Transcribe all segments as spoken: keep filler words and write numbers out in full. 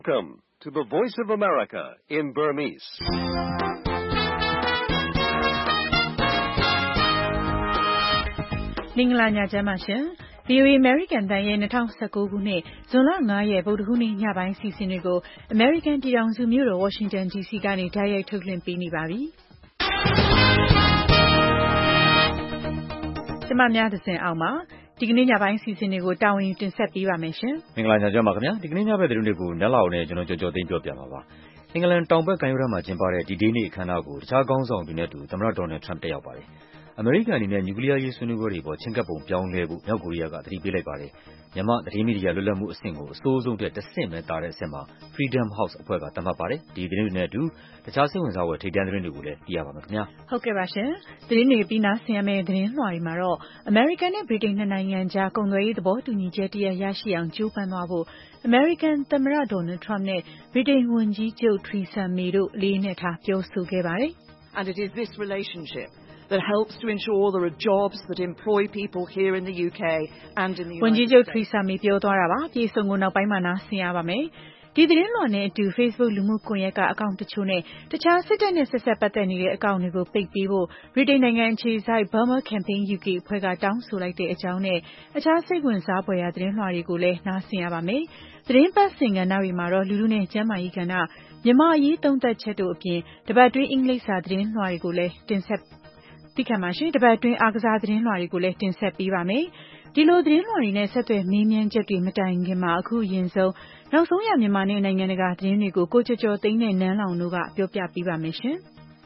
Welcome to the Voice of America in Burmese. ။မင်္ဂလာညချမ်းပါရှင်။ ဗွီအိုအေ American အသံရဲ့၂၀၁၉ခုနှစ်ဇွန်လ၅ရက်ဗုဒ္ဓဟူးနေ့ညပိုင်းအစီအစဉ်တွေကို American ပြည်ထောင်စုမြို့တော် Washington ဒီ စီ ကနေတိုက်ရိုက်ထုတ်လွှင့်ပေးနေပါပြီ။ကျမများသဇင်အောင်ပါ။ဒီကနေ့ညပိုင်းအစီအစဉ်တွေကိုတာဝန်ယူတင်ဆက်ပေးပါမယ်ရှင်။မင်္ဂလာညချမ်းပါခင်ဗျာ။ဒီကနေ့ညဘက်သတင်းတွေကိုနတ်လောက်နဲ့ကျွန်တော်ကြော်ကြော်သိမ်းပြောပြပါပါ။အင်္ဂလန်တောင်ဘက်ကမ်းရိုးတန်းမှာကျင်းပတဲ့ဒီဒေးနေ့အခမ်းအနားကိုတခြားခေါင်းဆောင်တွေနဲ့အတူသမ္မတဒေါ်နယ်ထရမ့်တက်ရောက်ပါတယ်။အမေရိကန်အနေနဲ့နျူကလ িয়ার ရေးဆွေးနွေးပွဲတွေပေါ်ချဉ်ကပ်ပုံပြောင်းလဲဖို့မြောက်ကိုရီးယားကသတိပေးလိုက်ပါတယ်။မြန်မာသတင်းမီဒီယာလွတ်လပ်မှုအဆင့်ကိုအဆိုးဆုံးတဲ့တဆင့်ပဲတာတဲ့အဆင့်မှာ Freedom House အဖွဲ့ကသတ်မှတ်ပါတယ်။ဒီသတင်းတွေနဲ့အတူတခြားစိတ်ဝင်စားဖွယ်ထိပ်တန်းသတင်းတွေကိုလည်းသိရပါမယ်ခင်ဗျာ။ဟုတ်ကဲ့ပါရှင်။သတင်းတွေပြီးနားဆင်ရမယ့်သတင်းလွှာတွေမှာတော့ American နဲ့ Britain နှစ်နိုင်ငံကြားကုန်သွယ်ရေးသဘောတူညီချက်တရပ်ရရှိအောင်ကြိုးပမ်းသွားဖို့ American သမ္မတဒေါ်နယ်ထရမ့်နဲ့ Britain ဝန်ကြီးချုပ် Theresa May တို့အလေးအနက်ထားပြောဆိုခဲ့ပါတယ်။ And it is this relationship that helps to ensure there are jobs that employ people here in the U K and in the United States. ဝန်ကြီးချုပ် Theresa May ပြောသွားတာပါ။ပြည်စုံကိုနောက်ပိုင်းမှာနားဆင်ရပါမယ်။ဒီသတင်းလွှာနဲ့အတူ Facebook လူမှုကွန်ရက်ကအကောင့်တချို့နဲ့တခြားစစ်တပ်နဲ့ဆက်ဆက်ပတ်သက်နေတဲ့အကောင့်တွေကိုပိတ်ပေးဖို့ Britain နိုင်ငံအခြေစိုက် Burma Campaign U K အဖွဲ့ကတောင်းဆိုလိုက်တဲ့အကြောင်းနဲ့အခြားစိတ်ဝင်စားဖွယ်ရာသတင်းလွှာတွေကိုလည်းနားဆင်ရပါမယ်။သတင်းပတ်စဉ်ကဏ္ဍတွေမှာတော့လူထုနဲ့ကျန်းမာရေးကဏ္ဍ၊မြန်မာအရေးသုံးသပ်ချက်တို့အပြင်တပတ်တွင်းအင်္ဂလိပ်စာသတင်းလွှာတွေကိုလည်းတင်ဆက်သိခံပါရှင်။တပတ်တွင်းအားကစားသတင်းလွှာတွေကိုလည်းတင်ဆက်ပေးပါမယ်။ဒီလိုသတင်းလွှာတွေနဲ့ဆက်သွယ်မေးမြန်းချက်တွေမတိုင်ခင်မှာအခုအရင်ဆုံးနောက်ဆုံးရမြန်မာနဲ့နိုင်ငံတကာသတင်းတွေကိုကိုကျော်ကျော်သိန်းနဲ့နန်းလောင်တို့ကပြောပြပေးပါမယ်ရှင်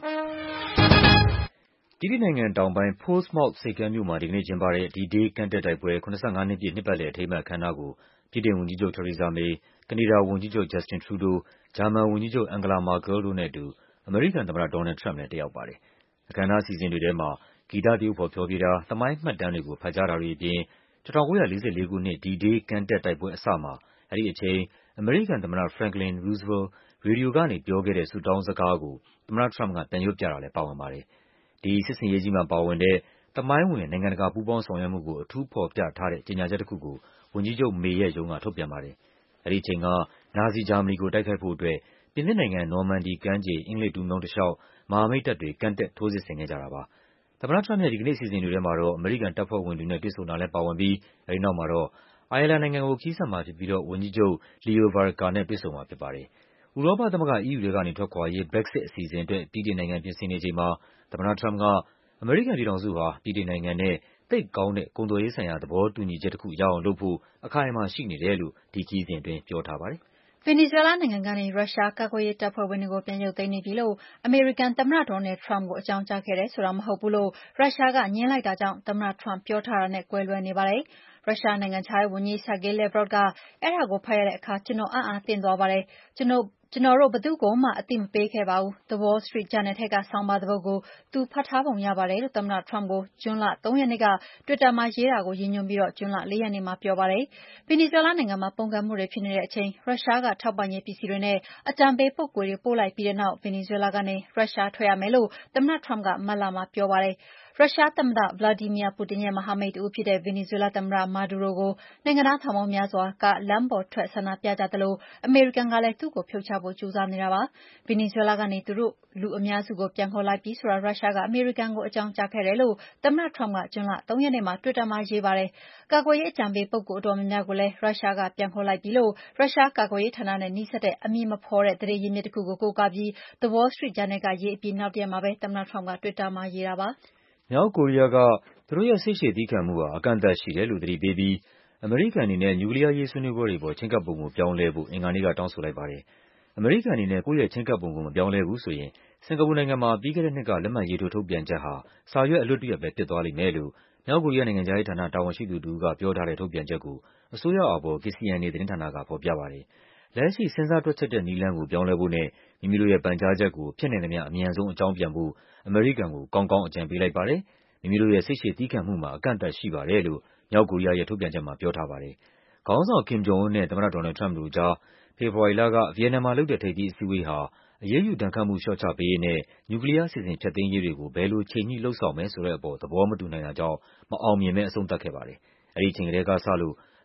။တီရီနိုင်ငံတောင်ပိုင်း Portsmouth ဆိပ်ကမ်းမြို့မှာဒီကနေ့ကျင်းပတဲ့ D-Day ကမ်းတက်တိုက်ပွဲ၇၅နှစ်ပြည့်နှစ်ပတ်လည်အထိမ်းအမှတ်အခမ်းအနားကိုဗြိတိန်ဝန်ကြီးချုပ် Theresa May ၊ကနေဒါဝန်ကြီးချုပ် Justin Trudeau ၊ဂျာမန်ဝန်ကြီးချုပ် Angela Merkel တို့နဲ့အတူအမေရိကန်သမ္မတဒေါ်နယ်ထရမ့်လည်းတက်ရောက်ပါတယ်။အခမ်းအနားအစီအစဉ်တွေထဲမှာဂီတသရုပ်ဖော်ဖျော်ဖြေတာ၊သမိုင်းမှတ်တမ်းတွေကိုဖတ်ကြားတာတွေအပြင်၁၉၄၄ခုနှစ် D-Day ကမ်းတက်တိုက်ပွဲအစမှာအဲဒီအချိန်အမေရိကန်သမ္မတ Franklin Roosevelt ရေဒီယိုကနေပြောခဲ့တဲ့ဆုတောင်းစကားကိုသမ္မတထရမ့်ပ်ကပြန်ရွတ်ပြတာလည်းပါဝင်ပါတယ်။ဒီစစ်ဆင်ရေးကြီးမှာပါဝင်တဲ့သမိုင်းဝင်နိုင်ငံတကာပူးပေါင်းဆောင်ရွက်မှုကိုအထူးဖော်ပြထားတဲ့ကြေညာချက်တခုကိုဝန်ကြီးချုပ် May ရဲ့ရုံးကထုတ်ပြန်ပါတယ်။အဲဒီအချိန်ကနာဇီဂျာမနီကိုတိုက်ခိုက်ဖို့အတွက်ပြင်သစ်နိုင်ငံနော်မန်ဒီကမ်းခြေအင်္ဂလိပ်တူးမြောင်းတလျှောက်မဟာမိတ်တပ်တွေကမ်းတက်ထိုးစစ်ဆင်ခဲ့ကြတာပါ။သမ္မတထရမ့်ပ်ရဲ့ဒီကနေ့အစီအစဉ်တွေထဲမှာတော့အမေရိကန်တပ်ဖွဲ့ဝင်တွေနဲ့တွေ့ဆုံတာလည်းပါဝင်ပြီးအဲဒီနောက်မှာတော့အိုင်ယာလန်နိုင်ငံကိုခရီးဆက်မှာဖြစ်ပြီးတော့ဝန်ကြီးချုပ် Leo Varadkar နဲ့တွေ့ဆုံမှာဖြစ်ပါတယ်။ဥရောပသမဂ္ဂ E U ထဲကနေထွက်ခွာရေး Brexit အစီအစဉ်အတွက်ဗြိတိန်နိုင်ငံပြင်ဆင်နေချိန်မှာသမ္မတထရမ့်ပ်ကအမေရိကန်ပြည်ထောင်စုဟာဗြိတိန်နိုင်ငံနဲ့သိပ်ကောင်းတဲ့ကုန်သွယ်ရေးဆိုင်ရာသဘောတူညီချက်တခုရအောင်လုပ်ဖို့အခိုင်အမာရှိနေတယ်လို့ဒီခရီးစဉ်အတွင်းပြောထားပါတယ်။ဗင်နီဇွဲလားနိုင်ငံကနေရုရှားကာကွယ်ရေးတပ်ဖွဲ့ဝင်တွေကိုပြန်ရုပ်သိမ်းနေပြီလို့အမေရိကန်သမ္မတဒေါ်နယ်ထရမ့်ပ်ကိုအကြောင်းကြားခဲ့တယ်ဆိုတာမဟုတ်ဘူးလို့ရုရှားကငြင်းလိုက်တာကြောင့်သမ္မတထရမ့်ပ်ပြောထားတာနဲ့ကွဲလွဲနေပါတယ်။ရုရှားနိုင်ငံခြားရေးဝန်ကြီး Sergei Lavrov ကအဲဒါကိုဖတ်ရတဲ့အခါကျွန်တော်အံ့အားသင့်သွားပါတယ်။ကျွန်တော်ကျွန်တော်တို့ဘယ်သူ့ကိုမှအသိမပေးခဲ့ပါဘူး။ The Wall Street Journal ထဲကဆောင်းပါးတစ်ပုဒ်ကိုသူဖတ်ထားပုံရပါတယ်လို့သမ္မတထရမ့်ပ်ကိုဇွန်လ၃ရက်နေ့ကတွစ်တာမှာရေးတာကိုရည်ညွှန်းပြီးဇွန်လ၄ရက်နေ့မှာပြောပါတယ်။ဗင်နီဇွဲလားနိုင်ငံမှာပုန်ကန်မှုတွေဖြစ်နေတဲ့အချိန်ရုရှားကထောက်ပံ့ရေးပစ္စည်းတွေနဲ့အကြံပေးပုဂ္ဂိုလ်တွေပို့လိုက်ပြီးတဲ့နောက်ဗင်နီဇွဲလားကနေရုရှားထွက်ရမယ်လို့သမ္မတထရမ့်ပ်ကမတ်လမှာပြောပါတယ်။ရုရှားသမ္မတ Vladimir Putin ရဲ့မဟာမိတ်တဦးဖြစ်တဲ့ဗင်နီဇွဲလားသမ္မတ Maduro ကိုနိုင်ငံသားထောင်ပေါင်းများစွာကလမ်းပေါ်ထွက်ဆန္ဒပြကြသလိုအမေရိကန်ကလည်းသူ့ကိုဖြုတ်ချဖို့ကြိုးစားနေတာပါ။ဗင်နီဇွဲလားကနေသူတို့လူအများစုကိုပြန်ခေါ်လိုက်ပြီဆိုတာရုရှားကအမေရိကန်ကိုအကြောင်းကြားခဲ့တယ်လို့သမ္မတထရမ့်ပ်ကဇွန်လ၃ရက်နေ့မှာတွစ်တာမှာရေးပါတယ်။ကာကွယ်ရေးအကြံပေးပုဂ္ဂိုလ်အတော်များများကိုလည်းရုရှားကပြန်ခေါ်လိုက်ပြီလို့ရုရှားကာကွယ်ရေးဌာနနဲ့နီးစပ်တဲ့အမည်မဖော်တဲ့သတင်းရင်းမြစ်တခုကိုကိုးကားပြီး The Wall Street Journal ကရေးအပြီးနောက်တရက်မှာပဲသမ္မတထရမ့်ပ်ကတွစ်တာမှာရေးတာပါ။မြောက်ကိုရီးယားကသူတို့ရဲ့စိတ်ရှည်သည်းခံမှုဟာအကန့်အသတ်ရှိတယ်လို့သတိပေးပြီးအမေရိကန်အနေနဲ့နျူကလ িয়ার ရေးဆွေးနွေးပွဲတွေပေါ်ချဉ်းကပ်ပုံကိုပြောင်းလဲဖို့အင်္ဂါနေ့ကတောင်းဆိုလိုက်ပါတယ်။အမေရိကန်အနေနဲ့ကိုယ့်ရဲ့ချဉ်းကပ်ပုံကိုမပြောင်းလဲဘူးဆိုရင်စင်ကာပူနိုင်ငံမှာပြီးခဲ့တဲ့နှစ်ကလက်မှတ်ရေးထိုးထုတ်ပြန်ချက်ဟာစာရွက်အလွတ်တရွတ်ပဲဖြစ်သွားလိမ့်မယ်လို့မြောက်ကိုရီးယားနိုင်ငံခြားရေးဌာနတာဝန်ရှိသူတဦးကပြောထားတဲ့ထုတ်ပြန်ချက်ကိုအစိုးရအာဘော် K C N A သတင်းဌာနကဖော်ပြပါတယ်။လက်ရှိစဉ်းစားတွက်ချက်တဲ့နည်းလမ်းကိုပြောင်းလဲဖို့နဲ့မိမိတို့ရဲ့ပန်ကြားချက်ကိုဖြစ်နိုင်သမျှအမြန်ဆုံးအကြောင်းပြန်ဖို့အမေရိကန်ကိုကောင်းကောင်းအကြံပေးလိုက်ပါတယ်။မိမိတို့ရဲ့စိတ်ရှည်သည်းခံမှုမှာအကန့်အသတ်ရှိပါတယ်လို့မြောက်ကိုရီးယားရဲ့ထုတ်ပြန်ချက်မှာပြောထားပါတယ်။ခေါင်းဆောင် Kim Jong Un နဲ့သမ္မတဒေါ်နယ်ထရမ့်ပ်တို့ကြားဖေဖော်ဝါရီလကဗီယက်နမ်မှာလုပ်တဲ့ထိပ်သီးအစည်းအဝေးဟာအရေးယူဒဏ်ခတ်မှုလျှော့ချပေးရေးနဲ့နျူကလ িয়ার အစီအစဉ်ဖျက်သိမ်းရေးတွေကိုဘယ်လိုချိန်ညှိလုပ်ဆောင်မယ်ဆိုတဲ့အပေါ်သဘောမတူနိုင်တာကြောင့်မအောင်မြင်ဘဲအဆုံးသတ်ခဲ့ပါတယ်။အဲဒီအချိန်ကတည်းကစလို့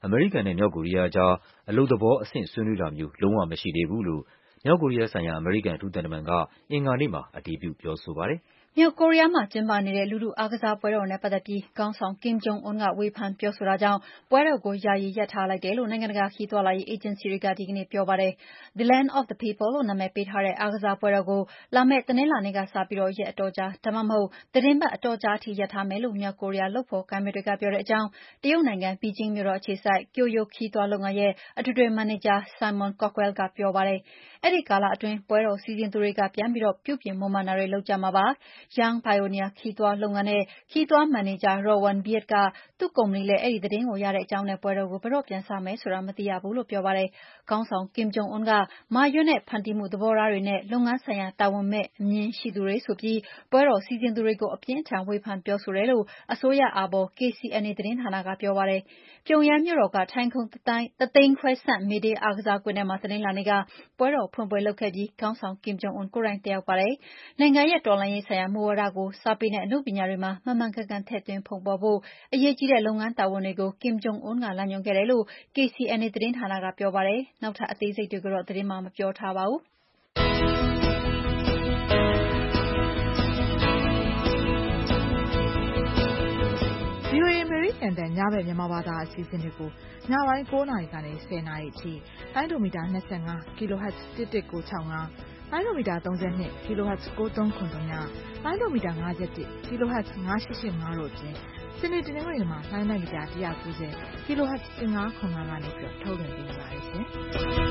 အမေရိကန်နဲ့မြောက်ကိုရီးယားအကြားအလုပ်သဘောအဆင့်ဆွေးနွေးတာမျိုးလုံးဝမရှိသေးဘူးလို့မြောက်ကိုရီးယားဆိုင်ရာအမေရိကန်အထူးသံတမန်ကအင်္ဂါနေ့မှာအတည်ပြုပြောဆိုပါတယ်။မြောက်ကိုရီးယားမှာကျင်းပနေတဲ့လူထုအားကစားပွဲတော်နဲ့ပတ်သက်ပြီးခေါင်းဆောင် Kim Jong Un ကဝေဖန်ပြောဆိုတာကြောင့်ပွဲတော်ကိုယာယီရပ်ထားလိုက်တယ်လို့နိုင်ငံတကာခရီးသွားလာရေးအေဂျင်စီတွေကဒီကနေ့ပြောပါတယ်။ The Land of the People လို့နာမည်ပေးထားတဲ့အားကစားပွဲတော်ကိုလာမယ့်တနင်္လာနေ့ကစပြီးရက်အတော်ကြာဒါမှမဟုတ်သီတင်းပတ်အတော်ကြာအထိရပ်ထားမယ်လို့မြောက်ကိုရီးယားလုပ်ဖော်ကိုင်ဖက်တွေကပြောတဲ့အကြောင်းတရုတ်နိုင်ငံဘီဂျင်းမြို့တော်အခြေစိုက် Kyoyo ခရီးသွားလုပ်ငန်းရဲ့အထွေထွေမန်နေဂျာ Simon Cockwell ကပြောပါတယ်။အဲဒီကာလအတွင်းပွဲတော်စီစဉ်သူတွေကပြန်ပြီးပြုပြင်မွမ်းမံတာတွေလုပ်ကြမှာပါ။ Young Pioneer ခရီးသွားလုပ်ငန်းနဲ့ခရီးသွားမန်နေဂျာ Rowan Viet ကသူ့ကုမ္ပဏီလည်းအဲဒီသတင်းကိုရတဲ့အကြောင်းနဲ့ပွဲတော်ကိုဘယ်တော့ပြန်စမယ်ဆိုတာမသိရဘူးလို့ပြောပါတယ်။ခေါင်းဆောင် Kim Jong Un ကမှားယွင်းတဲ့ဖန်တီးမှုသဘောထားတွေနဲ့လုပ်ငန်းဆိုင်ရာတာဝန်မဲ့အမြင်ရှိသူတွေဆိုပြီးပွဲတော်စီစဉ်သူတွေကိုအပြင်းအထန်ဝေဖန်ပြောဆိုတယ်လို့အစိုးရအာဘော် K C N A သတင်းဌာနကပြောပါတယ်။ပြုံယမ်းမြို့တော်ကထိုင်ခုံတသိန်းခွဲဆန့်မေဒေးအားကစားကွင်းထဲမှာတနင်္လာနေ့ကပွဲတော်ဖွင့်ပွဲလုပ်ခဲ့ပြီးခေါင်းဆောင် Kim Jong Un ကိုယ်တိုင်တက်ရောက်ပါတယ်။နိုင်ငံရဲ့တော်လှန်ရေးဆိုင်ရာမူဝါဒကိုစာပေနဲ့အနုပညာတွေမှာမှန်မှန်ကန်ကန်ထည့်သွင်းဖော်ပြဖို့အရေးကြီးတဲ့လုပ်ငန်းတာဝန်တွေကို Kim Jong Un ကလမ်းညွှန်ခဲ့တယ်လို့ K C N A သတင်းဌာနကပြောပါတယ်။နောက်ထပ်အသေးစိတ်တွေကိုတော့သတင်းမှာမပြောထားပါဘူး။ဗွီအိုအေ အမေရိကန်အသံညဘက်မြန်မာဘာသာအစီအစဉ်တွေကိုညပိုင်း၉နာရီကနေ၁၀နာရီအထိလိုင်းဒိုမီတာ၂၅ kHz ၁၁၉၆၅လိုင်းဒိုမီတာ၃၂ kHz ၉၃၇၃လိုင်းဒိုမီတာ၅၁ kHz ၅၈၈၅တို့အပြင်စနေတနင်္ဂနွေမှာလိုင်းဒိုမီတာ၁၉၀ kHz ၁၅၇၅ကနေပြီးထုတ်လွှင့်ပေးနေပါတယ်ရှင်။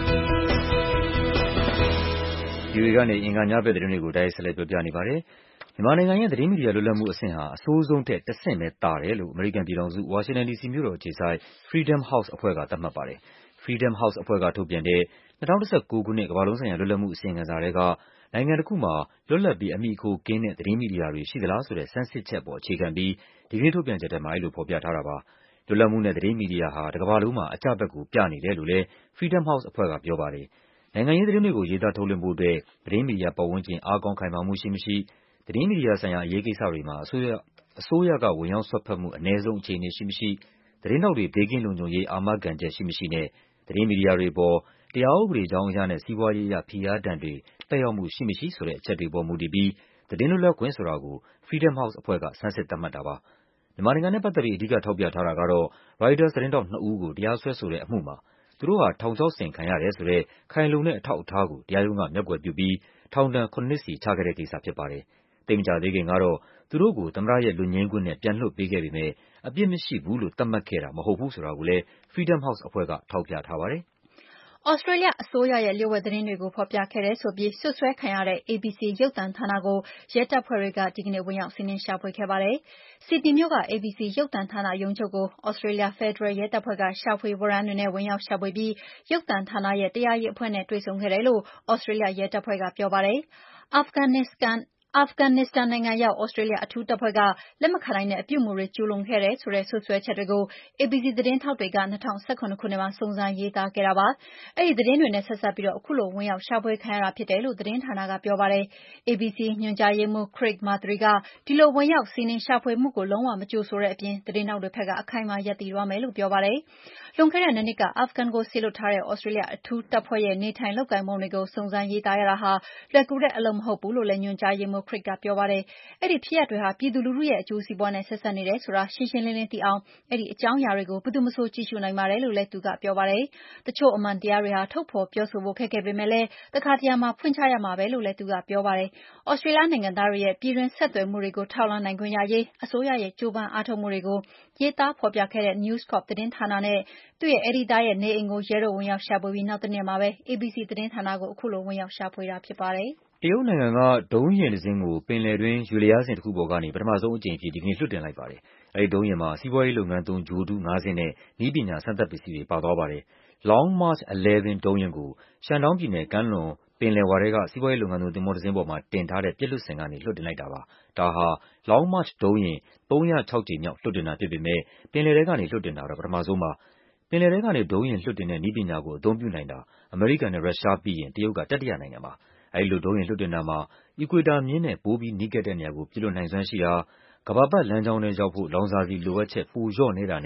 ဗွီအိုအေကနေအင်္ဂါညဘက်သတင်းတွေကိုတိုက်ရိုက်ဆက်လက်ပြောပြနေပါတယ်။မြန်မာနိုင်ငံရဲ့သတင်းမီဒီယာလွတ်လပ်မှုအဆင့်ဟာအဆိုးဆုံးထက်တဆင့်ပဲသာတယ်လို့အမေရိကန်ပြည်ထောင်စုဝါရှင်တန်ဒီစီမြို့တော်အခြေစိုက် Freedom House အဖွဲ့ကသတ်မှတ်ပါတယ်။ Freedom House အဖွဲ့ကထုတ်ပြန်တဲ့၂၀၁၉ခုနှစ်ကမ္ဘာလုံးဆိုင်ရာလွတ်လပ်မှုအစီရင်ခံစာထဲကနိုင်ငံတခုမှာလွတ်လပ်ပြီးအမှီအခိုကင်းတဲ့သတင်းမီဒီယာတွေရှိသလားဆိုတဲ့ဆန်းစစ်ချက်အပေါ်အခြေခံပြီးဒီကနေ့ထုတ်ပြန်ချက်ထဲမှာအဲဒီလိုဖော်ပြထားတာပါ။လွတ်လပ်မှုနဲ့သတင်းမီဒီယာဟာတကမ္ဘာလုံးမှာအကျဘက်ကိုပြနေတယ်လို့လည်း Freedom House အဖွဲ့ကပြောပါတယ်။နိုင်ငံရေးသတင်းတွေကိုရေးသားထုတ်လွှင့်ဖို့အတွက်သတင်းမီဒီယာပတ်ဝန်းကျင်အားကောင်းခိုင်မာမှုရှိမရှိ၊သတင်းမီဒီယာဆိုင်ရာအရေးကိစ္စတွေမှာအစိုးရအစိုးရကဝင်ရောက်စွက်ဖက်မှုအနည်းဆုံးအခြေအနေရှိမရှိ၊သတင်းထောက်တွေဘေးကင်းလုံခြုံရေးအာမခံချက်ရှိမရှိနဲ့သတင်းမီဒီယာတွေအပေါ်တရားဥပဒေကြောင်းအရနဲ့စီးပွားရေးအရဖိအားဒဏ်တွေသက်ရောက်မှုရှိမရှိဆိုတဲ့အချက်တွေပေါ်မူတည်ပြီးသတင်းလွတ်လပ်ခွင့်ဆိုတာကို Freedom House အဖွဲ့ကဆန်းစစ်သတ်မှတ်တာပါ။မြန်မာနိုင်ငံနဲ့ပတ်သက်ပြီးအဓိကထောက်ပြထားတာကတော့ရိုက်တာသတင်းထောက်နှစ်ဦးကိုတရားစွဲဆိုတဲ့အမှုမှာသူတို့ဟာထောင်ချောက်ဆင်ခံရတယ်ဆိုတဲ့ခိုင်လုံတဲ့အထောက်အထားကိုတရားရုံးကမျက်ကွယ်ပြုပြီးထောင်ဒဏ်ခုနစ်နှစ်စီချခဲ့တဲ့ကိစ္စဖြစ်ပါတယ်။သိပ်မကြာသေးခင်ကတော့သူတို့ကိုသမ္မတရဲ့လွတ်ငြိမ်းခွင့်နဲ့ပြန်လွှတ်ပေးခဲ့ပေမယ့်အပြစ်မရှိဘူးလို့သတ်မှတ်ခဲ့တာမဟုတ်ဘူးဆိုတာကိုလည်း Freedom House အဖွဲ့ကထောက်ပြထားပါတယ်။သြစတြေးလျအစိုးရရဲ့လျှို့ဝှက်သတင်းတွေကိုဖော်ပြခဲ့တယ်ဆိုပြီးစွပ်စွဲခံရတဲ့ A B C ရုပ်သံဌာနကိုရဲတပ်ဖွဲ့တွေကဒီကနေ့ဝင်ရောက်စီးနင်းရှာဖွေခဲ့ပါတယ်။ ဆစ်ဒနီမြို့က A B C ရုပ်သံဌာနရုံးချုပ်ကိုသြစတြေးလျဖယ်ဒရယ်ရဲတပ်ဖွဲ့ကရှာဖွေဝရမ်းတွေနဲ့ဝင်ရောက်ရှာဖွေပြီးရုပ်သံဌာနရဲ့တရားရေးအဖွဲ့နဲ့တွေ့ဆုံခဲ့တယ်လို့သြစတြေးလျရဲတပ်ဖွဲ့ကပြောပါတယ်။ အာဖဂန်နစ္စတန်အာဖဂန်နစ္စတန်နိုင်ငံရောက်သြစတြေးလျအထူးတပ်ဖွဲ့ကလက်မခံနိုင်တဲ့အပြုအမူတွေကျူးလွန်ခဲ့တယ်ဆိုတဲ့စွပ်စွဲချက်တွေကို A B C သတင်းထောက်တွေက၂၀၁၇ခုနှစ်မှာစုံစမ်းရေးသားခဲ့တာပါ။အဲဒီသတင်းတွေနဲ့ဆက်စပ်ပြီးခုလိုဝင်ရောက်ရှာဖွေခံရတာဖြစ်တယ်လို့သတင်းဌာနကပြောပါတယ်။ A B C ညွှန်ကြားရေးမှူး Craig Murtry ကဒီလိုဝင်ရောက်စီးနင်းရှာဖွေမှုကိုလုံးဝမကြိုဆိုတဲ့အပြင်သတင်းထောက်တွေဘက်ကအခိုင်အမာရပ်တည်သွားမယ်လို့ပြောပါတယ်။လွန်ခဲ့တဲ့နှစ်နှစ်ကအာဖဂန်ကိုစေလွှတ်ထားတဲ့သြစတြေးလျအထူးတပ်ဖွဲ့ရဲ့နေထိုင်လုပ်ကိုင်ပုံတွေကိုစုံစမ်းရေးသားရတာဟာလွယ်ကူတဲ့အလုပ်မဟုတ်ဘူးလို့လည်းညွှန်ကြားရေးမှူး Craig ကပြောပါတယ်။အဲဒီဖြစ်ရပ်တွေဟာပြည်သူလူထုရဲ့အကျိုးစီးပွားနဲ့ဆက်စပ်နေတယ်ဆိုတာရှင်းရှင်းလင်းလင်းသိအောင်အဲဒီအကြောင်းအရာတွေကိုဘယ်သူမဆိုကြည့်ရှုနိုင်ပါတယ်လို့လည်းသူကပြောပါတယ်။တချို့အမှန်တရားတွေဟာထုတ်ဖော်ပြောဆိုဖို့ခက်ခဲပေမယ့်လည်းတခါတရံမှာဖွင့်ချရမှာပဲလို့လည်းသူကပြောပါတယ်။သြစတြေးလျနိုင်ငံသားတွေရဲ့ပြည်တွင်းဆက်သွယ်မှုတွေကိုထောက်လှမ်းနိုင်ခွင့်ရရေးအစိုးရရဲ့ကြိုးပမ်းအားထုတ်မှုတွေကိုရေးသားဖော်ပြခဲ့တဲ့ News Corp သတင်းဌာနနဲ့သူ့ရဲ့အယ်ဒီတာရဲ့နေအိမ်ကိုရဲတို့ဝင်ရောက်ရှာဖွေပြီးနောက်တနေ့မှာပဲ A B C သတင်းဌာနကိုခုလိုဝင်ရောက်ရှာဖွေတာဖြစ်ပါတယ်။တရုတ်နိုင်ငံကဒုံးယာဉ်တစင်းကိုပင်လယ်တွင်းရွေလျားစင်တခုပေါ်ကနေပထမဆုံးအကြိမ်အဖြစ်ဒီကနေ့လွှတ်တင်လိုက်ပါတယ်။အဲဒီဒုံးယာဉ်မှာစီးပွားရေးလုပ်ငန်းသုံးဂြိုဟ်တုငါးစင်းနဲ့နည်းပညာစမ်းသပ်ပစ္စည်းတွေပါသွားပါတယ်။ Long March ဆယ့်တစ်ဒုံးယာဉ်ကိုရှန်ဒေါင်းပြည်နယ်ကမ်းလွန်ပင်လယ်ဝါထဲကစီးပွားရေးလုပ်ငန်းသုံးသင်္ဘောတစင်းပေါ်မှာတင်ထားတဲ့ပစ်လွှတ်စင်ကနေလွှတ်တင်လိုက်တာပါ။ဒါဟာ Long March ဒုံးယာဉ်သုံး၀၆ကြိမ်မြောက်လွှတ်တင်တာဖြစ်ပေမယ့်ပင်လယ်ထဲကနေလွှတ်တင်တာတော့ပထမဆုံးပါ။ပင်လယ်ထဲကနေဒုံးယာဉ်လွှတ်တင်တဲ့နည်းပညာကိုအသုံးပြုနိုင်တာအမေရိကန်နဲ့ရုရှားပြီးရင်တရုတ်ကတတိယနိုင်ငံပါ။အဲဒီလိုဒုံးယာဉ်လွှတ်တင်တာမှာအီကွေတာမျဉ်းနဲ့ပိုပြီးနီးကပ်တဲ့နေရာကိုပစ်လွှတ်နိုင်စွမ်းရှိတာ၊ကမ္ဘာပတ်လမ်းကြောင်းထဲရောက်ဖို့လောင်စာဆီလိုအပ်ချက်ပိုလျော့နည်းတာနဲ့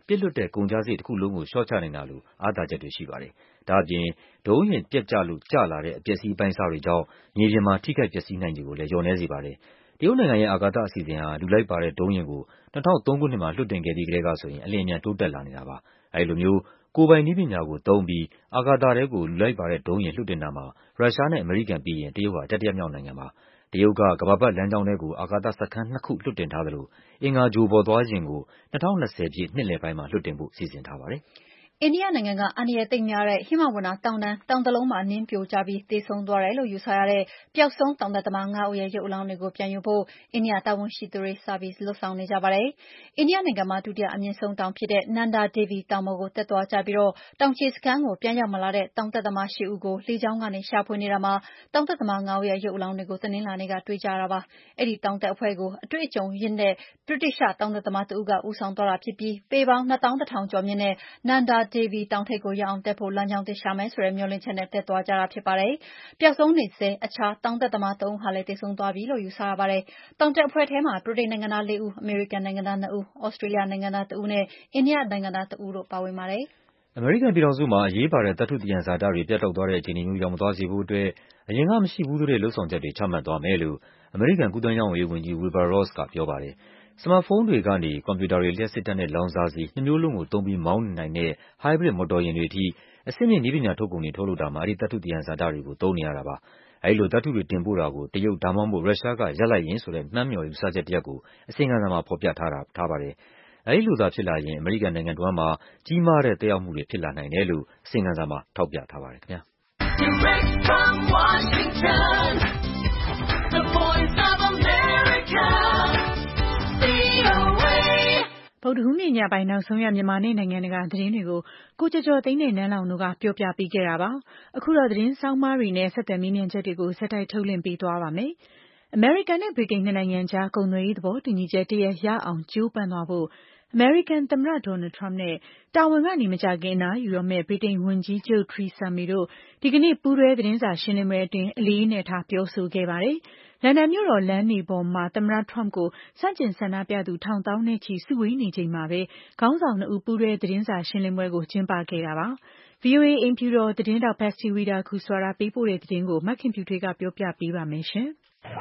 ပြစ်လွတ်တဲ့ကုန်ကျစရိတ်တစ်ခုလုံးကိုလျှော့ချနိုင်တာလိုအားသာချက်တွေရှိပါတယ်။ဒါ့အပြင်ဒုံးယာဉ်ပျက်ကျလို့ကျလာတဲ့အပျက်စီးအပိုင်းအစတွေကြောင့်မြေပြင်မှာထိခိုက်ပျက်စီးနိုင်ခြေကိုလည်းလျော့နည်းစေပါတယ်။တရုတ်နိုင်ငံရဲ့အာကာသအစီအစဉ်ဟာလူလိုက်ပါတဲ့ဒုံးယာဉ်ကို၂၀၀၃ခုနှစ်မှာလွှတ်တင်ခဲ့ပြီးကတည်းကဆိုရင်အလျင်အမြန်တိုးတက်လာနေတာပါ။အဲဒီလိုမျိုးကိုယ်ပိုင်နည်းပညာကိုသုံးပြီးအာကာသထဲကိုလူလိုက်ပါတဲ့ဒုံးယာဉ်လွှတ်တင်တာမှာရုရှားနဲ့အမေရိကန်ပြီးရင်တရုတ်ဟာတတိယမြောက်နိုင်ငံပါ။တရုတ်ကကမ္ဘာပတ်လမ်းကြောင်းထဲကိုအာကာသစခန်းနှစ်ခုလွှတ်တင်ထားသလိုအင်္ဂါဂြိုဟ်ပေါ်သွားယာဉ်ကို၂၀၂၀ပြည့်နှစ်လယ်ပိုင်းမှာလွှတ်တင်ဖို့စီစဉ်ထားပါတယ်။အိန္ဒိယနိုင်ငံကအန္တရာယ်သိပ်များတဲ့ဟိမဝန္တာတောင်တန်းတောင်တလုံးမှာနင်းပြိုကျပြီးသေဆုံးသွားတယ်လို့ယူဆရတဲ့ပျောက်ဆုံးတောင်တက်သမားငါးဦးရဲ့ရုပ်အလောင်းတွေကိုပြန်ယူဖို့အိန္ဒိယတာဝန်ရှိသူတွေစပြီးလှုပ်ဆောင်နေကြပါတယ်။အိန္ဒိယနိုင်ငံမှာဒုတိယအမြင့်ဆုံးတောင်ဖြစ်တဲ့နန္ဒာဒေဗီတောင်ပေါ်ကိုတက်သွားကြပြီးတော့တောင်ခြေစခန်းကိုပြန်ရောက်မလာတဲ့တောင်တက်သမားရှစ်ဦးကိုလေကြောင်းကနေရှာဖွေနေတာမှာတောင်တက်သမားငါးဦးရဲ့ရုပ်အလောင်းတွေကိုတနင်္လာနေ့ကတွေ့ကြရတာပါ။အဲဒီတောင်တက်အဖွဲ့ကိုအတွေ့အကြုံရင့်တဲ့ဗြိတိရှတောင်တက်သမားတဦးကဦးဆောင်သွားတာဖြစ်ပြီးပေပေါင်းနှစ်သောင်းတစ်ထောင်ကျော်မြင့်တဲ့နန္ဒာဒေဗီတောင်ထိပ်ကိုရအောင်တက်ဖို့လမ်းကြောင်းသစ်ရှာမယ်ဆိုတဲ့မျှော်လင့်ချက်နဲ့တက်သွားကြတာဖြစ်ပါတယ်။ပျောက်ဆုံးနေဆဲအခြားတောင်တက်သမားသုံးဦးဟာလည်းသေဆုံးသွားပြီလို့ယူဆရပါတယ်။တောင်တက်အဖွဲ့ထဲမှာဗြိတိန်နိုင်ငံသားလေးဦး၊အမေရိကန်နိုင်ငံသားနှစ်ဦး၊သြစတြေးလျနိုင်ငံသားတစ်ဦးနဲ့အိန္ဒိယနိုင်ငံသားတစ်ဦးတို့ပါဝင်ပါတယ်။အမေရိကန်ပြည်ထောင်စုမှာအရေးပါတဲ့သတ္တုသယံဇာတတွေပြတ်တောက်သွားတဲ့အခြေအနေမျိုးရောက်မသွားစေဖို့အတွက်အရင်ကမရှိဘူးတဲ့လုပ်ဆောင်ချက်တွေချမှတ်သွားမယ်လို့အမေရိကန်ကူးသန်းရောင်းဝယ်ရေးဝန်ကြီး Wilbur Ross ကပြောပါတယ်။စမတ်ဖုန်းတွေကနေကွန်ပျူတာတွေ၊လျှပ်စစ်ဓာတ်နဲ့လောင်စာဆီနှစ်မျိုးလုံးကိုသုံးပြီးမောင်းနှင်နိုင်တဲ့ hybrid မော်တော်ယာဉ်တွေအထိအဆင့်မြင့်နည်းပညာထုတ်ကုန်တွေထုတ်လုပ်တာမှာအဲဒီသတ္တုသယံဇာတတွေကိုသုံးနေရတာပါ။အဲဒီလိုသတ္တုတွေတင်ပို့တာကိုတရုတ်ဒါမှမဟုတ်ရုရှားကရပ်လိုက်ရင်ဆိုတဲ့မှန်းမျှော်ယူဆချက်တစ်ရပ်ကိုအစီရင်ခံစာမှာဖော်ပြထားတာထားပါတယ်။အဲဒီလိုသာဖြစ်လာရင်အမေရိကန်နိုင်ငံတဝန်းမှာကြီးမားတဲ့သက်ရောက်မှုတွေဖြစ်လာနိုင်တယ်လို့အစီရင်ခံစာမှာထောက်ပြထားပါတယ်ခင်ဗျာဗုဒ္ဓဟူးနေ့ညပိုင်းနောက်ဆုံးရမြန်မာနဲ့နိုင်ငံတကာသတင်းတွေကိုကိုကျော်ကျော်သိန်းနဲ့နန်းလောင်တို့ကပြောပြပေးခဲ့တာပါ။အခုတော့သတင်းဆောင်းပါးတွေနဲ့ဆက်သွယ်မေးမြန်းချက်တွေကိုဆက်တိုက်ထုတ်လွှင့်ပေးသွားပါမယ်။အမေရိကန်နဲ့ဗြိတိန်နှစ်နိုင်ငံကြားကုန်သွယ်ရေးသဘောတူညီချက်တရပ်ရအောင်ကြိုးပမ်းသွားဖို့အမေရိကန်သမ္မတဒေါ်နယ်ထရမ့်နဲ့တာဝန်ကနေမကြာခင်အနားယူတော့မယ့်ဗြိတိန်ဝန်ကြီးချုပ်ထရီဆာမေတို့ဒီကနေ့ပူးတွဲသတင်းစာရှင်းလင်းပွဲအတွင်းအလေးအနက်ထားပြောဆိုခဲ့ပါတယ်။လန်ဒန်မြို့တော်လမ်းတွေပေါ်မှာသမ္မတထရမ့်ကိုဆန့်ကျင်ဆန္ဒပြသူထောင်သောင်းနဲ့ချီစုဝေးနေချိန်မှာပဲခေါင်းဆောင်နှစ်ဦးပူးတွဲသတင်းစာရှင်းလင်းပွဲကိုကျင်းပခဲ့တာပါ။ ဗွီအိုအေအိမ်ဖြူတော်သတင်းထောက် Patsy Widakuswara ပေးပို့တဲ့သတင်းကိုမခင်ဖြူထွေးကပြောပြပေးပါမယ်ရှင်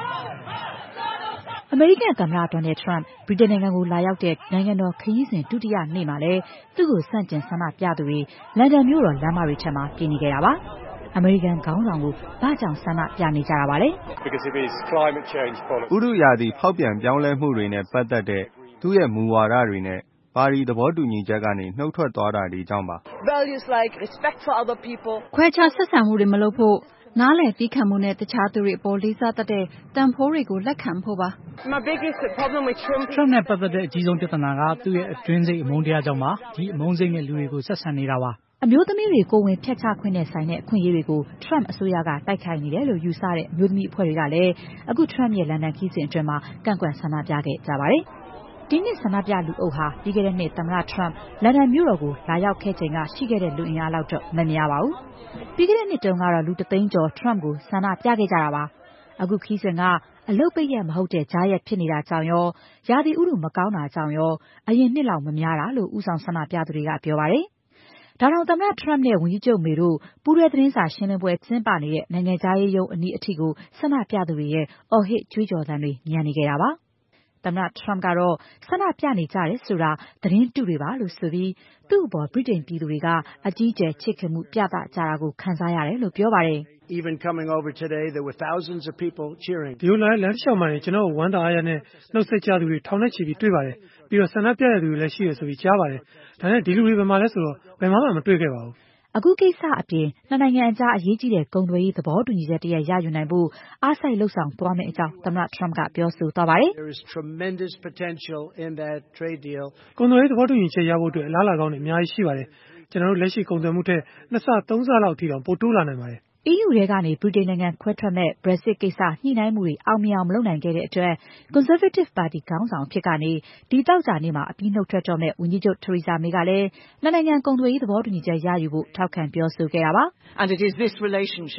။အမေရိကန်သမ္မတဒေါ်နယ်ထရမ့်ဗြိတိန်နိုင်ငံကိုလာရောက်တဲ့နိုင်ငံတော်ခရီးစဉ်ဒုတိယနေ့မှာလည်းသူ့ကိုဆန့်ကျင်ဆန္ဒပြသူတွေလန်ဒန်မြို့တော်လမ်းမတွေထဲမှာပြည့်နေခဲ့တာပါ။အမေရိကန်ခေါင်းဆောင်ကိုဘာကြောင့်ဆန္ဒပြနေကြတာပါလဲ။ဥတုရာသီဖောက်ပြန်ပြောင်းလဲမှုတွေနဲ့ပတ်သက်တဲ့သူ့ရဲ့မူဝါဒတွေနဲ့ပါရီသဘောတူညီချက်ကနေနှုတ်ထွက်သွားတာတွေကြောင့်ပါ။ခွဲခြားဆက်ဆံမှုတွေမလုပ်ဖို့၊နားလည်သည်းခံမှုနဲ့တခြားသူတွေအပေါ်လေးစားတတ်တဲ့တန်ဖိုးတွေကိုလက်ခံဖို့ပါ။ Trump နဲ့ပတ်သက်တဲ့အကြီးဆုံးပြဿနာကသူ့ရဲ့အတွင်းစိတ်အမုန်းတရားကြောင့်ပါ။ဒီအမုန်းစိတ်နဲ့လူတွေကိုဆက်ဆံနေတာပါ။အမျိုးသမီးတွေကိုယ်ဝန်ဖျက်ချခွင့်နဲ့ဆိုင်တဲ့အခွင့်အရေးတွေကို Trump အစိုးရကတိုက်ခိုက်နေတယ်လို့ယူဆတဲ့အမျိုးသမီးအဖွဲ့တွေကလည်းအခု Trump ရဲ့လန်ဒန်ခရီးစဉ်အတွင်းမှာကန့်ကွက်ဆန္ဒပြခဲ့ကြပါတယ်။ဒီနှစ်ဆန္ဒပြလူအုပ်ဟာပြီးခဲ့တဲ့နှစ်သမ္မတ Trump လန်ဒန်မြို့တော်ကိုလာရောက်ခဲ့ချိန်ကရှိခဲ့တဲ့လူအင်အားလောက်တော့မများပါဘူး။ပြီးခဲ့တဲ့နှစ်တုန်းကတော့လူတစ်သိန်းကျော် Trump ကိုဆန္ဒပြခဲ့ကြတာပါ။အခုခရီးစဉ်ကအလုပ်ပိတ်ရက်မဟုတ်တဲ့ကြားရက်ဖြစ်နေတာကြောင့်ရောရာသီဥတုမကောင်းတာကြောင့်ရောအရင်နှစ်လောက်မများတာလို့ဦးဆောင်ဆန္ဒပြသူတွေကပြောပါတယ်။ဒါတောင်သမ္မတ Trump နဲ့ဝန်ကြီးချုပ်မေတို့ပူးတွဲသတင်းစာရှင်းလင်းပွဲကျင်းပနေတဲ့နိုင်ငံခြားရေးရုံးအနီးအထိကိုဆန္ဒပြသူတွေရဲ့အော်ဟစ်ကြွေးကြော်သံတွေညံနေခဲ့တာပါ။သမ္မတ Trump ကတော့ဆန္ဒပြနေကြတယ်ဆိုတာသတင်းတုတွေပါလို့ဆိုပြီးသူ့အပေါ်ဗြိတိန်ပြည်သူတွေကအကြီးအကျယ်ချစ်ခင်မှုပြသကြတာကိုခံစားရတယ်လို့ပြောပါတယ်။ Even coming over today there were thousands of people cheering. ဒီလိုလမ်းလမ်းလျှောက်မှရင်ကျွန်တော်ဝမ်းသာအားရနဲ့နှုတ်ဆက်ကြသူတွေထောင်နဲ့ချီပြီးတွေ့ပါတယ်။ပြီးတော့ဆန္ဒပြရတဲ့သူတွေလည်းရှိရဆိုပြီးကြားပါတယ်။ဒါနဲ့ဒီလူတွေဘယ်မှာလဲဆိုတော့ဘယ်မှမတွေ့ခဲ့ပါဘူး။အခုကိစ္စအပြင်နှစ်နိုင်ငံအကြားအရေးကြီးတဲ့ကုန်သွယ်ရေးသဘောတူညီချက်တရပ်ရယူနိုင်ဖို့အားစိုက်လှုပ်ဆောင်သွားမယ့်အကြောင်းသမ္မတ Trump ကပြောဆိုသွားပါတယ်။ There is tremendous potential in that trade deal. ကုန်သွယ်ရေးသဘောတူညီချက်ရဖို့အတွက်အလားအလာကောင်းတွေအများကြီးရှိပါတယ်။ကျွန်တော်တို့လက်ရှိကုန်သွယ်မှုထက်နှစ်ဆသုံးဆလောက်အထိတောင်ပိုတိုးလာနိုင်ပါတယ်။ အီးယူ ထဲကနေဗြိတိန်နိုင်ငံခွဲထွက်မဲ့ Brexit ကိစ္စညှိနှိုင်းမှုတွေအောင်မြင်အောင်မလုပ်နိုင်ခဲ့တဲ့အတွက် Conservative ပါတီခေါင်းဆောင်အဖြစ်ကနေဒီသောကြာနေ့မှာအပြီးနှုတ်ထွက်တော့မဲ့ဝန်ကြီးချုပ် Theresa May ကလည်းနှစ်နိုင်ငံကုန်သွယ်ရေးသဘောတူညီချက်ရယူဖို့ထောက်ခံပြောဆိုခဲ့တာပါ။ And it is this relationship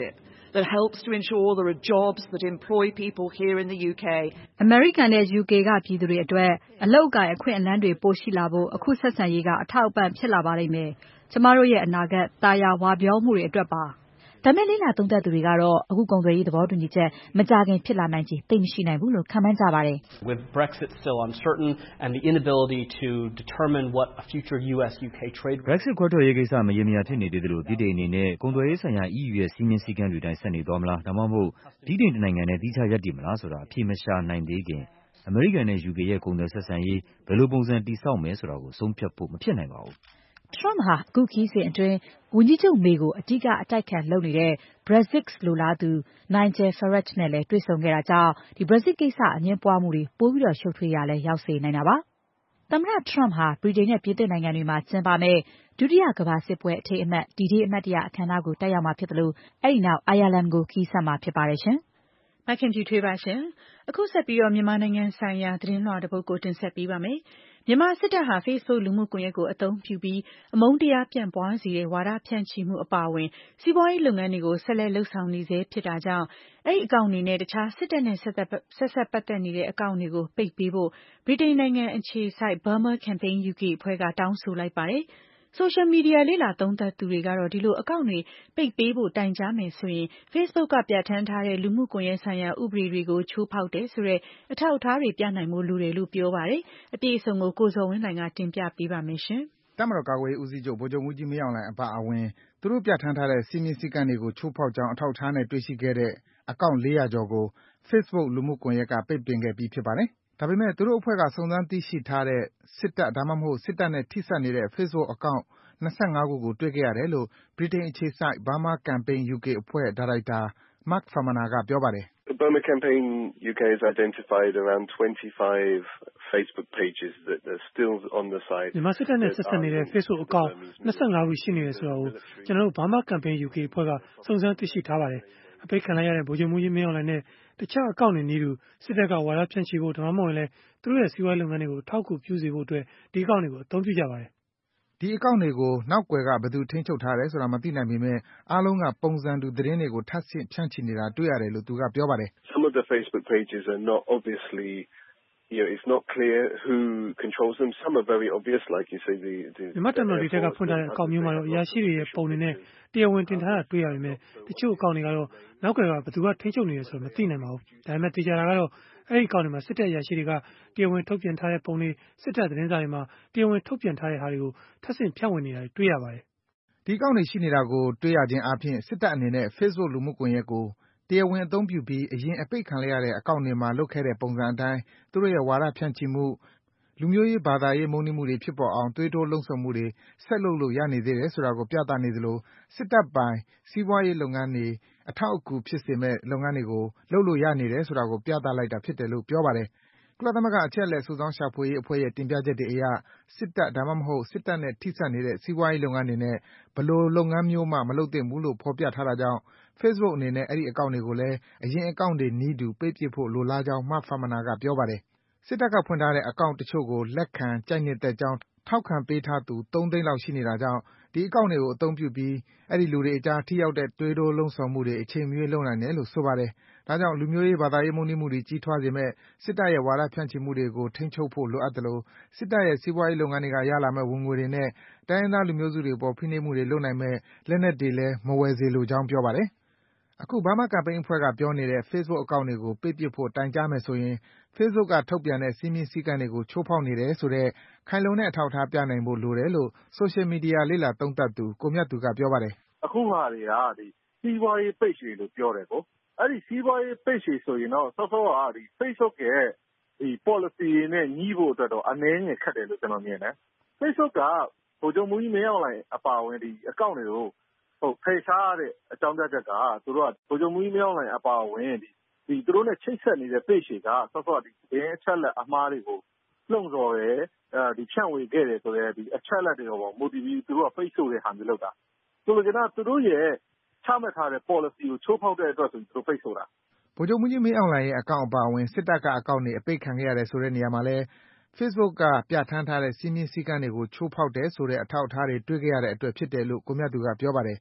that helps to ensure there are jobs that employ people here in the U K. အမေရိကန်နဲ့ ယူကေ ကပြည်သူတွေအတွက်အလုပ်အကိုင်အခွင့်အလမ်းတွေပိုရှိလာဖို့အခုဆက်ဆံရေးကအထောက်အပံ့ဖြစ်လာပါလိမ့်မယ်။ကျမတို့ရဲ့အနာဂတ်တာယာဝပြောမှုတွေအတွက်ပါ။ဒါပေမဲ့လေ့လာသုံးသပ်သူတွေကတော့အခုကုန်သွယ်ရေးသဘောတူညီချက်မကြာခင်ဖြစ်လာနိုင်ခြေသိပ်မရှိနိုင်ဘူးလို့ခန့်မှန်းကြပါတယ်။ With Brexit still uncertain and the inability to determine what a future U S U K trade Brexit ခွဲထွက်ရေးကိစ္စမရေမရာဖြစ်နေသေးသလိုဗြိတိန်အနေနဲ့ကုန်သွယ်ရေးဆိုင်ရာ E U ရဲ့စည်းမျဉ်းစည်းကမ်းတွေတိုင်းဆက်နေသွားမလားဒါမှမဟုတ်ဗြိတိန်တနိုင်ငံနဲ့သီးခြားရပ်တည်မလားဆိုတာအဖြေမရှာနိုင်သေးခင်အမေရိကန်နဲ့ ယူကေ ရဲ့ကုန်သွယ်ဆက်ဆံရေးဘယ်လိုပုံစံတည်ဆောက်မယ်ဆိုတာကိုဆုံးဖြတ်ဖို့မဖြစ်နိုင်ပါဘူး။ Trump ဟာအခုခရီးစဉ်အတွင်းဝန်ကြီးချုပ် May ကိုအဓိကအတိုက်ခံလုပ်နေတဲ့ Brexit လိုလားသူ Nigel Farage နဲ့လည်းတွေ့ဆုံခဲ့တာကြောင့်ဒီ Brexit ကိစ္စအငြင်းပွားမှုတွေပိုပြီးတော့ရှုပ်ထွေးရာလည်းရောက်စေနိုင်တာပါ။သမ္မတ Trump ဟာဗြိတိန်နဲ့ပြင်သစ်နိုင်ငံတွေမှာကျင်းပမယ့်ဒုတိယကမ္ဘာစစ်ပွဲအထိမ်းအမှတ် D-Day အမှတ်တရအခမ်းအနားကိုတက်ရောက်မှာဖြစ်သလိုအဲဒီနောက်အိုင်ယာလန်ကိုခရီးဆက်မှာဖြစ်ပါတယ်ရှင်။မခင်ဖြူထွေးပါရှင်။အခုဆက်ပြီးတော့မြန်မာနိုင်ငံဆိုင်ရာသတင်းလွှာတစ်ပုဒ်ကိုတင်ဆက်ပေးပါမယ်။မြန်မာစစ်တပ်ဟာ Facebook လူမှုကွန်ရက်ကိုအသုံးပြုပြီးအမုန်းတရားပြန့်ပွားစေတဲ့ဝါဒဖြန့်ချီမှုအပါအဝင်စီးပွားရေးလုပ်ငန်းတွေကိုဆက်လက်လှုပ်ဆောင်နေဆဲဖြစ်တာကြောင့်အဲဒီအကောင့်တွေနဲ့တခြားစစ်တပ်နဲ့ဆက်ဆက်ပတ်သက်နေတဲ့အကောင့်တွေကိုပိတ်ပေးဖို့ဗြိတိန်နိုင်ငံအခြေစိုက် Burma Campaign U K အဖွဲ့ကတောင်းဆိုလိုက်ပါတယ်။ Social Media လေ့လာသုံးသပ်သူတွေကတော့ဒီလိုအကောင့်တွေပိတ်ပေးဖို့တိုင်ကြားမယ်ဆိုရင် Facebook ကပြဋ္ဌာန်းထားတဲ့လူမှုကွန်ရက်ဆိုင်ရာဥပဒေတွေကိုချိုးဖောက်တယ်ဆိုတဲ့အထောက်အထားတွေပြနိုင်ဖို့လိုတယ်လို့ပြောပါတယ်။အပြည့်အစုံကိုကိုဇော်ဝင်းလှိုင်ကတင်ပြပေးပါမယ်ရှင်။တပ်မတော်ကာကွယ်ရေးဦးစီးချုပ်ဗိုလ်ချုပ်မှူးကြီးမင်းအောင်လှိုင်အပါအဝင်သူတို့ပြဋ္ဌာန်းထားတဲ့စည်းမျဉ်းစည်းကမ်းတွေကိုချိုးဖောက်ကြောင်းအထောက်အထားနဲ့တွေ့ရှိခဲ့တဲ့အကောင့်လေးရာကျော်ကို Facebook လူမှုကွန်ရက်ကပိတ်ပင်ခဲ့ပြီးဖြစ်ပါတယ်။ဒါပေမဲ့သူတို့အဖွဲ့ကစုံစမ်းသိရှိထားတဲ့စစ်တပ်ဒါမှမဟုတ်စစ်တပ်နဲ့ထိစပ်နေတဲ့ Facebook အကောင့်၂၅ခုကိုတွေ့ခဲ့ရတယ်လို့ဗြိတိန်အခြေစိုက် Burma Campaign U K အဖွဲ့ဒါရိုက်တာ Mark Farmaner ကပြောပါတယ်။ Burma Campaign U K has identified around twenty-five Facebook pages that are still on the site. မြန်မာစစ်တပ်နဲ့ဆက်ဆက်နေတဲ့ Facebook အကောင့်၂၅ခုရှိနေတယ်ဆိုတာကိုကျွန်တော်တို့ Burma Campaign U K အဖွဲ့ကစုံစမ်းသိရှိထားပါတယ်။အပိတ်ခံလိုက်ရတဲ့ဗိုလ်ချုပ်မှူးကြီးမင်းအောင်လှိုင်နဲ့တခြားအကောင့်တွေနည်းတူစစ်တပ်ကဝါဒဖြန့်ချီဖို့ဒါမှမဟုတ်လည်းသူတို့ရဲ့စီးပွားရေးလုပ်ငန်းတွေကိုထောက်ကူပြုစေဖို့အတွက်ဒီအကောင့်တွေကိုအသုံးပြုကြပါတယ်။ဒီအကောင့်တွေကိုနောက်ကွယ်ကဘယ်သူထိန်းချုပ်ထားတယ်ဆိုတာမသိနိုင်ပေမဲ့အားလုံးကပုံစံတူသတင်းတွေကိုထပ်ဆင့်ဖြန့်ချီနေတာတွေ့ရတယ်လို့သူကပြောပါတယ်။ Some of the Facebook pages are not obviously you know it's not clear who controls them. Some are very obvious like you say the the မြန်မာတပ်မတော်တွေကဖွင့်ထားတဲ့အကောင့်မျိုးမှာတော့အရာရှိတွေရဲ့ပုံတွေနဲ့တရားဝင်တင်ထားတာတွေ့ရပေမဲ့တချို့အကောင့်တွေကတော့နောက်ကွယ်ကဘယ်သူကထိန်းချုပ်နေလဲဆိုတာမသိနိုင်ပါဘူး။ဒါပေမဲ့သိကြတာကတော့အဲဒီအကောင့်တွေမှာစစ်တပ်အရာရှိတွေကတရားဝင်ထုတ်ပြန်ထားတဲ့ပုံတွေစစ်တပ်သတင်းစာတွေမှာတရားဝင်ထုတ်ပြန်ထားတဲ့ဟာတွေကိုထပ်ဆင့်ဖြန့်ဝေနေတာတွေ့ရပါတယ်။ဒီအကောင့်တွေရှိနေတာကိုတွေ့ရခြင်းအပြင်စစ်တပ်အနေနဲ့ Facebook လူမှုကွန်ရက်ကိုတရားဝင်အသုံးပြုပြီးအရင်အပိတ်ခံလိုက်ရတဲ့အကောင့်တွေမှာလုပ်ခဲ့တဲ့ပုံစံအတိုင်းသူတို့ရဲ့ဝါဒဖြန့်ချီမှုလူမျိုးရေးဘာသာရေးမုန်းတီးမှုတွေဖြစ်ပေါ်အောင်သွေးထိုးလှုံ့ဆော်မှုတွေဆက်လုပ်လို့ရနေသေးတယ်ဆိုတာကိုပြသနေသလိုစစ်တပ်ပိုင်စီးပွားရေးလုပ်ငန်းတွေအထောက်အကူဖြစ်စေမဲ့လုပ်ငန်းတွေကိုလုပ်လို့ရနေတယ်ဆိုတာကိုပြသလိုက်တာဖြစ်တယ်လို့ပြောပါတယ်။ကုလသမဂ္ဂအချက်အလက်စုဆောင်းရှာဖွေရေးအဖွဲ့ရဲ့တင်ပြချက်တွေအရစစ်တပ်ဒါမှမဟုတ်စစ်တပ်နဲ့ထိစပ်နေတဲ့စီးပွားရေးလုပ်ငန်းတွေနဲ့ဘယ်လိုလုပ်ငန်းမျိုးမှမလုပ်သင့်ဘူးလို့ဖော်ပြထားတာကြောင့် Facebook အနေနဲ့အဲဒီအကောင့်တွေကိုလည်းအရင်အကောင့်တွေနည်းတူပိတ်ပစ်ဖို့လိုလားကြောင်း Mark Farmaner ကပြောပါတယ်။စစ်တပ်ကဖွင့်ထားတဲ့အကောင့်တချို့ကိုလက်ခံကြိုက်နှစ်သက်ကြောင်းထောက်ခံပေးထားသူသုံးသိန်းလောက်ရှိနေတာကြောင့်ဒီအကောင့်တွေကိုအသုံးပြုပြီးအဲဒီလူတွေအကြားထိရောက်တဲ့သွေးထိုးလှုံ့ဆော်မှုတွေအချိန်မရွေးလုပ်နိုင်တယ်လို့ဆိုပါတယ်။ဒါကြောင့်လူမျိုးရေးဘာသာရေးမုန်းတီးမှုတွေကြီးထွားစေမဲ့စစ်တပ်ရဲ့ဝါဒဖြန့်ချီမှုတွေကိုထိန်းချုပ်ဖို့လိုအပ်သလိုစစ်တပ်ရဲ့စီးပွားရေးလုပ်ငန်းတွေကရလာမဲ့ဝင်ငွေတွေနဲ့တိုင်းရင်းသားလူမျိုးစုတွေအပေါ်ဖိနှိပ်မှုတွေလုပ်နိုင်မဲ့လက်နက်တွေလည်းမဝယ်စေလိုကြောင်းပြောပါတယ်။အခု Burma Campaign အဖွဲ့ကပြောနေတဲ့ Facebook အကောင့်တွေကိုပိတ်ပစ်ဖို့တိုင်ကြားမယ်ဆိုရင် Facebook ကထုတ်ပြန်တဲ့စည်းမျဉ်းစည်းကမ်းတွေကိုချိုးဖောက်နေတယ်ဆိုတဲ့ခိုင်လုံတဲ့အထောက်အထားပြနိုင်ဖို့လိုတယ်လို့ Social Media လေ့လာသုံးသပ်သူကိုမြတ်သူကပြောပါတယ်။အခုဟာတွေကဒီစီးပွားရေး page တွေလို့ပြောတယ်ကိုအဲ့ဒီစီးပွားရေး page တွေဆိုရင်တော့စောစောကဒီ Facebook ရဲ့ဒီ policy တွေနဲ့ညီးဖို့အတွက်တော့အနည်းငယ်ခက်တယ်လို့ကျွန်တော်မြင်တယ်။ Facebook ကဗိုလ်ချုပ်မှူးကြီးမင်းအောင်လှိုင်အပါအဝင်ဒီအကောင့်တွေကိုဟုတ်ဖယ်ရှားရတဲ့အကြောင်းပြချက်ကသူတို့ကဗိုလ်ချုပ်မှူးကြီးမင်းအောင်လှိုင်အပါအဝင်ဒီဒီသူတို့နဲ့ချိတ်ဆက်နေတဲ့ page တွေကစောစောဒီဘင်းအချက်လက်အမှားတွေကိုလှုံ့ဆော်တယ်အဲဒီဖြန့်ဝေခဲ့တယ်ဆိုတဲ့ဒီအချက်လက်တွေပေါ် motive သူတို့က Facebook တဲ့ဟာမျိုးလုပ်တာဆိုလိုချင်တာသူတို့ရဲ့ချမှတ်ထားတဲ့ policy ကိုချိုးဖောက်တဲ့အတွက်ဆိုသူတို့ Facebook တာဗိုလ်ချုပ်မှူးကြီးမင်းအောင်လှိုင်ရဲ့အကောင့်အပါအဝင်စစ်တပ်ကအကောင့်တွေအပိတ်ခံခဲ့ရတယ်ဆိုတဲ့နေရာမှာလဲ Facebook ကပြဋ္ဌာန်းထားတဲ့စည်းမျဉ်းစည်းကမ်းတွေကိုချိုးဖောက်တယ်ဆိုတဲ့အထောက်အထားတွေတွေ့ခဲ့ရတဲ့အတွက်ဖြစ်တယ်လို့ကိုမြတ်သူကပြောပါတယ်။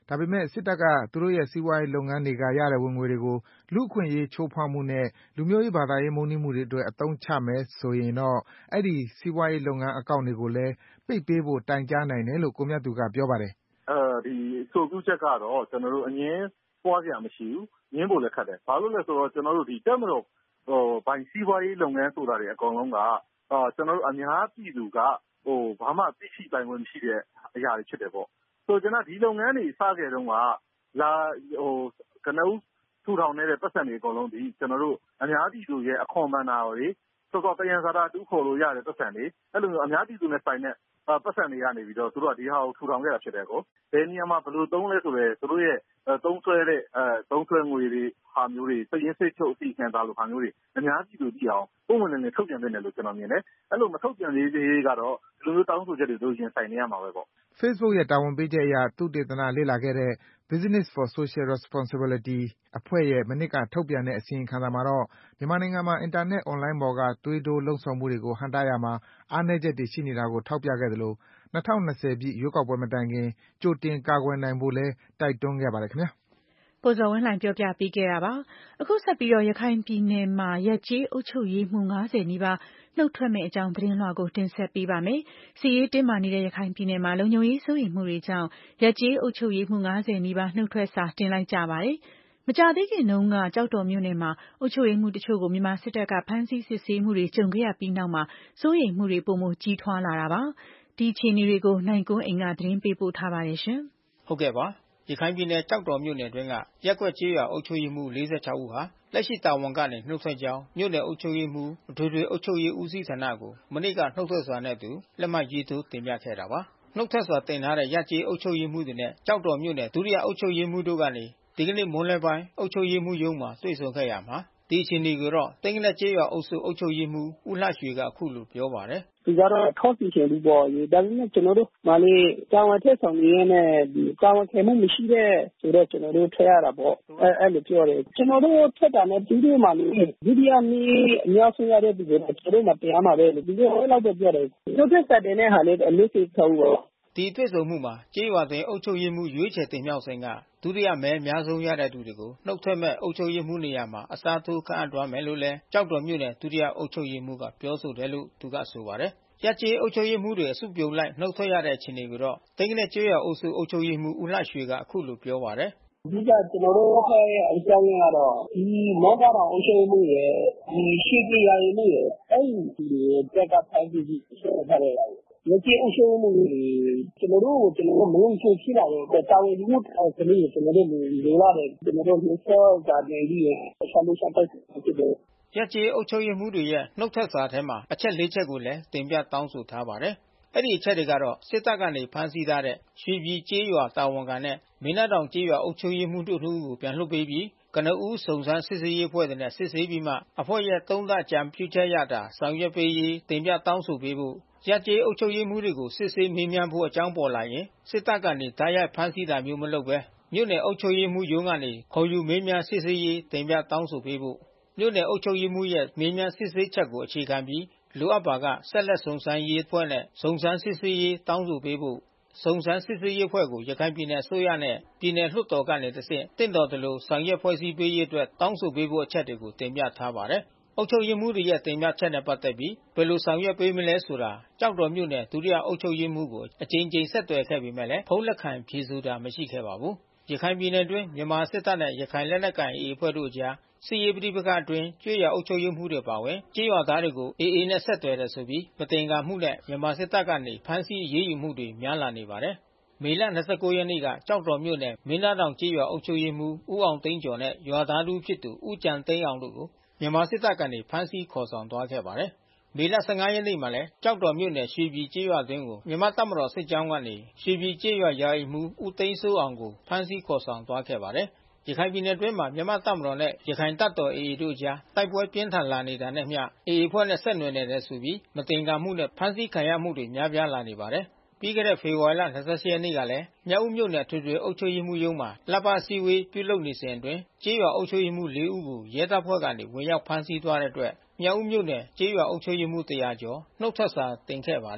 ဒါပေမဲ့စစ်တပ်ကသူတို့ရဲ့စီးပွားရေးလုပ်ငန်းတွေကရတဲ့ဝင်ငွေတွေကိုလူ့အခွင့်အရေးချိုးဖောက်မှုနဲ့လူမျိုးရေးဘာသာရေးမုန်းတီးမှုတွေအတွက်အသုံးချမယ်ဆိုရင်တော့အဲဒီစီးပွားရေးလုပ်ငန်းအကောင့်တွေကိုလည်းပိတ်ပေးဖို့တိုင်ကြားနိုင်တယ်လို့ကိုမြတ်သူကပြောပါတယ်။အဲဒီဆိုပြုချက်ကတော့ကျွန်တော်တို့အငင်းပွားစရာမရှိဘူး။ငင်းဖို့လည်းခက်တယ်။ဘာလို့လဲဆိုတော့ကျွန်တော်တို့ဒီတက်မတော်ဟိုဘိုင်စီးပွားရေးလုပ်ငန်းဆိုတာတွေအကုန်လုံးကအာကျွန်တော်တို့အများပြည်သူကဟိုဘာမှသိရှိပိုင်ခွင့်မရှိတဲ့အရာတွေဖြစ်တယ်ပေါ့။ဆိုကျွန်တော်ဒီလုပ်ငန်းတွေစခဲ့တုန်းကလာဟိုကနဦးထူထောင်နေတဲ့ပတ်စံတွေအကုန်လုံးဒီကျွန်တော်တို့အများပြည်သူရဲ့အခွန်ဘဏ္ဍာတွေစောစောတယံဇာတာတူးခေါ်လို့ရတဲ့ပတ်စံတွေအဲ့လိုမျိုးအများပြည်သူနဲ့ဆိုင်တဲ့ပတ်စံတွေကနေပြီးတော့သူတို့ကဒီဟာကိုထူထောင်ခဲ့တာဖြစ်တယ်ကိုဘယ်နေရာမှာဘယ်လိုသုံးလဲဆိုတော့သူတို့ရဲ့သုံးဆွဲတဲ့အဲသုံးဆွဲငွေတွေဟာမျိုးတွေစည်ရင်းစိတ်ချုပ်အစီအခံသားလိုဟာမျိုးတွေအများပြည်သူကြည့်အောင်ပုံမှန်နဲ့ထုတ်ပြန်နေတယ်လို့ကျွန်တော်မြင်တယ်အဲ့လိုမထုတ်ပြန်သေးသေးကတော့ဒီလိုမျိုးတောင်းဆိုချက်တွေတို့ရင်ဆိုင်နေရမှာပဲပေါ့ Facebook ရဲ့တာဝန်ပေးချက်အရသုတေသနလေ့လာခဲ့တဲ့ Business for Social Responsibility အဖွဲ့ရဲ့မနှစ်ကထုတ်ပြန်တဲ့အစီရင်ခံစာမှာတော့မြန်မာနိုင်ငံမှာအင်တာနက်အွန်လိုင်းပေါ်ကသွေးတိုးလှုံ့ဆော်မှုတွေကိုဟန့်တားရမှာအားနည်းချက်တွေရှိနေတာကိုထောက်ပြခဲ့သလို၂၀၂၀ပြည့်ရွေးကောက်ပွဲမတိုင်ခင်ကြိုတင်ကာကွယ်နိုင်ဖို့လည်းတိုက်တွန်းခဲ့ပါတယ်ခင်ဗျာကိုဇော်ဝင်းလှိုင်ပြောပြပေးခဲ့တာပါအခုဆက်ပြီးတော့ရခိုင်ပြည်နယ်မှာရက်ကျေးအုပ်ချုပ်ရေးမှု၅၀နီးပါးနှုတ်ထွက်မဲ့အကြောင်းသတင်းလွှာကိုတင်ဆက်ပေးပါမယ်စီရေးတင်းမာနေတဲ့ရခိုင်ပြည်နယ်မှာလုံခြုံရေးစိုးရိမ်မှုတွေကြောင့်ရက်ကျေးအုပ်ချုပ်ရေးမှု၅၀နီးပါးနှုတ်ထွက်စာတင်လိုက်ကြပါတယ်မကြသေးခင်တုန်းကကြောက်တော်မြို့နယ်မှာအုပ်ချုပ်ရေးမှုတချို့ကိုမြန်မာစစ်တပ်ကဖမ်းဆီးစစ်ဆေးမှုတွေကြုံခဲ့ရပြီးနောက်မှာစိုးရိမ်မှုတွေပိုမိုကြီးထွားလာတာပါဒီအခြေအနေတွေကိုနိုင်ကွန်းအိမ်ကသတင်းပေးပို့ထားပါတယ်ရှင်ဟုတ်ကဲ့ပါရခိုင်ပြည်နယ်ကြောက်တော်မြို့နယ်တွင်းကရက်ကွက်ကျေးရွာအုပ်ချုပ်ရေးမှု၄၆ဦးဟာလက်ရှိတာဝန်ကနေနှုတ်ထွက်ကြောင်းမြို့နယ်အုပ်ချုပ်ရေးမှုအထွေထွေအုပ်ချုပ်ရေးဦးစီးဌာနကိုမနေ့ကနှုတ်ထွက်စွာနဲ့တူလက်မှတ်ရေးထိုးတင်ပြခဲ့တာပါနှုတ်ထွက်စွာတင်ထားတဲ့ရက်ကျေးအုပ်ချုပ်ရေးမှုတွေနဲ့ကြောက်တော်မြို့နယ်ဒုတိယအုပ်ချုပ်ရေးမှုတို့ကနေဒီကနေ့မွန်းလွဲပိုင်းအုပ်ချုပ်ရေးမှုရုံးမှာတွေ့ဆုံခဲ့ရမှာဒီအခြေအနေကိုတော့တင်းကနက်ကျေးရွာအုပ်စုအုပ်ချုပ်ရေးမှုဦးလှရွှေကအခုလိုပြောပါတယ်ဒီကတော့ထောက်စီချင်ပြီးပေါ့ရေဒါပေမဲ့ကျွန်တော်တို့မာလေးတာဝန်ထက်ဆောင်ရင်းနဲ့ဒီတာဝန်ခံမှုမရှိတဲ့ဆိုတော့ကျွန်တော်တို့ထည့်ရတာပေါ့အဲအဲ့လိုပြောတယ်ကျွန်တော်တို့ထက်တာနဲ့ဒီလိုမှလေးဒုတိယနေ့အများဆုံးရတဲ့ဒီကိုကျွန်တော်တို့မတရားမှာပဲဒီလိုအဲ့လောက်ပဲပြောတယ်တို့ထက်စတဲ့နဲ့ဟာလေးအလို့စိတ်ထောက်ပေါ့ဒီတွေ့ဆုံမှုမှာကျေးရွာတွင်အုပ်ချုပ်ရေးမှုရွေးချယ်တင်မြှောက်စဉ်ကဒုတိယမဲအများဆုံးရတဲ့သူတွေကိုနှုတ်ထွက်မဲ့အုပ်ချုပ်ရေးမှုနေရာမှာအစားထိုးခန့်အပ်သွားမယ်လို့လည်းကြောက်တော်မြို့နယ်ဒုတိယအုပ်ချုပ်ရေးမှုကပြောဆိုတယ်လို့သူကဆိုပါတယ်ရက်ကျေးအုပ်ချုပ်ရေးမှုတွေအစုပြုံလိုက်နှုတ်ထွက်ရတဲ့အခြေအနေကိုတော့တင်းကနက်ကျေးရွာအုပ်စုအုပ်ချုပ်ရေးမှုဦးလှရွှေကအခုလိုပြောပါတယ်ဒီကကျွန်တော်တို့ရဲ့အကြောင်းရင်းကတော့ဒီမောကတော်အုပ်ချုပ်မှုရဲ့ဒီရှိပြရည်မှုရဲ့အဲ့ဒီတက်ကဖိုင်ပြီးဆက်ထားရတယ်ရကြေးအုပ်ချုပ်မှုတွေကျွန်တော်တို့ကျွန်တော်တို့မလုံးချုပ်ဖြစ်လာတဲ့တာဝန်ယူမှုကလေးကျွန်တော်တို့လိုလာတယ်ကျွန်တော်တို့မျိုးစောကတည်းကဆမ်လို့ဆက်ပတ်ဖြစ်တယ်ရက်ကျေးအုပ်ချုပ်ရေးမှုတွေရဲ့နှုတ်ထွက်စာထဲမှာအချက်၄ချက်ကိုလည်းတင်ပြတောင်းဆိုထားပါတယ်အဲ့ဒီအချက်တွေကတော့စစ်တပ်ကနေဖမ်းဆီးထားတဲ့ရွှေပြည်ကျေးရွာတာဝန်ခံနဲ့မင်းတောင်ကျေးရွာအုပ်ချုပ်ရေးမှုတို့ကိုပြန်လွှတ်ပေးပြီးကနဦးစုံစမ်းစစ်ဆေးရေးအဖွဲ့နဲ့စစ်ဆေးပြီးမှအဖွဲ့ရဲ့သုံးသပ်ကြံပြုချက်ရတာဆောင်ရွက်ပေးရေးတင်ပြတောင်းဆိုပေးဖို့ရက်ကျေးအုပ်ချုပ်ရေးမှုတွေကိုစစ်ဆေးမေးမြန်းဖို့အကြောင်းပေါ်လာရင်စစ်တပ်ကနေတိုက်ရိုက်ဖမ်းဆီးတာမျိုးမလုပ်ဘဲမြို့နယ်အုပ်ချုပ်ရေးမှုရုံးကနေခေါ်ယူမေးမြန်းစစ်ဆေးရေးတင်ပြတောင်းဆိုပေးဖို့မြို့နယ်အုပ်ချုပ်ရေးမှုရဲ့မေးမြန်းစစ်ဆေးချက်ကိုအခြေခံပြီးလိုအပ်ပါကဆက်လက်စုံစမ်းရေးအဖွဲ့နဲ့စုံစမ်းစစ်ဆေးရေးတောင်းဆိုပေးဖို့စုံစမ်းစစ်ဆေးရေးအဖွဲ့ကိုရခိုင်ပြည်နယ်အစိုးရနဲ့ပြည်နယ်လွှတ်တော်ကနေတဆင့်တင့်တော်သလိုဆောင်ရွက်ဖွဲ့စည်းပေးရေးအတွက်တောင်းဆိုပေးဖို့အချက်တွေကိုတင်ပြထားပါတယ်။အုပ်ချုပ်ရေးမှုတွေရဲ့တင်ပြချက်နဲ့ပတ်သက်ပြီးဘယ်လိုဆောင်ရွက်ပေးမလဲဆိုတာကြောက်တော်မြို့နယ်ဒုတိယအုပ်ချုပ်ရေးမှုကိုအကြိမ်ကြိမ်ဆက်သွယ်ခဲ့ပေမဲ့လည်းဖုန်းလက်ခံဖြေဆိုတာမရှိခဲ့ပါဘူး။ရခိုင်ပြည်နယ်တွင်းမြန်မာစစ်တပ်နဲ့ရခိုင်လက်နက်ကိုင်အေအေအဖွဲ့တို့အကြားစစ်ရေးပဋိပက္ခအတွင်းကျွေးရအုပ်ချုပ်ရေးမှုတွေပါဝင်ကျေးရွာသားတွေကိုအေအေနဲ့ဆက်သွယ်တယ်ဆိုပြီးမတင်ကာမှုနဲ့မြန်မာစစ်တပ်ကနေဖမ်းဆီးရေးယူမှုတွေများလာနေပါတယ်။မေလ၂၉ရက်နေ့ကကြောက်တော်မြို့နယ်မင်းသားတောင်ကျေးရွာအုပ်ချုပ်ရေးမှုဦးအောင်သိန်းကျော်နဲ့ရွာသားတို့ဖြစ်သူဦးကြံသိန်းအောင်တို့ကိုမြန်မာစစ်တပ်ကနေဖမ်းဆီးခေါ်ဆောင်သွားခဲ့ပါတယ်။မေလ၁၅ရက်နေ့မှာလည်းကြောက်တော်မြို့နယ်ရွှေပြည်ကျေးရွာတွင်ကိုမြန်မာတပ်မတော်စစ်ကြောင်းကနေရွှေပြည်ကျေးရွာယာယီမှုဦးသိန်းစိုးအောင်ကိုဖမ်းဆီးခေါ်ဆောင်သွားခဲ့ပါတယ်။ရခိုင်ပြည်နယ်တွင်းမှာမြန်မာတပ်မတော်နဲ့ရခိုင်တပ်တော်အေအေတို့ကြားတိုက်ပွဲပြင်းထန်လာနေတာနဲ့မျှအေအေဖွဲ့နဲ့ဆက်နွယ်နေတယ်ဆိုပြီးမတင်ကာမှုနဲ့ဖမ်းဆီးခံရမှုတွေများပြားလာနေပါတယ်။ပြီးခဲ့တဲ့ဖေဖော်ဝါရီလ၂၈ရက်နေ့ကလည်းမြောက်ဦးမြို့နယ်ထွေထွေအုပ်ချုပ်ရေးမှုရုံးမှာလက်ပါစီဝေးပြုလုပ်နေစဉ်အတွင်းကျေးရွာအုပ်ချုပ်ရေးမှု၄ဦးကိုရဲတပ်ဖွဲ့ကနေဝင်ရောက်ဖမ်းဆီးသွားတဲ့အတွက်မြောက်ဦးမြို့နယ်ကျေးရွာအုပ်ချုပ်ရေးမှုတရာကျော်နှုတ်ထွက်စာတင်ခဲ့ပါတယ်။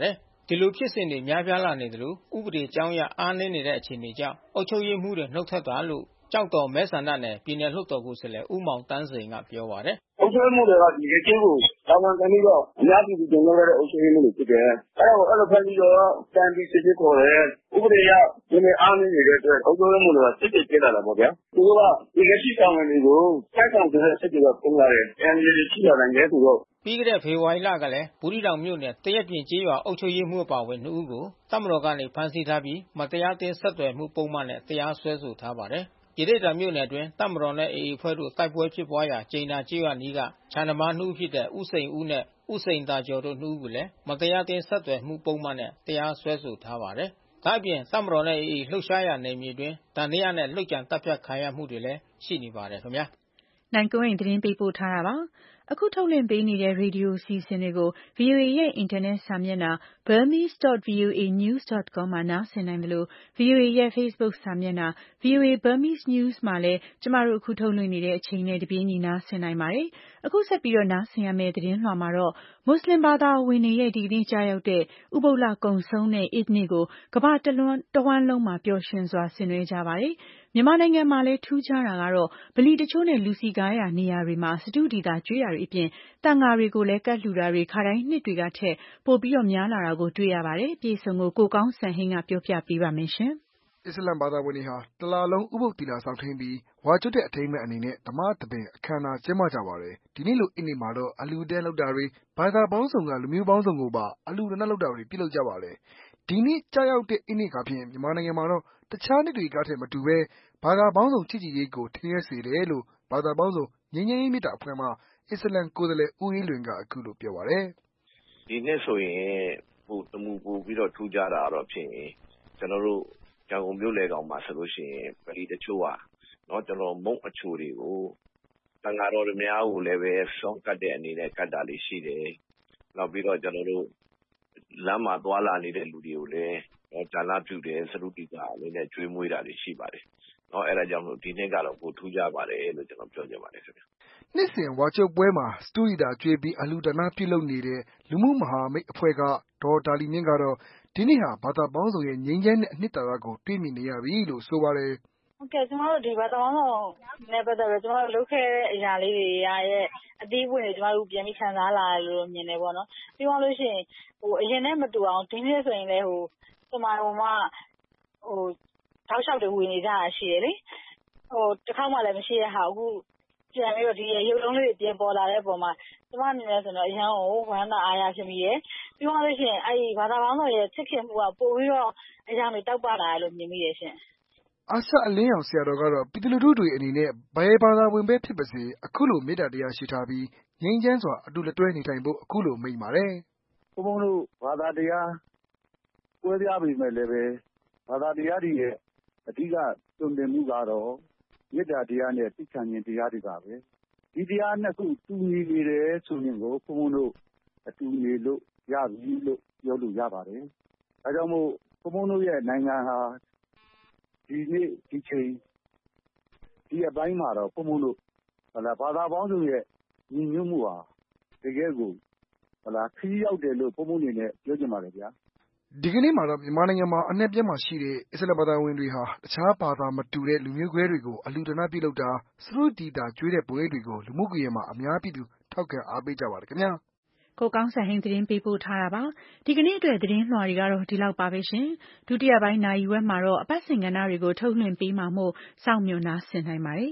ဒီလိုဖြစ်စဉ်တွေများပြားလာနေတယ်လို့ဥပဒေကြောင်းအရအားနည်းနေတဲ့အခြေအနေကြောင့်အုပ်ချုပ်ရေးမှူးတွေနှုတ်ထွက်တာလို့ကျောက်တော်မဲဆန္ဒနယ်ပြည်နယ်လွှတ်တော်ကိုယ်စားလှယ်ဦးမောင်တန်းစိန်ကပြောပါတယ်။အုပ်ချုပ်မှုတွေကဒီအချင်းကိုတာဝန်ခံပြီးတော့အများပြည်သူတင်လို့ရတဲ့အုပ်ချုပ်မှုတွေဖြစ်တယ်။အဲဒါကိုအဲ့လိုဖက်ပြီးတော့တန်ပြီးစစ်စစ်ခေါ်တယ်။ဥပဒေအရဒီနေ့အားနည်းနေတဲ့အတွက်အုပ်ချုပ်မှုတွေကစစ်စစ်ပြလာတာပေါ့ဗျာ။သူတို့ကဒီလက်ရှိတာဝန်တွေကိုဆက်ဆောင်တဲ့စစ်တွေကပုံလာတယ်။အန်ဂျီတွေရှိလာတယ်ဆိုတော့ပြီးခဲ့တဲ့ဖေဖော်ဝါရီလကလည်းဘူးသီးတောင်မြို့နယ်တရက်ပြင်ကျေးရွာအုပ်ချုပ်ရေးမှူးအပါအဝင်နှစ်ဦးကိုတပ်မတော်ကနေဖမ်းဆီးထားပြီးမတရားသင်းဆက်သွယ်မှုပုံမှန်နဲ့တရားစွဲဆိုထားပါတယ်။ရသေ့တောင်မြို့နယ်အတွင်းတပ်မတော်နဲ့ အေအေ အဖွဲ့တို့တိုက်ပွဲဖြစ်ပွားရာကျိန်သာကျေးရွာနီးကခြံသမားနှစ်ဦးဖြစ်တဲ့ဦးစိန်ဦးနဲ့ဦးစိန်သာကျော်တို့နှစ်ဦးကိုလည်းမတရားသင်းဆက်သွယ်မှုပုံမှန်နဲ့တရားစွဲဆိုထားပါတယ်။ဒါ့အပြင်တပ်မတော်နဲ့ အေအေ လှုပ်ရှားရာနယ်မြေအတွင်းတန်တရားနဲ့လှုပ်ကြံတပ်ဖြတ်ခံရမှုတွေလည်းရှိနေပါတယ်ခင်ဗျာ။နိုင်ကွန်းရင်သတင်းပေးပို့ထားတာပါ။အခုထုတ်လွှင့်ပေးနေတဲ့ရေဒီယိုအစီအစဉ်တွေကို ဗွီအိုအေ ရဲ့အင်တာနက်စာမျက်နှာ burmese dot v o a news dot com မှာနားဆင်နိုင်တယ်လို့ ဗွီအိုအေ ရဲ့ Facebook စာမျက်နှာ ဗွီအိုအေ Burmese News မှာလည်းကျမတို့အခုထုတ်လွှင့်နေတဲ့အချိန်နဲ့တပြေးညီနားဆင်နိုင်ပါတယ်။အခုဆက်ပြီးတော့နားဆင်ရမယ့်သတင်းလွှာမှာတော့မွတ်စလင်ဘာသာဝင်တွေရဲ့ဒီကနေ့ကြာရောက်တဲ့ဥပုသ်လကုံဆုံးတဲ့ Eid နေ့ကိုကမ္ဘာတလွှားတဝန်းလုံးမှာပျော်ရွှင်စွာဆင်နွှဲကြပါတယ်။မြန်မာနိုင်ငံမှာလည်းထူးခြားတာကတော့ဗလီတချို့နဲ့လူစည်ကားရာနေရာတွေမှာစတုဒီသာကျွေးတာတွေအပြင်တန်ဃာတွေကိုလည်းကတ်လှူတာတွေခါတိုင်းနှစ်တွေကထက်ပိုပြီးတော့များလာတာကိုတွေ့ရပါတယ်။ပြည်စုံကိုကိုကောင်းစံဟင်းကပြောပြပေးပါမယ်ရှင်။အစ္စလမ်ဘာသာဝင်တွေဟာတလလုံးဥပုသ်သီလဆောင်ထိန်ပြီးဝါကျွတ်တဲ့အထိမ်းအမှတ်အနေနဲ့ဓမ္မသဘင်အခမ်းအနားကျင်းပကြပါတယ်။ဒီနေ့လိုအစ်နေ့မှာတော့အလူတဲလောက်တာတွေဘာသာပေါင်းစုံကလူမျိုးပေါင်းစုံကိုပါအလူဒနလောက်တာတွေပြုလုပ်ကြပါတယ်။ဒီနေ့ကြာရောက်တဲ့အစ်နေ့ကဖြင့်မြန်မာနိုင်ငံမှာတော့တခြားနှစ်တွေကထက်မတူဘဲဘာသာပေါင်းစုံချစ်ကြည်ရေးကိုထင်ရစေတယ်လို့ဘာသာပေါင်းစုံငြိမ်းချမ်းရေးမြစ်တာအဖွဲ့မှအစ္စလမ်ကိုယ်စားလှယ်ဦးအေးလွင်ကအခုလိုပြောပါတယ်။ဒီနေ့ဆိုရင်ပိုတမူပိုပြီးတော့ထူးခြားတာတော့ဖြစ်ရင်ကျွန်တော်တို့ရန်ကုန်မြို့လေကောင်မှာဆိုလို့ရှိရင်ဗလီတချို့ဟာเนาะကျွန်တော်မုံအချိုတွေကိုတန်ဃာတော်တွေများကိုလည်းပဲစောင့်ကတ်တဲ့အနေနဲ့ကတ်တာလေးရှိတယ်။နောက်ပြီးတော့ကျွန်တော်တို့လမ်းမှာသွာလာနေတဲ့လူတွေကိုလည်းဒါနပြုတယ်စရုတိကအနေနဲ့ကျွေးမွေးတာတွေရှိပါတယ်။เนาะအဲ့ဒါကြောင့်မို့ဒီနေ့ကတော့ပိုထူးခြားပါတယ်လို့ကျွန်တော်ပြောချင်ပါတယ်ခင်ဗျ။နှစ်စဉ်ဝါချုပ်ပွဲမှာစတူဒီတာကျွေးပြီးအလူဒါနပြုလုပ်နေတဲ့လူမှုမဟာမိတ်အဖွဲ့ကဒေါ်တာလီမြင့်ကတော့ဒီနေ့ဟာဘာသာပေါင်းစုံရဲ့ငြိမ်းချမ်းတဲ့အနှစ်သာရကိုတွေ့မြင်နေရပြီလို့ဆိုပါတယ်။ဟုတ်ကဲ့ကျမတို့ဒီဘာသာပေါင်းစုံနဲ့ပတ်သက်ပြီးကျမတို့လုပ်ခဲ့တဲ့အရာလေးတွေရဲ့အသေးပွင့်တွေကျမတို့ပြန်ပြီးခံစားလာရလို့မြင်တယ်ပေါ့နော်။ပြီးတော့လို့ရှိရင်ဟိုအရင်နဲ့မတူအောင်ဒီနေ့ဆိုရင်လည်းဟိုဒီမှာဟိုမှဟိုတောက်လျှောက်တွေဝင်နေကြတာရှိတယ်လေ။ဟိုတစ်ခါမှလည်းမရှိရဟာအခုပြန်ပြီးတော့ဒီရုပ်လုံးလေးတွေပြင်ပေါ်လာတဲ့အပေါ်မှာကျမအနေနဲ့ဆိုတော့အရန်ကိုဝမ်းသာအားရဖြစ်မိတယ်။ပြီးတော့လို့ရှိရင်အဲ့ဒီဘာသာပေါင်းစုံရဲ့ချစ်ခင်မှုကပိုပြီးတော့အရာတွေတောက်ပလာရလို့မြင်မိတယ်ရှင်။အာဆာအလင်းအောင်ဆရာတော်ကတော့ပြည်သူလူထုတွေအနေနဲ့ဘယ်ဘာသာဝင်ပဲဖြစ်ပါစေအခုလိုမေတ္တာတရားရှိထားပြီးငြိမ်းချမ်းစွာအတူလက်တွဲနေထိုင်ဖို့အခုလိုမိန့်ပါတယ်။ဘုန်းဘုန်းတို့ဘာသာတရားကွဲပြားပေမဲ့လည်းပဲဘာသာတရားတွေရဲ့အဓိကတုံ့ပြန်မှုကတော့မေတ္တာတရားနဲ့သိခံခြင်းတရားတွေပါပဲဒီတရားနှစ်ခုတူညီနေတယ်ဆိုရင်ကိုဘုန်းဘုန်းတို့အတူနေလို့ရပြီလို့ပြောလို့ရပါတယ်အဲကြောင့်မို့ဘုန်းဘုန်းတို့ရဲ့နိုင်ငံဟာဒီနေ့ဒီချိန်ဒီအပိုင်းမှာတော့ဘုန်းဘုန်းတို့ဟလာဘာသာပေါင်းစုံရဲ့ညီညွတ်မှုဟာတကယ်ကိုဟလာခရီးရောက်တယ်လို့ဘုန်းဘုန်းနေနဲ့ပြောချင်ပါတယ်ဗျာဒီကနေ့မှာတော့မြန်မာနိုင်ငံမှာအနှံ့ပြားမှာရှိတဲ့အစ္စလာမ်ဘာသာဝင်တွေဟာတခြားဘာသာမတူတဲ့လူမျိုးကွဲတွေကိုအလူဒနာပြုလုပ်တာစရုဒီတာကျွေးတဲ့ပွဲတွေကိုလူမှုကွန်ရက်မှာအများပြည်သူထောက်ခံအားပေးကြပါတယ်ခင်ဗျာကိုကောင်းစံဟင်းသတင်းပေးပို့ထားတာပါဒီကနေ့အတွက်သတင်းလွှာတွေကတော့ဒီလောက်ပါပဲရှင်ဒုတိယပိုင်းနိုင်ရွက်မှာတော့အပတ်စဉ်ကဏ္ဍတွေကိုထုတ်လွှင့်ပေးမှာမို့စောင့်မျှော်နားဆင်နိုင်ပါတယ်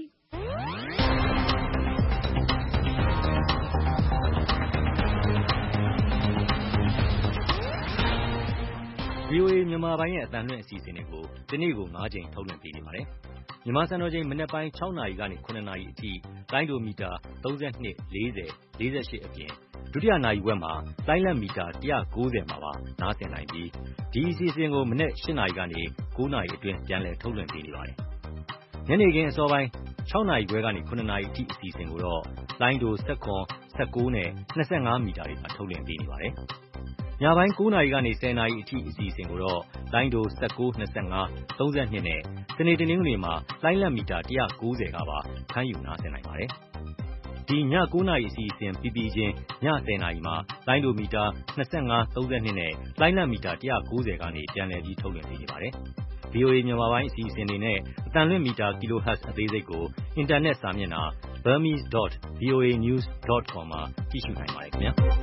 ဗွီအိုအေမြန်မာပိုင်းရဲ့အသံလွှင့်အစီအစဉ်တွေကိုဒီနေ့ကို၅ချိန်ထုတ်လွှင့်ပေးနေပါတယ်။မြန်မာစံတော်ချိန်မနက်ပိုင်း၆နာရီကနေ၇နာရီအထိလိုင်းဒိုမီတာ၃၂ ၄၀ ၄၈အပြင်ဒုတိယနာရီဝက်မှာလိုင်းလက်မီတာ၁၉၀မှာပါနားဆင်နိုင်ပြီးဒီအစီအစဉ်ကိုမနက်၈နာရီကနေ၉နာရီအတွင်းပြန်လည်ထုတ်လွှင့်ပေးနေပါတယ်။ညနေခင်းအစောပိုင်း၆နာရီခွဲကနေ၇နာရီအထိအစီအစဉ်ကိုတော့လိုင်းဒို၁၇ ၁၉နဲ့၂၅မီတာတွေမှာထုတ်လွှင့်ပေးနေပါတယ်။ညပိုင်း၉နာရီကနေ၁၀နာရီအထိအစီအစဉ်ကိုတော့လိုင်းဒို၁၉ ၂၅ ၃၂နဲ့စနေတနင်္ဂနွေမှာလိုင်းလက်မီတာ၁၉၀ကပါဖမ်းယူနားဆင်နိုင်ပါတယ်။ဒီညကိုးနာရီအစီအစဉ်ပြီးပြီးချင်းညဆယ်နာရီမှာလိုင်းဒိုမီတာနှစ်ငါး သုံး၂နဲ့လိုင်းလံမီတာone ninetyကနေပြန်လည်ပြီးထုတ်လွှင့်ပေးနေပါတယ်။ ဗွီအိုအေ မြန်မာပိုင်းအစီအစဉ်တွေနဲ့အသံလွှင့်မီတာ kilohertz အသေးစိတ်ကိုအင်တာနက်စာမျက်နှာ burmese dot voa news dot com မှာကြည့်ရှုနိုင်ပါတယ်ခင်ဗျာ။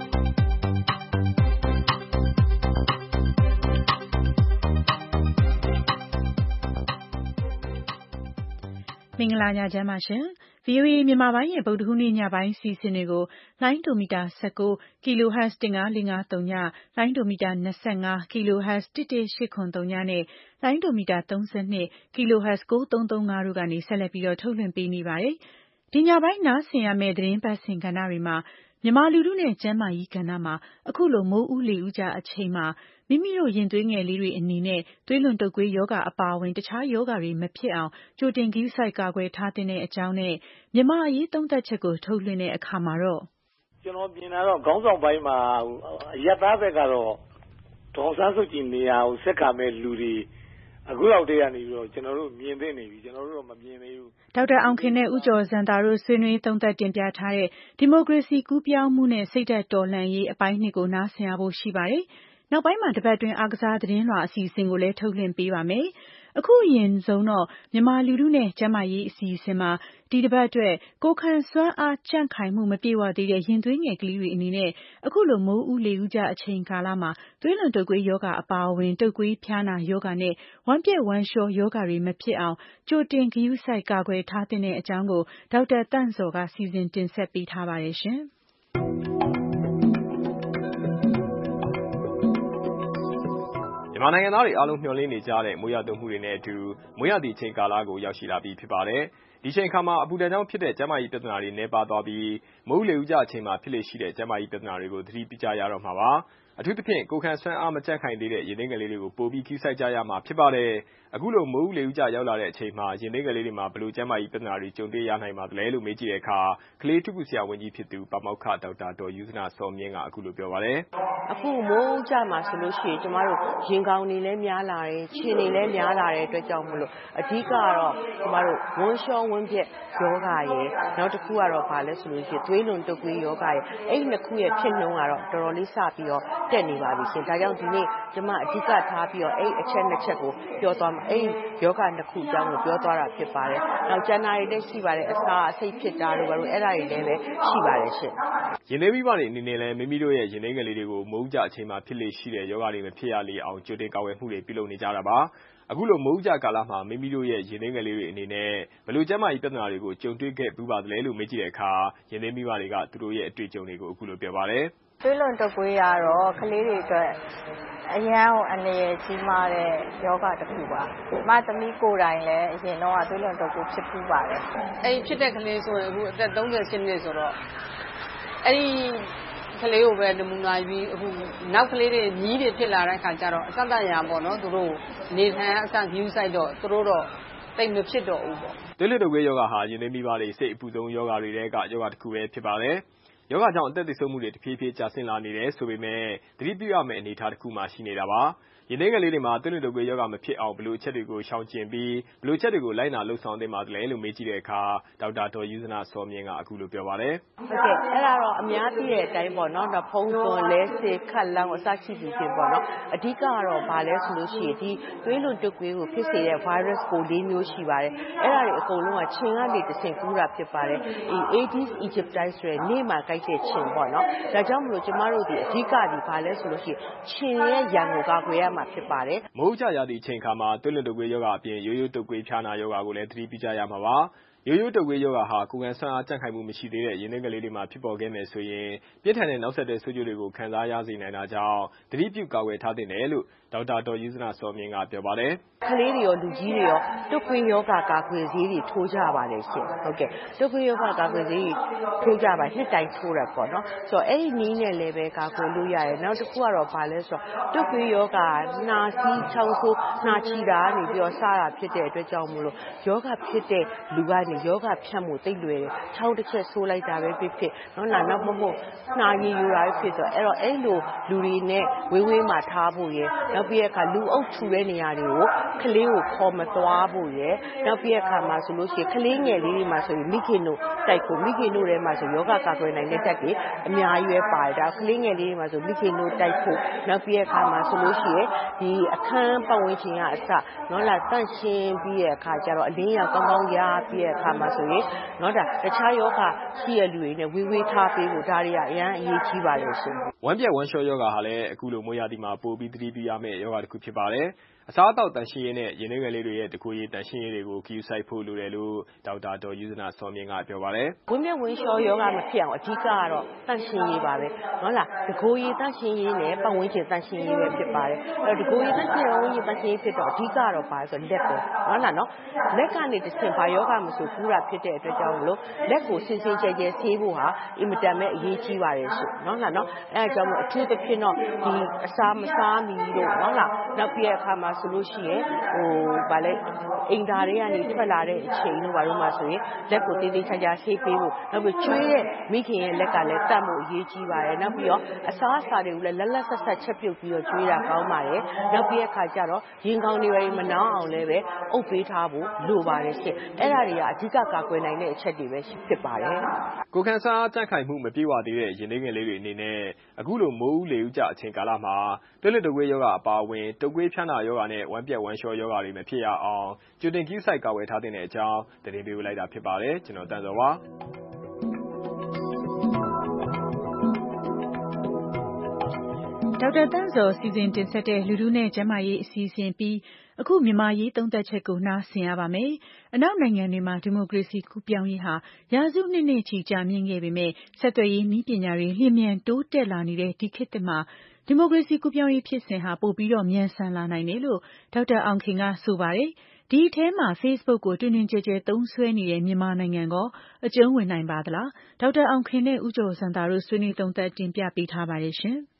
မင်္ဂလာညချမ်းပါရှင်။ ဗွီအိုအေမြန်မာပိုင်းရဲ့ဗုဒ္ဓဟူးနေ့ညပိုင်းအစီအစဉ်တွေကိုလိုင်းဒိုမီတာone nine kilohertz one five four three ည၊လိုင်းဒိုမီတာtwenty-five kilohertz one one eight seven zeroညနဲ့လိုင်းဒိုမီတာthirty-two kilohertz nine three three fiveတို့ကနေဆက်လက်ပြီးတော့ထုတ်လွှင့်ပေးနေပါတယ်။ဒီညပိုင်းနားဆင်ရမယ့်သတင်းပတ်စဉ်ကဏ္ဍတွေမှာမြန်မာလူထုနဲ့ကျန်းမာရေးကဏ္ဍမှာအခုလိုမိုးဦးလေဦးကျအချိန်မှာမိမိတို့ရင်သွေးငယ်လေးတွေအနေနဲ့သွေးလွန်တုပ်ကွေးရောဂါအပါအဝင်တခြားရောဂါတွေမဖြစ်အောင်ကြိုတင်ဂရုစိုက်ကာကွယ်ထားသင့်တဲ့အကြောင်းနဲ့မြန်မာအရေးသုံးသပ်ချက်ကိုထုတ်လွှင့်တဲ့အခါမှာတော့ကျွန်တော်မြင်တာတော့ခေါင်းဆောင်ပိုင်းမှာအရပ်သားဘက်ကတော့ဒေါ်အောင်ဆန်းစုကြည်နေရာကိုဆက်ခံမဲ့လူတွေအခုလောက်တည်းကနေပြီးတော့ကျွန်တော်တို့မြင်သိနေပြီကျွန်တော်တို့တော့မမြင်သေးဘူးဒေါက်တာအောင်ခင်နဲ့ဦးကျော်ဇံသာတို့ဆွေးနွေးသုံးသပ်တင်ပြထားတဲ့ဒီမိုကရေစီကူးပြောင်းမှုနဲ့စိတ်ဓာတ်တော်လှန်ရေးအပိုင်းနှစ်ကိုနားဆင်ရဖို့ရှိပါတယ်။နောက်ပိုင်းမှာတပတ်တွင်းအားကစားသတင်းလွှာအစီအစဉ်ကိုလည်းထုတ်လွှင့်ပေးပါမယ်။အခုအရင်ဆုံးတော့မြန်မာလူထုနဲ့ကျန်းမာရေးအစီအစဉ်မှာဒီတပတ်အတွက်ကိုယ်ခံစွမ်းအားကြံ့ခိုင်မှုမပြည့်ဝသေးတဲ့ရင်သွေးငယ်ကလေးတွေအနေနဲ့အခုလိုမိုးဦးလေဦးကျအချိန်ကာလမှာသွေးလွန်တုပ်ကွေးရောဂါအပါအဝင်တုပ်ကွေးဖျားနာရောဂါနဲ့ဝမ်းပျက်ဝမ်းလျှောရောဂါတွေမဖြစ်အောင်ကြိုတင်ဂရုစိုက်ကာကွယ်ထားသင့်တဲ့အကြောင်းကိုဒေါက်တာသန့်ဇော်ကစီစဉ်တင်ဆက်ပေးထားပါတယ်ရှင်။မြန်မာနိုင်ငံသားတွေအားလုံးမျှော်လင့်နေကြတဲ့မိုးရွာသွန်းမှုတွေနဲ့အတူမိုးရာသီအချိန်ကာလကိုရောက်ရှိလာပြီဖြစ်ပါတယ်။ဒီချိန်ခါမှာအပူဒဏ်ကြောင့်ဖြစ်တဲ့ကျန်းမာရေးပြဿနာတွေနည်းပါးသွားပြီးမိုးဦးလေဦးကျအချိန်မှာဖြစ်လေရှိတဲ့ကျန်းမာရေးပြဿနာတွေကိုသတိပြုကြရတော့မှာပါ။အထူးသဖြင့်ကိုယ်ခံစွမ်းအားမကြံ့ခိုင်သေးတဲ့ရင်သွေးငယ်လေးတွေကိုပိုပြီးဂရုစိုက်ကြရမှာဖြစ်ပါတယ်။အခုလိုမိုးဦးလေဦးကျရောက်လာတဲ့အချိန်မှာရင်သွေးငယ်လေးတွေမှာဘယ်လိုကျန်းမာရေးပြဿနာတွေကြုံတွေ့ရနိုင်ပါသလဲလို့မေးကြည့်တဲ့အခါကလေးထုခုဆရာဝန်ကြီးဖြစ်သူပါမောက္ခဒေါက်တာဒေါ်ယုဇနစောမြင့်ကအခုလိုပြောပါတယ်။အခုမိုးဦးကျမှာဆိုလို့ရှိရင်ကျမတို့ရင်ကောင်းတွေလည်းများလာတယ်ခြေတွေလည်းများလာတဲ့အတွက်ကြောင့်မလို့အဓိကတော့ကျမတို့ဝမ်းလျှောဝမ်းပျက်ယောဂရယ်နောက်တစ်ခုကတော့ဘာလဲဆိုလို့ရှိရင်သွေးလွန်တုပ်ကွေးယောဂရယ်အဲ့ဒီနှစ်ခုရဲ့ဖြစ်နှုန်းကတော့တော်တော်လေးစပြီးတော့တက်နေပါပြီရှင်ဒါကြောင့်ဒီနေ့ကျမအဓိကထားပြီးတော့အဲ့အချက်နှစ်ချက်ကိုပြောသွားမှာအဲ့ယောဂနှစ်ခုအကြောင်းကိုပြောသွားတာဖြစ်ပါတယ်နောက်ကျန်တာတွေလည်းရှိပါတယ်အစာအဆိပ်ဖြစ်တာတို့ဘာလို့အဲ့ဒါတွေလည်းပဲရှိပါတယ်ရှင်ရင်သွေးမိဘတွေအနေနဲ့လည်းမိမိတို့ရဲ့ရင်သွေးငယ်လေးတွေကိုမိုးကျအချိန်မှာဖြစ်လေရှိတဲ့ယောဂတွေမဖြစ်ရလေအောင်ကြိုတင်ကာကွယ်မှုတွေပြုလုပ်နေကြတာပါအခုလိုမိုးကျကာလမှာမိမိတို့ရဲ့ရင်သွေးငယ်လေးတွေအနေနဲ့ဘယ်လိုကျန်းမာရေးပြဿနာတွေကိုကြုံတွေ့ခဲ့ဘူးပါသလဲလို့မေးကြည့်တဲ့အခါရင်သွေးမိဘတွေကသူတို့ရဲ့အတွေ့အကြုံတွေကိုအခုလိုပြောပါတယ်သွေးလွန်တုပ်ကွေးကတော့ကလေးတွေအတွက်အရန်ကိုအနေရကြီးမားတဲ့ယောဂတစ်ခုပါ။မသမီးကိုယ်တိုင်လည်းအရင်တော့သွေးလွန်တုပ်ကွေးဖြစ်ပူးပါတယ်။အဲ့ဒီဖြစ်တဲ့ကလေးဆိုရင်အခုအသက်thirty-eightနှစ်ဆိုတော့အဲ့ဒီကလေးကိုပဲနမူနာပြီးအခုနောက်ကလေးတွေမြီးတွေဖြစ်လာတဲ့အခါကျတော့အသက်တရာပေါ့နော်သူတို့နေထိုင်အဆန့်ဂယူးဆိုင်တော့သူတို့တော့တိတ်မဖြစ်တော့ဘူးပေါ့။သွေးလွန်တုပ်ကွေးယောဂဟာရင်သွေးမိဘတွေစိတ်အပူဆုံးယောဂတွေထဲကယောဂတစ်ခုပဲဖြစ်ပါတယ်။ယောဂကြောင့်အသက်သေဆုံးမှုတွေတဖြည်းဖြည်းကျဆင်းလာနေတယ်ဆိုပေမဲ့သတိပြုရမယ့်အနေအထားတစ်ခုမှရှိနေတာပါ။ရင်သွေးငယ်လေးတွေမှာသွေးလွန်တုပ်ကွေးယောဂမဖြစ်အောင်ဘယ်လိုအချက်တွေကိုရှောင်ကျဉ်ပြီးဘယ်လိုအချက်တွေကိုလိုက်နာလှုပ်ဆောင်သင့်ပါသလဲလို့မေးကြည့်တဲ့အခါဒေါက်တာဒေါ်ယုဇနစောမြင့်ကအခုလိုပြောပါတယ်။ဟုတ်ကဲ့အဲ့ဒါတော့အများသိတဲ့အတိုင်းပေါ့နော်။ဖုံးသွန်လဲစေခတ်လောင်းအစရှိပြီးဖြစ်ပေါ့နော်။အဓိကကတော့ဘာလဲဆိုလို့ရှိရင်ဒီသွေးလွန်တုပ်ကွေးကိုဖြစ်စေတဲ့ virus ပိုးလေးမျိုးရှိပါတယ်။အဲ့ဒါတွေအကုန်လုံးကခြင်ကနေတစ်ဆင့်ကူးတာဖြစ်ပါတယ်။ဒီ Aedes aegypti ဆိုတဲ့နေ့မှာကိုက်တဲ့ခြင်ပေါ့နော်။ဒါကြောင့်မလို့ကျမတို့ဒီအဓိကဒီဘာလဲဆိုလို့ရှိရင်ခြင်ရဲ့ရန်ကိုကာကွယ်ရမှာဖြစ်ပါတယ်။မိုးကျရာသီအချိန်ခါမှာသွေးလွန်တုပ်ကွေးယောဂအပြင်ရိုးရိုးတုပ်ကွေးဖျားနာယောဂကိုလည်းသတိပြုကြရမှာပါ။ရိုးရိုးတုပ်ကွေးယောဂဟာကိုယ်ခံစွမ်းအားကြံ့ခိုင်မှုမရှိသေးတဲ့ရင်သွေးငယ်လေးတွေမှာဖြစ်ပေါ်ခဲ့မယ်ဆိုရင်ပြင်းထန်တဲ့နောက်ဆက်တွဲဆိုးကျိုးတွေကိုခံစားရစေနိုင်တာကြောင့်သတိပြုကာကွယ်ထားသင့်တယ်လို့ဒေါက်တာဒေါ်ယုဇနစောမြင့်ကပြောပါတယ်။ကလေးတွေရောလူကြီးတွေရောတုပ်ကွေးယောဂကာကွယ်ဆေးတွေထိုးကြပါလေရှင်။ဟုတ်ကဲ့တုပ်ကွေးယောဂကာကွယ်ဆေးတွေထိုးကြပါနှစ်တိုင်းထိုးရပေါ့နော်။ဆိုတော့အဲ့ဒီနည်းနဲ့လည်းပဲကာကွယ်လို့ရတယ်။နောက်တစ်ခုကတော့ဘာလဲဆိုတော့တုပ်ကွေးယောဂနှာစီးချောင်းဆိုးနှာချီတာကနေပြီးတော့စတာဖြစ်တဲ့အတွက်ကြောင့်မလို့ယောဂဖြစ်တဲ့လူကနေယောဂဖြတ်မှုသိလွယ်တယ်။ချောင်းတစ်ချက်ဆိုးလိုက်တာပဲဖြစ်ဖြစ်နော်နာနောက်မဟုတ်နှာရည်ယူတာပဲဖြစ်ဆိုတော့အဲ့တော့အဲ့လိုလူတွေနဲ့ဝေးဝေးမှာထားဖို့ရယ်နောက်နောက်ပြီးတဲ့အခါလူအုပ်ထူတဲ့နေရာတွေကိုကလေးကိုခေါ်မသွားဖို့ရယ်နောက်ပြီးတဲ့အခါမှာဆိုလို့ရှိရင်ကလေးငယ်လေးတွေမှာဆိုရင်မိခင်တို့တိုက်ဖို့မိခင်တို့ထဲမှာဆိုယောဂကာကွယ်နိုင်တဲ့တက်တွေအများကြီးပဲပါတယ်ဒါကလေးငယ်လေးတွေမှာဆိုမိခင်တို့တိုက်ဖို့နောက်ပြီးတဲ့အခါမှာဆိုလို့ရှိရင်ဒီအခန်းပတ်ဝန်းကျင်ကအစနော်လာတန့်ရှင်းပြီးတဲ့အခါကျတော့အလင်းရောင်ကောင်းကောင်းရပြီးတဲ့အခါမှာဆိုရင်နော်ဒါတခြားယောဂရှိရလူတွေနဲ့ဝေးဝေးထားပေးဖို့ဒါတွေကအရင်အရေးကြီးပါတယ်ရှင်ဝမ်းပြက်ဝမ်းလျှောယောဂဟာလည်းအခုလိုမိုးရာသီမှာပိုပြီးသတိပြုရမယ့်ယောဂတစ်ခုဖြစ်ပါတယ်အစားအသောက်တန်ရှင်းရေးနဲ့ရင်ထဲငယ်လေးတွေရဲ့တကူရေးတန်ရှင်းရေးတွေကိုဂရုစိုက်ဖို့လိုတယ်လို့ဒေါက်တာဒေါ်ယူဇနာစောမြင့်ကပြောပါတယ်ဝမ်းပြက်ဝမ်းလျှောယောဂမဖြစ်အောင်အဓိကကတော့တန်ရှင်းရေးပါပဲဟုတ်လားတကူရေးတန်ရှင်းရေးနဲ့ပတ်ဝန်းကျင်တန်ရှင်းရေးပဲဖြစ်ပါတယ်အဲ့တော့တကူရေးတန်ရှင်းရေးတန်ရှင်းရေးဖြစ်တော့အဓိကတော့ပါဆိုလက်ပဲဟုတ်လားနော်လက်ကနေတစ်ဆင့်ဘာယောဂမဆိုကူးတာဖြစ်တဲ့အတွက်ကြောင့်မလို့လက်ကိုစင်စင်ကြဲကြဲဆေးဖို့ဟာအင်မတန်ပဲအရေးကြီးပါတယ်ရှင်နော်လားနော်အဲ့ဒါကြောင့်မို့အထူးသဖြင့်တော့ဒီအစာမစားမီတို့နော်လားနောက်ပြီးတဲ့အခါမှာဆိုလို့ရှိရင်ဟိုဗာလဲအိမ်သားတွေကနေထွက်လာတဲ့အချိန်တို့ဘာလို့မှဆိုရင်လက်ကိုတေးသေးချာချာဆေးပေးဖို့နောက်ပြီးကျွေးတဲ့မိခင်ရဲ့လက်ကလည်းတတ်ဖို့အရေးကြီးပါတယ်နောက်ပြီးတော့အစားအစာတွေကိုလည်းလက်လက်ဆက်ဆက်ချက်ပြုတ်ပြီးတော့ကျွေးတာကောင်းပါတယ်နောက်ပြီးတဲ့အခါကျတော့ရင်ကောင်းတွေပဲမနှောင်းအောင်လည်းပဲအုပ်ပေးထားဖို့လိုပါတယ်ရှင်အဲ့ဒါတွေကအဓိကကာကွယ်နိုင်တဲ့အချက်တွေပဲဖြစ်ပါတယ်ကိုကန်ဆာကြန့်ခိုင်မှုမပြေဝသေးတဲ့ရင်သွေးငယ်လေးတွေအနေနဲ့အခုလိုမိုးဦးလေဦးကျအချိန်ကာလမှာတွက်လက်တုပ်ကွေးယောဂအပါအဝင်တုပ်ကွေးဖြန့်နာယောဂနဲ့ဝမ်းပြက်ဝမ်းလျှောယောဂတွေမဖြစ်ရအောင်ကြိုတင်ကိစ္စကာဝယ်ထားတဲ့အကြောင်းတင်ပြပေးလိုက်တာဖြစ်ပါတယ်ကျွန်တော်တန်စောပါဒေါက်တာတန်းစောစီစဉ်တင်ဆက်တဲ့လူထုနဲ့ကျန်းမာရေးအစီအစဉ်ပြီးအခုမြန်မာရေးသုံးသပ်ချက်ကိုနားဆင်ရပါမယ်။အနောက်နိုင်ငံတွေမှာဒီမိုကရေစီကူးပြောင်းရေးဟာရာစုနှစ်နဲ့ချီကြာမြင့်ခဲ့ပေမဲ့ဆက်သွယ်ရေးနည်းပညာတွေလျင်မြန်တိုးတက်လာနေတဲ့ဒီခေတ်သစ်မှာဒီမိုကရေစီကူးပြောင်းရေးဖြစ်စဉ်ဟာပိုပြီးတော့မြန်ဆန်လာနိုင်တယ်လို့ဒေါက်တာအောင်ခင်ကဆိုပါတယ်။ဒီအထဲမှာ Facebook ကိုတွင်တွင်ကျယ်ကျယ်သုံးစွဲနေတဲ့မြန်မာနိုင်ငံကအကျုံးဝင်နိုင်ပါသလား။ဒေါက်တာအောင်ခင်နဲ့ဦးကျော်စံသာတို့ဆွေးနွေးသုံးသပ်တင်ပြပေးထားပါတယ်ရှင်။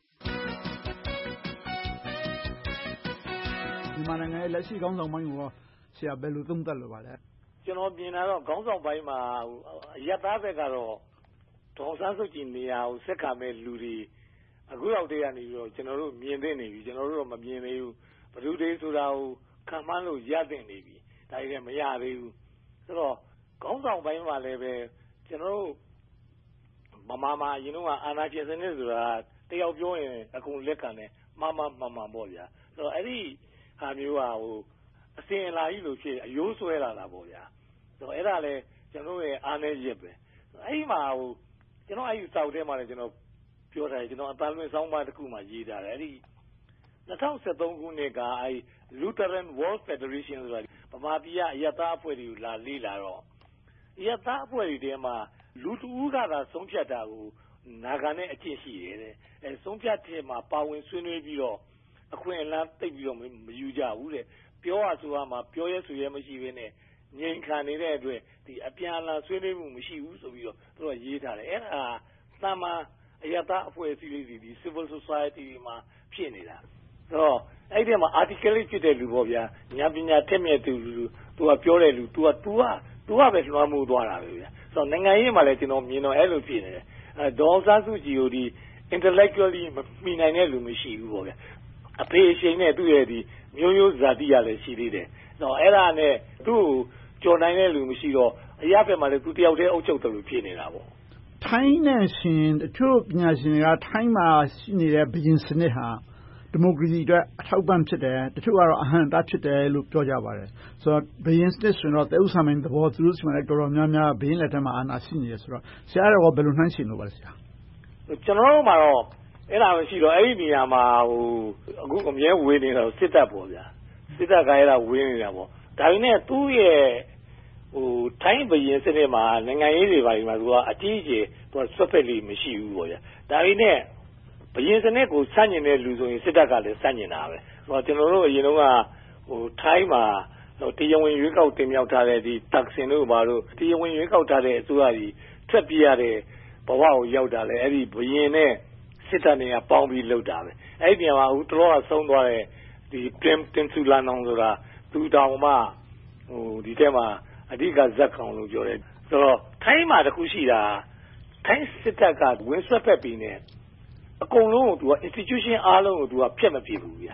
မြန်မာနိုင်ငံရဲ့လက်ရှိခေါင်းဆောင်ပိုင်းကိုဆရာဘယ်လိုသုံးသပ်လိုပါလဲကျွန်တော်မြင်တာတော့ခေါင်းဆောင်ပိုင်းမှာအရပ်သားဘက်ကတော့ဒေါ်ဆန်းစုကြည်နေရာကိုဆက်ခံမဲ့လူတွေအခုတော့တည်းကနေပြီးတော့ကျွန်တော်တို့မြင်သိနေပြီကျွန်တော်တို့တော့မမြင်သေးဘူးဘယ်သူတွေဆိုတာကိုခံမှန်းလို့ရသိနေပြီဒါတွေလည်းမရသေးဘူးဆိုတော့ခေါင်းဆောင်ပိုင်းမှာလည်းပဲကျွန်တော်တို့မမမအရင်ကအာဏာရှင်စနစ်ဆိုတာတယောက်ပြောရင်အကုန်လက်ခံတယ်မမမမပေါ့ဗျာဆိုတော့အဲ့ဒီဟာမျိုးဟာဟိုအစင်အလာကြီးလို့ဖြစ်အယိုးဆွဲလာတာပေါ့ဗျာဆိုတော့အဲ့ဒါလည်းကျွန်တော်ရဲ့အားနည်းချက်ပဲအဲ့ဒီမှာဟိုကျွန်တော်အဲ့ဒီစောက်ထဲမှာလည်းကျွန်တော်ပြောထားတယ်ကျွန်တော်အတန်းလွင်ဆောင်းပါးတစ်ခုမှရေးထားတယ်အဲ့ဒီ၂၀၁၃ခုနှစ်ကအဲ့ Lutheran World Federation ဆိုတာဗမာပြည်ကအယက်သားအဖွဲ့တွေကိုလာလေ့လာတော့အယက်သားအဖွဲ့တွေထဲမှာလူတဦးကသာဆုံးဖြတ်တာကိုနာခံတဲ့အကျင့်ရှိတယ်တဲ့အဲဆုံးဖြတ်တဲ့မှာပါဝင်ဆွေးနွေးပြီးတော့အခွင့်အလမ်းသိပ်ပြီးတော့မယူကြဘူးတဲ့ပြောရဆိုရမှာပြောရဲဆိုရဲမရှိဘဲနဲ့ငြိမ်ခံနေတဲ့အတွက်ဒီအပြန်အလှန်ဆွေးနွေးမှုမရှိဘူးဆိုပြီးတော့သူတို့ရေးထားတယ်အဲ့ဒါသာမန်အယက်သားအဖွဲ့အစည်းလေးတွေဒီ civil society တွေမှာဖြစ်နေတာဆိုတော့အဲ့ဒီမှာ articulate ဖြစ်တဲ့လူပေါ့ဗျာဉာဏ်ပညာထက်မြက်သူလူသူကပြောတဲ့လူ तू က तू က तू ကပဲလွှမ်းမိုးသွားတာပဲဗျာဆိုတော့နိုင်ငံရေးမှာလည်းကျွန်တော်မြင်တော့အဲ့လိုဖြစ်နေတယ်အဲဒေါ်ဆန်းစုကြည်ကိုဒီ intellectually မီနိုင်တဲ့လူမရှိဘူးပေါ့ဗျာအဖေအရှင်နဲ့သူ့ရဲ့ဒီမျိုးရိုးဇာတိရလည်းရှိသေးတယ်။တော့အဲ့ဒါနဲ့သူ့ကိုကြော်နိုင်တဲ့လူမရှိတော့အရာဘက်မှာလည်းသူတယောက်တည်းအုပ်ချုပ်တယ်လို့ဖြစ်နေတာပေါ့။ထိုင်းနဲ့ရှင်တချို့ပညာရှင်တွေကထိုင်းမှာရှိနေတဲ့ဘုရင်စနစ်ဟာဒီမိုကရေစီအတွက်အထောက်ပံ့ဖြစ်တယ်တချို့ကတော့အဟန့်တားဖြစ်တယ်လို့ပြောကြပါတယ်။ဆိုတော့ဘုရင်စနစ်ဆိုတော့တဥ္စာမင်းသဘောသူတို့ဆီမှာလည်းတော်တော်များများဘုရင်လက်ထက်မှာအာဏာရှိနေတယ်ဆိုတော့ဆရာကတော့ဘယ်လိုနှိုင်းယှဉ်လို့ပါလဲဆရာ။ကျွန်တော်တို့မှာတော့အဲ့ဒါမရှိတော့အဲ့ဒီနေရာမှာဟိုအခုအမြဲဝေးနေတာစစ်တပ်ပေါ့ဗျာစစ်တပ်ကအဲ့ဒါဝေးနေတာပေါ့ဒါပေမဲ့သူ့ရဲ့ဟိုထိုင်းဘရင်စနစ်မှာနိုင်ငံရေးတွေပါဒီမှာသူကအကြီးအကျယ်သူကဆွတ်ဖက်လေးမရှိဘူးပေါ့ဗျာဒါပေမဲ့ဘရင်စနစ်ကိုစန့်ကျင်တဲ့လူဆိုရင်စစ်တပ်ကလည်းစန့်ကျင်တာပဲဟိုကျွန်တော်တို့အရင်တော့ကဟိုထိုင်းမှာတရားဝင်ရွေးကောက်တင်မြှောက်ထားတဲ့ဒီတက်ဆင်တို့ဘာလို့တရားဝင်ရွေးကောက်ထားတဲ့အစိုးရကြီးထွက်ပြေးရတဲ့ဘဝကိုရောက်တာလေအဲ့ဒီဘရင်နဲ့စစ်တပ်တွေကပေါင်းပြီးလှုပ်တာပဲအဲ့ဒီနေရာမှာဦးတော်ကဆုံးသွားတဲ့ဒီတင်တင်ဆူလာနောင်ဆိုတာသူတောင်မှဟိုဒီထဲမှာအဓိကဇက်ကောင်လို့ပြောတယ်ဆိုတော့ထိုင်းမှာတခုရှိတာထိုင်းစစ်တပ်ကဝင်ဆွတ်ဖက်ပြီးနေအကုန်လုံးကိုသူက institution အားလုံးကိုသူကဖျက်မပြစ်ဘူးဗျာသူ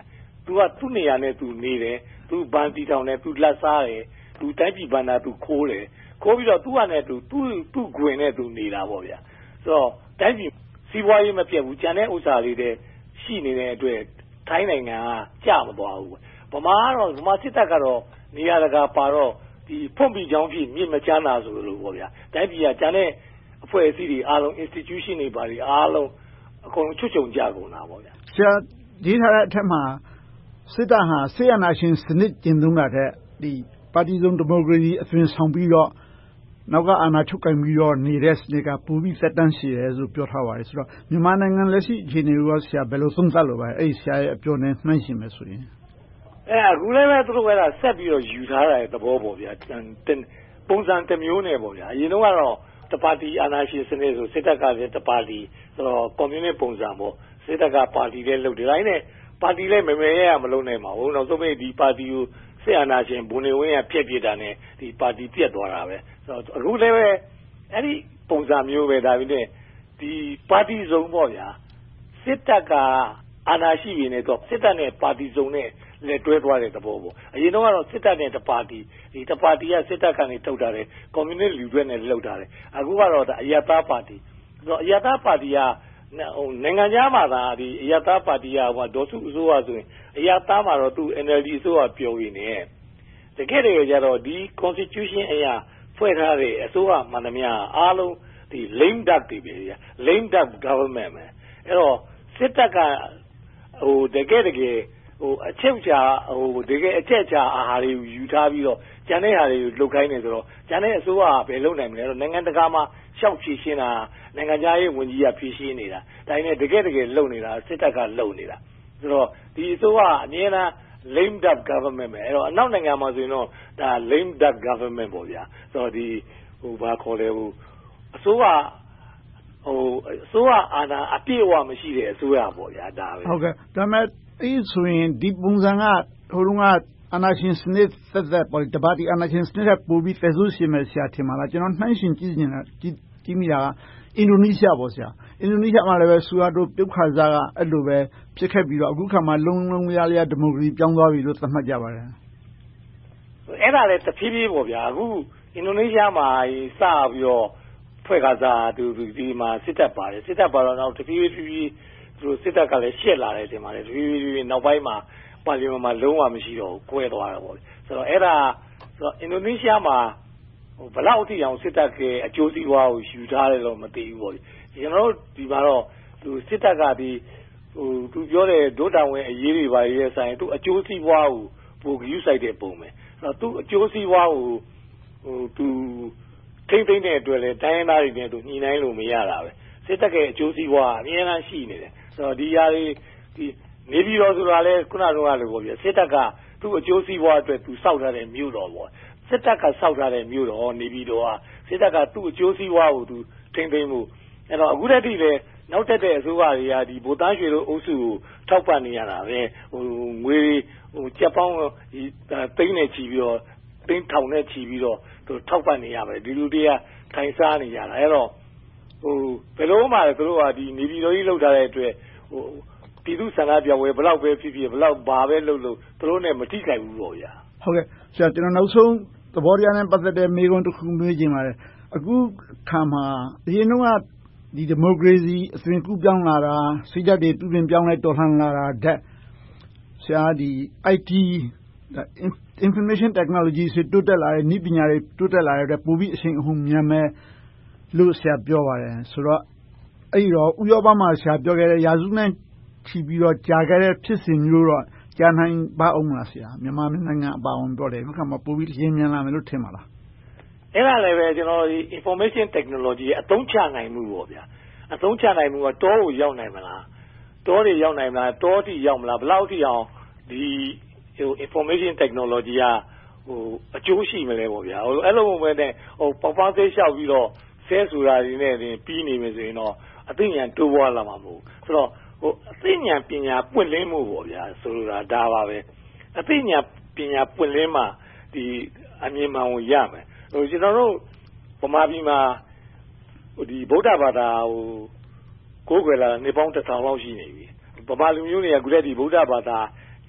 तू ကသူ့နေရာနဲ့သူနေတယ်သူဘန်တီထောင်တယ်သူလက်စားတယ်သူတိုင်းပြည်ဘန်တာသူခိုးတယ်ခိုးပြီးတော့သူ့ဟာနဲ့သူသူ့သူ့ဂွင်နဲ့သူနေတာပေါ့ဗျာဆိုတော့တိုင်းပြည်စီးပွားရေးမပြတ်ဘူးကျန်တဲ့ဥစ္စာတွေတဲ့ရှိနေတဲ့အတွက်ထိုင်းနိုင်ငံကကြမသွားဘူးဗမာကတော့ဗမာစစ်တပ်ကတော့နေရာတကာပါတော့ဒီဖွင့်ပြီးကြောင်းဖြစ်မြင့်မချမ်းသာဆိုလို့ပေါ့ဗျာတိုင်းပြည်ကကျန်တဲ့အဖွဲ့အစည်းတွေအားလုံး institution တွေပါတွေအားလုံးအကုန်ချွတ်ချုံကြကုန်တာပေါ့ဗျာဆရာဒီထားတဲ့အထက်မှာစစ်တပ်ဟာဆေးရနာရှင်စနစ်ကျင့်သုံးတာတဲ့ဒီပါတီစုံဒီမိုကရေစီအသွင်ဆောင်ပြီးတော့နောက်ကအာဏာချုပ်ကိုင်ပြီးတော့နေတဲ့စနစ်ကပူပြီးသက်တမ်းရှိတယ်လို့ပြောထားပါတယ်ဆိုတော့မြန်မာနိုင်ငံလက်ရှိအခြေအနေကိုဆရာဘယ်လိုသုံးသပ်လိုပါလဲအဲ့ဒီဆရာရဲ့အပြောနဲ့နှိုင်းယှဉ်မယ်ဆိုရင်အဲအခုလည်းပဲသူတို့ကဆက်ပြီးတော့ယူထားတဲ့သဘောပေါ့ဗျာပုံစံတစ်မျိုးနဲ့ပေါ့ဗျာအရင်တော့ကတော့တပါတီအာဏာရှင်စနစ်ဆိုစစ်တပ်ကလည်းတပါတီဆိုတော့ကွန်မြူနစ်ပုံစံပေါ့စစ်တပ်ကပါတီလည်းလုပ်တယ်ဒါနဲ့ပါတီလည်းမမေရရမလုပ်နိုင်ပါဘူးနောက်ဆုံးဒီပါတီကိုစစ်အာဏာရှင်ဘုံနေဝင်းကဖျက်ပြစ်တာနဲ့ဒီပါတီပြတ်သွားတာပဲဆိုတော့အခုလည်းပဲအဲ့ဒီပုံစံမျိုးပဲဒါပေမဲ့ဒီပါတီစုံပေါ့ဗျာစစ်တပ်ကအာဏာရှိရင်းနဲ့တော့စစ်တပ်နဲ့ပါတီစုံနဲ့လက်တွဲသွားတဲ့သဘောပေါ့အရင်တော့ကတော့စစ်တပ်နဲ့တပါတီဒီတပါတီကစစ်တပ်ကနေထုတ်တာတယ်ကွန်မြူနစ်လူတွေနဲ့လှုပ်တာတယ်အခုကတော့အရပ်သားပါတီဆိုတော့အရပ်သားပါတီကဟိုနိုင်ငံခြားမှာသာဒီအရပ်သားပါတီကဟိုဒေါ်စုအစိုးရဆိုရင်အရပ်သားမှာတော့သူ N L D အစိုးရပြောရင်းနဲ့တကယ်တကယ်ကျတော့ဒီ constitution အရာဖွဲ့ထားတဲ့အစိုးရမှန်သမျှအားလုံးဒီ lame duck တွေပဲဗျာ lame duck government ပဲအဲ့တော့စစ်တပ်ကဟိုတကယ်တကယ်ဟိုအချက်ချာဟိုတကယ်အချက်ချာအာဟာရတွေယူထားပြီးတော့ကျန်တဲ့ဟာတွေကိုလှုပ်ခိုင်းနေဆိုတော့ကျန်တဲ့အစိုးရကဘယ်လုပ်နိုင်မလဲတော့နိုင်ငံတကာမှာရှောက်ဖြည့်ရှင်းတာနိုင်ငံခြားရေးဝန်ကြီးကဖြည့်ရှင်းနေတာဒါနဲ့တကယ်တကယ်လုပ်နေတာစစ်တပ်ကလုပ်နေတာဆိုတော့ဒီအစိုးရအမြဲတမ်း lame duck government ပဲအဲ့တော့အနောက်နိုင်ငံမှာဆိုရင်တော့ဒါ lame duck government ပေါ့ဗျာဆိုတော့ဒီဟိုဘာခေါ်လဲဟိုအစိုးရဟိုအစိုးရအာဏာအပြည့်အဝမရှိတဲ့အစိုးရပေါ့ဗျာဒါပဲဟုတ်ကဲ့ဒါမဲ့အဲ့ဆိုရင်ဒီပုံစံကဟိုတုန်းကအာဏာရှင်စနစ်သက်သက်ပေါ်တပါတီအာဏာရှင်စနစ်ကပိုပြီးသက်ဆိုးရှင်မယ်ဆရာထင်ပါလားကျွန်တော်နှိုင်းရှင်ကြည့်နေတာကြည့်ကြည့်မိတာကအင်ဒိုနီးရှားပေါ့ဆရာအင်ဒိုနီးရှားမှာလည်းပဲဆူဟာတိုပြုတ်ခါစားကအဲ့လိုပဲဖြစ်ခဲ့ပြီးတော့အခုခါမှာလုံးလုံးလျားလျားဒီမိုကရေစီပြောင်းသွားပြီလို့သတ်မှတ်ကြပါတယ်အဲ့ဒါလည်းတဖြည်းဖြည်းပေါ့ဗျာအခုအင်ဒိုနီးရှားမှာစပြီးတော့ဖွဲ့ခါစားသူဒီမှာစစ်တပ်ပါတယ်စစ်တပ်ပါတော့နောက်တဖြည်းဖြည်းသူစစ်တပ်ကလည်းရှက်လာတယ်တင်ပါတယ်တဖြည်းဖြည်းနောက်ပိုင်းမှာပါလီမန်မှာလုံးဝမရှိတော့ဘူးကွဲသွားတာပေါ့ဆိုတော့အဲ့ဒါဆိုတော့အင်ဒိုနီးရှားမှာဟိုဘလောက်ထိအောင်စစ်တပ်ကအကျိုးစီးပွားကိုယူထားတယ်လို့မသိဘူးပေါ့ကျွန်တော်တို့ဒီမှာတော့သူစစ်တပ်ကဒီဟိုသူပြောတဲ့ဒုတာဝန်အရေးတွေပါရဲ့ဆိုင်သူအကျိုးစီးပွားကိုပိုဂရုစိုက်တဲ့ပုံပဲဆိုတော့သူအကျိုးစီးပွားကိုဟိုသူထိမ့်သိမ့်တဲ့အတွက်လဲတိုင်းရင်းသားတွေနဲ့သူညှိနှိုင်းလို့မရတာပဲစစ်တပ်ရဲ့အကျိုးစီးပွားအများကြီးရှိနေတယ်ဆိုတော့ဒီຢာတွေဒီနေပြည်တော်ဆိုတာလဲခုနကလိုပေါ့ဗျာစစ်တပ်ကသူ့အကျိုးစီးပွားအတွက်သူစောက်ထားတဲ့မြို့တော်ပေါ့စစ်တပ်ကစောက်ထားတဲ့မြို့တော်နေပြည်တော်ကစစ်တပ်ကသူ့အကျိုးစီးပွားကိုသူထိမ့်သိမ့်မှုအဲ့တော့အခုတည်းကလည်းနောက်တက်တဲ့အစိုးရတွေကဒီဗိုလ်သားရွှေတို့အုပ်စုကိုထောက်ပံ့နေရတာပဲဟိုငွေဟိုကြက်ပေါင်းဒီသိန်းနဲ့ချီပြီးတော့သိန်းထောင်နဲ့ချီပြီးတော့သူထောက်ပံ့နေရမယ်ဒီလူတွေကထိုင်စားနေကြတာအဲ့တော့ဟိုဘယ်လိုမှလည်းသူတို့ကဒီနေပြည်တော်ကြီးလောက်ထားတဲ့အတွက်ဟိုပြည်သူ့ဆန္ဒပြပွဲဘယ်လောက်ပဲဖြစ်ဖြစ်ဘယ်လောက်ဘာပဲလုပ်လို့သူတို့နဲ့မထိခိုက်ဘူးပေါ့ဗျာဟုတ်ကဲ့ဆရာကျွန်တော်နောက်ဆုံးသဘောတရားနဲ့ပတ်သက်တဲ့မေးခွန်းတစ်ခုမေးချင်ပါတယ်အခုခါမှာအရင်တော့ဒီဒီမိုကရေစီအသွင်ကူးပြောင်းလာတာစိတ်ဓာတ်တွေပြုပြင်ပြောင်းလဲတော်လှန်လာတာတဲ့ဆရာဒီ I T information technology တွေတိုးတက်လာတဲ့နည်းပညာတွေတိုးတက်လာတဲ့ပိုပြီးအချိန်အဟုန်မြန်မယ်လို့ဆရာပြောပါတယ်ဆိုတော့အဲ့ဒီတော့ဥရောပမှာဆရာပြောခဲ့တဲ့ရာစုနဲ့ချီပြီးတော့ကြာခဲ့တဲ့ဖြစ်စဉ်မျိုးတော့ကြာနိုင်ပါအောင်မလားဆရာမြန်မာနိုင်ငံအပါအဝင်တော့တယ်ဒီခါမှာပိုပြီးရင်းမြန်လာမယ်လို့ထင်ပါလားအဲ့ဒါလည်းပဲကျွန်တော်ဒီ information technology ရဲ့အသုံးချနိုင်မှုပေါ့ဗျာအသုံးချနိုင်မှုကတောကိုရောက်နိုင်မလားတောတွေရောက်နိုင်မလားတောထိရောက်မလားဘယ်လောက်ထိအောင်ဒီဟို information technology ကဟိုအကျိုးရှိမလဲပေါ့ဗျာဟိုအဲ့လိုမျိုးပဲနဲ့ဟိုပေါက်ပေါက်သေးလျှောက်ပြီးတော့ဆဲဆိုတာတွေနဲ့ပြီးနေမယ်ဆိုရင်တော့အသိဉာဏ်တိုးပွားလာမှာမဟုတ်ဆိုတော့ဟိုအသိဉာဏ်ပညာပွင့်လင်းမှုပေါ့ဗျာဆိုလိုတာဒါပါပဲအသိဉာဏ်ပညာပွင့်လင်းမှဒီအမြင်မှန်ကိုရမယ်ဟိုကျွန်တော်တို့ဗမာပြည်မှာဟိုဒီဗုဒ္ဓဘာသာဟိုကိုးကွယ်လာနေပေါင်းတစ်ထောင်လောက်ရှိနေပြီဗမာလူမျိုးတွေကအခုတည်းဒီဗုဒ္ဓဘာသာ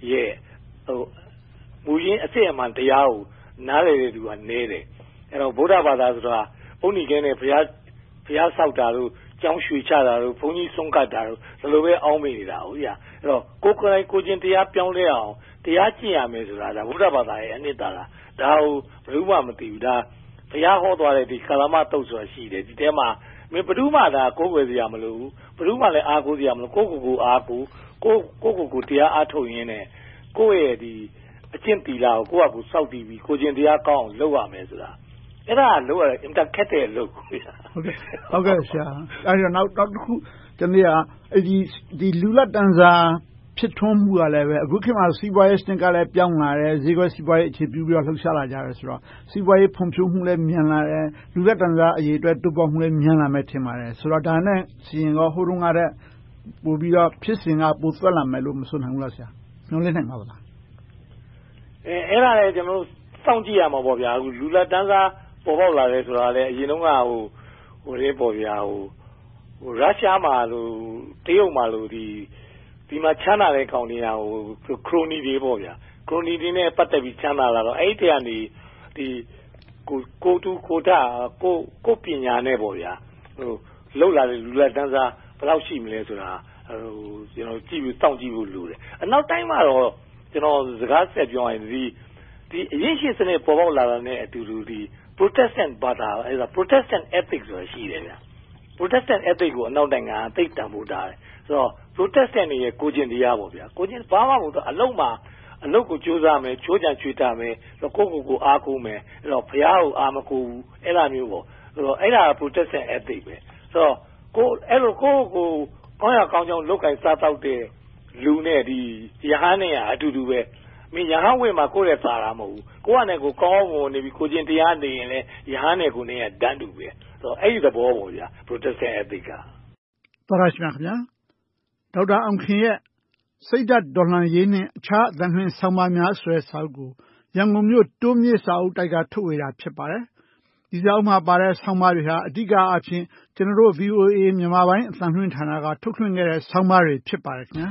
ရဲ့ဟိုမူရင်းအစစ်အမှန်တရားကိုနားလည်တဲ့သူကနည်းတယ်အဲ့တော့ဗုဒ္ဓဘာသာဆိုတာအုန်ဒီကဲနဲ့ဘုရားဘုရားဆောက်တာလို့ကျောင်းရွှေချတာလို့ဘုန်းကြီးဆုံးကတ်တာလို့ဒီလိုပဲအောင်းမိနေတာဟုတ်ဗျာအဲ့တော့ကိုယ်ကိုယ်တိုင်ကိုချင်းတရားပြောင်းလဲအောင်တရားကျင့်ရမယ်ဆိုတာဒါဗုဒ္ဓဘာသာရဲ့အနှစ်သာရဒါကိုဘယ်သူမှမသိဘူးဒါဘုရားဟောသွားတဲ့ဒီကာလမတုတ်ဆိုတာရှိတယ်ဒီထဲမှာမင်းဘယ်သူမှဒါကိုယ်ွယ်စရာမလိုဘူးဘယ်သူမှလည်းအားကိုးစရာမလိုကိုယ့်ကိုယ်ကိုအားကိုးကိုကိုကိုကိုတရားအားထုတ်ရင်းနဲ့ကိုယ့်ရဲ့ဒီအကျင့်တီလာကိုကိုယ့်အကူစောက်တည်ပြီးကိုချင်းတရားကောင်းအောင်လုပ်ရမယ်ဆိုတာအဲ့ဒါလုပ်ရအင်တာခက်တဲ့လုပ်ကိုရဟုတ်ကဲ့ဟုတ်ကဲ့ဆရာအဲ့တော့နောက်နောက်တစ်ခုတနေ့ကအဲ့ဒီဒီလူလက်တန်းစားဖြစ်ထွန်းမှုကလည်းပဲအခုခေတ်မှာစီးပွားရေးစနစ်ကလည်းပြောင်းလာတယ်ဈေးကွက်စီးပွားရေးအခြေပြုပြီးတော့လှုပ်ရှားလာကြတယ်ဆိုတော့စီးပွားရေးဖွံ့ဖြိုးမှုလည်းမြန်လာတယ်လူလက်တန်းစားအရေးအတွက်တိုးပေါက်မှုလည်းမြန်လာမယ်ထင်ပါတယ်ဆိုတော့ဒါနဲ့စီရင်တော့ဟိုတုန်းကတည်းကပို့ပြီးတော့ဖြစ်စဉ်ကပိုသွက်လာမယ်လို့မဆိုနိုင်ဘူးလားဆရာညွှန်လင်းနိုင်ပါလားအဲအဲ့ဒါလည်းကျွန်တော်တို့စောင့်ကြည့်ရမှာပေါ့ဗျာအခုလူလက်တန်းစားပေါ်ပေါက်လာတယ်ဆိုတာလည်းအရင်တုန်းကဟိုဟိုလေးပေါ့ဗျာဟိုဟိုရုရှားမှာလို့တရုတ်မှာလို့ဒီဒီမှာချမ်းသာတဲ့ကောင်တွေကဟိုခရိုနီတွေပေါ့ဗျာခရိုနီတွေနဲ့ပတ်သက်ပြီးချမ်းသာလာတော့အဲ့ဒီတည်းကနေဒီကိုကိုတူကိုတာကိုကိုပညာနဲ့ပေါ့ဗျာဟိုလောက်လာတဲ့လူလက်တန်းစားဘယ်လောက်ရှိမလဲဆိုတာဟိုကျွန်တော်ကြည့်ပြီးစောင့်ကြည့်ဖို့လိုတယ်အနောက်တိုင်းမှာတော့ကျွန်တော်စကားဆက်ပြောရင်ဒီဒီအရင်ရှိစနစ်ပေါ်ပေါက်လာတဲ့နဲ့အတူတူဒီ Protestant ဘာသာအဲ့ဒါ Protestant ethics ဆိုတာရှိတယ်ဗျာ Protestant ethics ကိုအနောက်နိုင်ငံကသိတံပိုးထားတယ်ဆိုတော့ Protestant တွေရဲ့ကိုကျင်တရားပေါ့ဗျာကိုကျင်ဘာမှမဟုတ်တော့အလုံးမှာအလုံးကိုကြိုးစားမယ်ချိုးချံချွေတာမယ်ကိုကိုကိုအားကိုးမယ်အဲ့တော့ဘုရားကိုအားမကိုးဘူးအဲ့လိုမျိုးပေါ့ဆိုတော့အဲ့ဒါ Protestant ethics ပဲဆိုတော့ကိုအဲ့လိုကိုကိုကောင်းရကောင်းကြောင်းလောက်ကင်စားတော့တဲ့လူနဲ့ဒီယဟန်နဲ့အတူတူပဲမင်းယဟန်ဝင်မှာကိုယ့်ရဲ့စာတာမဟုတ်ဘူးကိုကနဲ့ကိုကောင်းဝင်နေပြီးကိုချင်းတရားနေရင်လည်းယဟန်နဲ့ကိုနေရတန်းတူပဲဆိုတော့အဲ့ဒီသဘောပေါ့ဗျာ Protestant ethic ကတော်ရရှိမြခင်ဗျာဒေါက်တာအောင်ခင်ရဲ့စိတ်ဓာတ်ဒေါ်လန်ရေးနဲ့အခြားအသံလွှင့်ဆောင်းပါးများဆွဲစာအုပ်ကိုရန်ကုန်မြို့တိုးမြစ်စာအုပ်တိုက်ကထုတ်ဝေတာဖြစ်ပါတယ်ဒီစာအုပ်မှာပါတဲ့ဆောင်းပါးတွေဟာအဓိကအဖြစ်ကျွန်တော်တို့ V O A မြန်မာပိုင်းအသံလွှင့်ဌာနကထုတ်လွှင့်ခဲ့တဲ့ဆောင်းပါးတွေဖြစ်ပါတယ်ခင်ဗျာ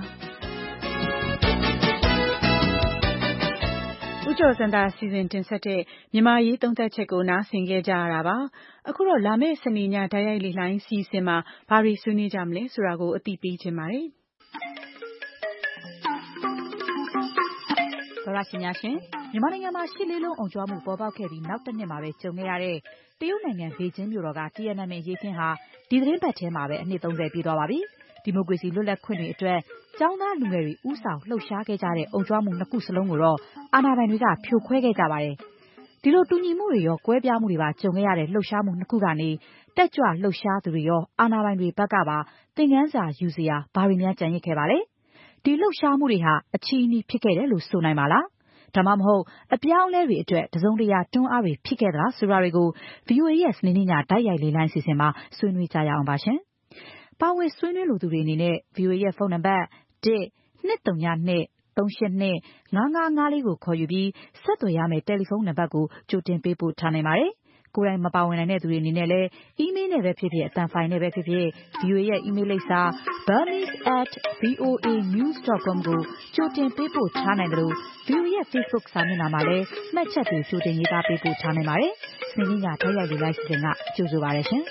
ဦးကျော်စံတာစီစဉ်တင်ဆက်တဲ့မြန်မာရေးသုံးသပ်ချက်ကိုနားဆင်ခဲ့ကြရတာပါအခုတော့လာမယ့်စနေညဓာတ်ရိုက်လေလှိုင်းစီစဉ်မှာဘာတွေဆွေးနွေးကြမလဲဆိုတာကိုအသိပေးခြင်းပါတယ်ဒေါ်လာရှင်များရှင်မြန်မာနိုင်ငံမှာရှစ်လေးလုံးအောင်ကြွားမှုပေါ်ပေါက်ခဲ့ပြီးနောက်တစ်နှစ်မှာပဲကြုံခဲ့ရတဲ့တရုတ်နိုင်ငံဘေကျင်းမြို့တော်ကတီယန်နန်မင်ရေးခင်းဟာဒီသတင်းပတ်ထဲမှာပဲအနှစ်သုံးဆယ်ပြည့်သွားပါပြီဒီမိုကရေစီလွတ်လပ်ခွင့်တွေအတွက်ကျောင်းသားလူငယ်တွေဥဆောင်လှုပ်ရှားခဲ့ကြတဲ့အုံကြွားမှုနှစ်ခုစလုံးကိုတော့အာဏာပိုင်တွေကဖြိုခွဲခဲ့ကြပါတယ်ဒီလိုတူညီမှုတွေရောကွဲပြားမှုတွေပါကြုံခဲ့ရတဲ့လှုပ်ရှားမှုနှစ်ခုကနေတက်ကြွလှုပ်ရှားသူတွေရောအာဏာပိုင်တွေဘက်ကပါသင်ခန်းစာယူစရာဘာတွေများကြံရစ်ခဲ့ပါလဲဒီလှုပ်ရှားမှုတွေဟာအချီးအနီးဖြစ်ခဲ့တယ်လို့ဆိုနိုင်ပါလားဒါမှမဟုတ်အပြောင်းအလဲတွေအတွက်တစုံတရာတွန်းအားတွေဖြစ်ခဲ့သလားဆိုတာတွေကို V O A ရဲ့စနေနေ့ညဓာတ်ရိုက်လေလှိုင်းစီစဉ်မှာဆွေးနွေးကြရအောင်ပါရှင်ပါဝင်ဆွေးနွေးလိုသူတွေအနေနဲ့ V O A ရဲ့ဖုန်းနံပါတ်တစ် နှစ်သုံးနှစ် သုံးရှစ်နှစ် ငါးငါးငါးလေးကိုခေါ်ယူပြီးဆက်သွယ်ရမယ့်တယ်လီဖုန်းနံပါတ်ကိုကြိုတင်ပေးပို့ထားနိုင်ပါတယ်ကိုယ်တိုင်မပါဝင်နိုင်တဲ့သူတွေအနေနဲ့လည်း email နဲ့ပဲဖြစ်ဖြစ်အသံဖိုင်နဲ့ပဲဖြစ်ဖြစ် V O A ရဲ့ email လိပ်စာ burmese at voa news dot com ကိုကြိုတင်ပေးပို့ထားနိုင်တယ်လို့ V O A ရဲ့ Facebook စာမျက်နှာမှာလည်းမှတ်ချက်တွေကြိုတင်ရေးသားပေးပို့ထားနိုင်ပါတယ်။စနေနေ့ညဓာတ်ရိုက်လေ့လာစီစဉ်ကကြိုဆိုပါရရှင်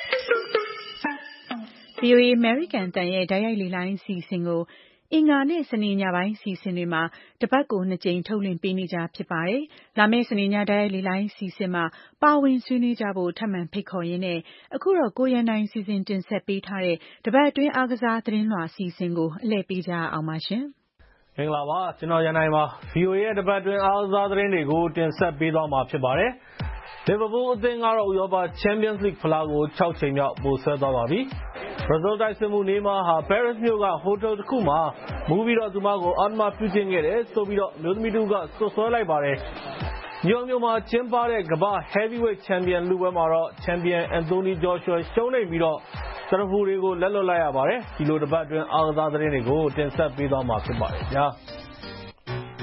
။ V O A American တန်ရဲ့ဓာတ်ရိုက်လေ့လာအစီအစဉ်ကိုအင်္ဂါနဲ့စနေညပိုင်းစီစဉ်တွေမှာတပတ်ကိုနှစ်ကြိမ်ထုတ်လွှင့်ပေးနေကြဖြစ်ပါတယ်။လာမယ့်စနေညဓာတ်ရိုက်လေ့လာစီစဉ်မှာပါဝင်ဆွေးနွေးကြဖို့ထပ်မံဖိတ်ခေါ်ရင်းနဲ့အခုတော့ကိုရန်နိုင်စီစဉ်တင်ဆက်ပေးထားတဲ့တပတ်အတွင်းအားကစားသတင်းလွှာအစီအစဉ်ကိုအလှည့်ပေးကြအောင်ပါရှင်။မင်္ဂလာပါကျွန်တော်ရန်နိုင်ပါ V O A ရဲ့တပတ်အတွင်းအားကစားသတင်းတွေကိုတင်ဆက်ပေးသွားမှာဖြစ်ပါတယ်။ Liverpool အသင်းကတော့ဥရောပ Champions League ဖလားကိုခြောက်ချိန်မြောက်ပို့ဆွဲသွားပါပြီ။ Brazil တိုက်စစ်မှုနေမာဟာ Paris မြို့ကဟိုတယ်တစ်ခုမှာမူပြီးတော့သူမကိုအဓမ္မပြုကျင့်ခဲ့တယ်ဆိုပြီးတော့မျိုးသမီးတို့ကဆွဆွဲလိုက်ပါတယ်။ နယူးယောက်မြို့မှာကျင်းပတဲ့ကမ္ဘာ့ Heavyweight Champion လူပွဲမှာတော့ Champion Anthony Joshua ရှုံးနိမ့်ပြီးတော့စရဖူတွေကိုလက်လွတ်လိုက်ရပါတယ်။ဒီလိုတပတ်အတွင်းအားကစားသတင်းတွေကိုတင်ဆက်ပေးသွားမှာဖြစ်ပါတယ်ဗျာ။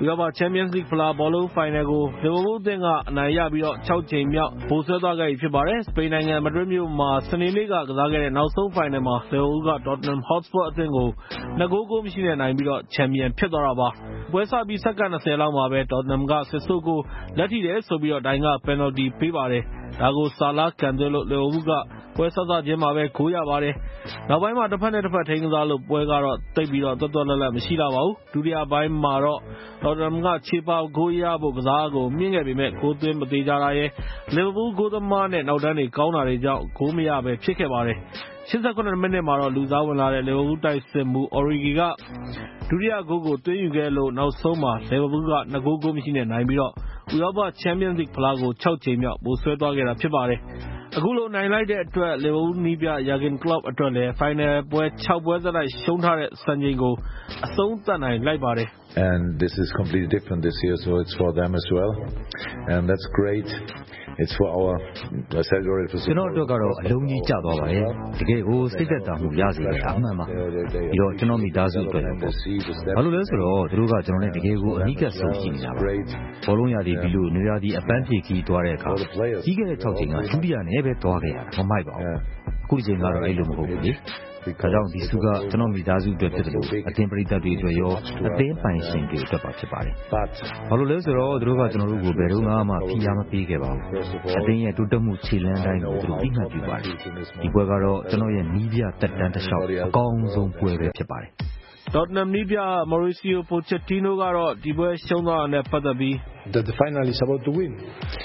ဥရောပချန်ပီယံစ်လိဂ်ဖလားဘောလုံးဖိုင်နယ်ကိုလီဗာပူးအသင်းကအနိုင်ရပြီးတော့ခြောက်ကြိမ်မြောက်ဗိုလ်စွဲသွားခဲ့ပြီဖြစ်ပါတယ်။စပိန်နိုင်ငံမဒရစ်မြို့မှာစနေနေ့ကကစားခဲ့တဲ့နောက်ဆုံးဖိုင်နယ်မှာလီဗာပူးက Tottenham Hotspur အသင်းကိုနှစ်ဂိုးဂိုးမရှိနဲ့နိုင်ပြီးတော့ချန်ပီယံဖြစ်သွားတာပါ။ပွဲစပြီးစက္ကန့်၂၀လောက်မှာပဲ Tottenham ကဆစ်ဆိုကိုလက်ထိတယ်ဆိုပြီးတော့ဒိုင်ကပယ်နယ်တီပေးပါတယ်။ဒါကိုဆာလာကန်သွင်းလို့လီဗာပူးကပွဲစစချင်းမှာပဲဂိုးရပါတယ်။နောက်ပိုင်းမှာတစ်ဖက်နဲ့တစ်ဖက်ထိန်းကစားလို့ပွဲကတော့တိတ်ပြီးတော့တွတ်တွတ်လတ်လတ်မရှိတော့ပါဘူး။ဒုတိယပိုင်းမှာတော့ Tottenham ကခြေပေါက်ဂိုးရဖို့ကစားကိုမြင့်ခဲ့ပေမဲ့ဂိုးသွင်းမသေးကြတာရယ်လီဗာပူးဂိုးသမားနဲ့နောက်တန်းတွေကောင်းတာတွေကြောင့်ဂိုးမရပဲဖြစ်ခဲ့ပါတယ်။၈၇မိနစ်မှာတော့လူစားဝင်လာတဲ့လီဗာပူးတိုက်စစ်မှု Origi ကဒုတိယဂိုးကိုသွင်းယူခဲ့လို့နောက်ဆုံးမှာလီဗာပူးကနှစ်ဂိုးဂိုးမရှိနဲ့နိုင်ပြီးတော့ဥရောပချန်ပီယံစ်လိဂ်ဖလားကိုခြောက်ကြိမ်မြောက်ဗိုလ်စွဲသွားခဲ့တာဖြစ်ပါတယ်။အခုလိုနိုင်လိုက်တဲ့အတွက်လီဗာပူးနီးပြ Jurgen Klopp အတွက်လည်းဖိုင်နယ်ပွဲခြောက်ပွဲဆက်တိုက်ရှုံးထားတဲ့စံချိန်ကိုအဆုံးသတ်နိုင်လိုက်ပါတယ်။ And this is completely different this year, so it's for them as well, and that's great. It's for our celebrate for ကျွန်တော်တို့ကတော့အလုံးကြီးကျသွားပါရဲ့တကယ်ကိုစိတ်သက်သာမှုရစေတာအမှန်ပါပြီးတော့ကျွန်တော်မိသားစုအတွက်လည်းပေါ့ဘာလို့လဲဆိုတော့သူတို့ကကျွန်တော်နဲ့တကယ်ကိုအနီးကပ်ဆုံးရှိနေတာပါဘောလုံးရာသီပြီးလို့နေရာသီအပန်းဖြေခီးသွားတဲ့အခါကြီးခဲ့တဲ့ခြောက်ချိန်ကဒုတိယနဲ့ပဲသွားခဲ့ရတာမမိုက်ပါဘူးအခုဒီချိန်ကတော့အဲ့လိုမဟုတ်ဘူးလေဒါကြောင့်ဒီစုကကျွန်တော်မိသားစုအတွက်ဖြစ်တယ်လို့အသင်းပရိသတ်တွေအတွက်ရောအသင်းပိုင်ရှင်တွေအတွက်ပါဖြစ်ပါတယ်။ဘာလို့လဲဆိုတော့သူတို့ကကျွန်တော်တို့ကိုဘယ်တော့မှဖိအားမပေးခဲ့ပါဘူး။အသင်းရဲ့တိုးတက်မှုခြေလှမ်းတိုင်းကိုသူတို့သိမှတ်ပြုပါတယ်။ဒီပွဲကတော့ကျွန်တော်ရဲ့နီးပြတက်တန်းတစ်လျှောက်အကောင်းဆုံးပွဲပဲဖြစ်ပါတယ်။ Tottenham နီးပြ Mauricio Pochettino ကတော့ဒီပွဲရှုံးသွားတာနဲ့ပတ်သက်ပြီး The final is about to win.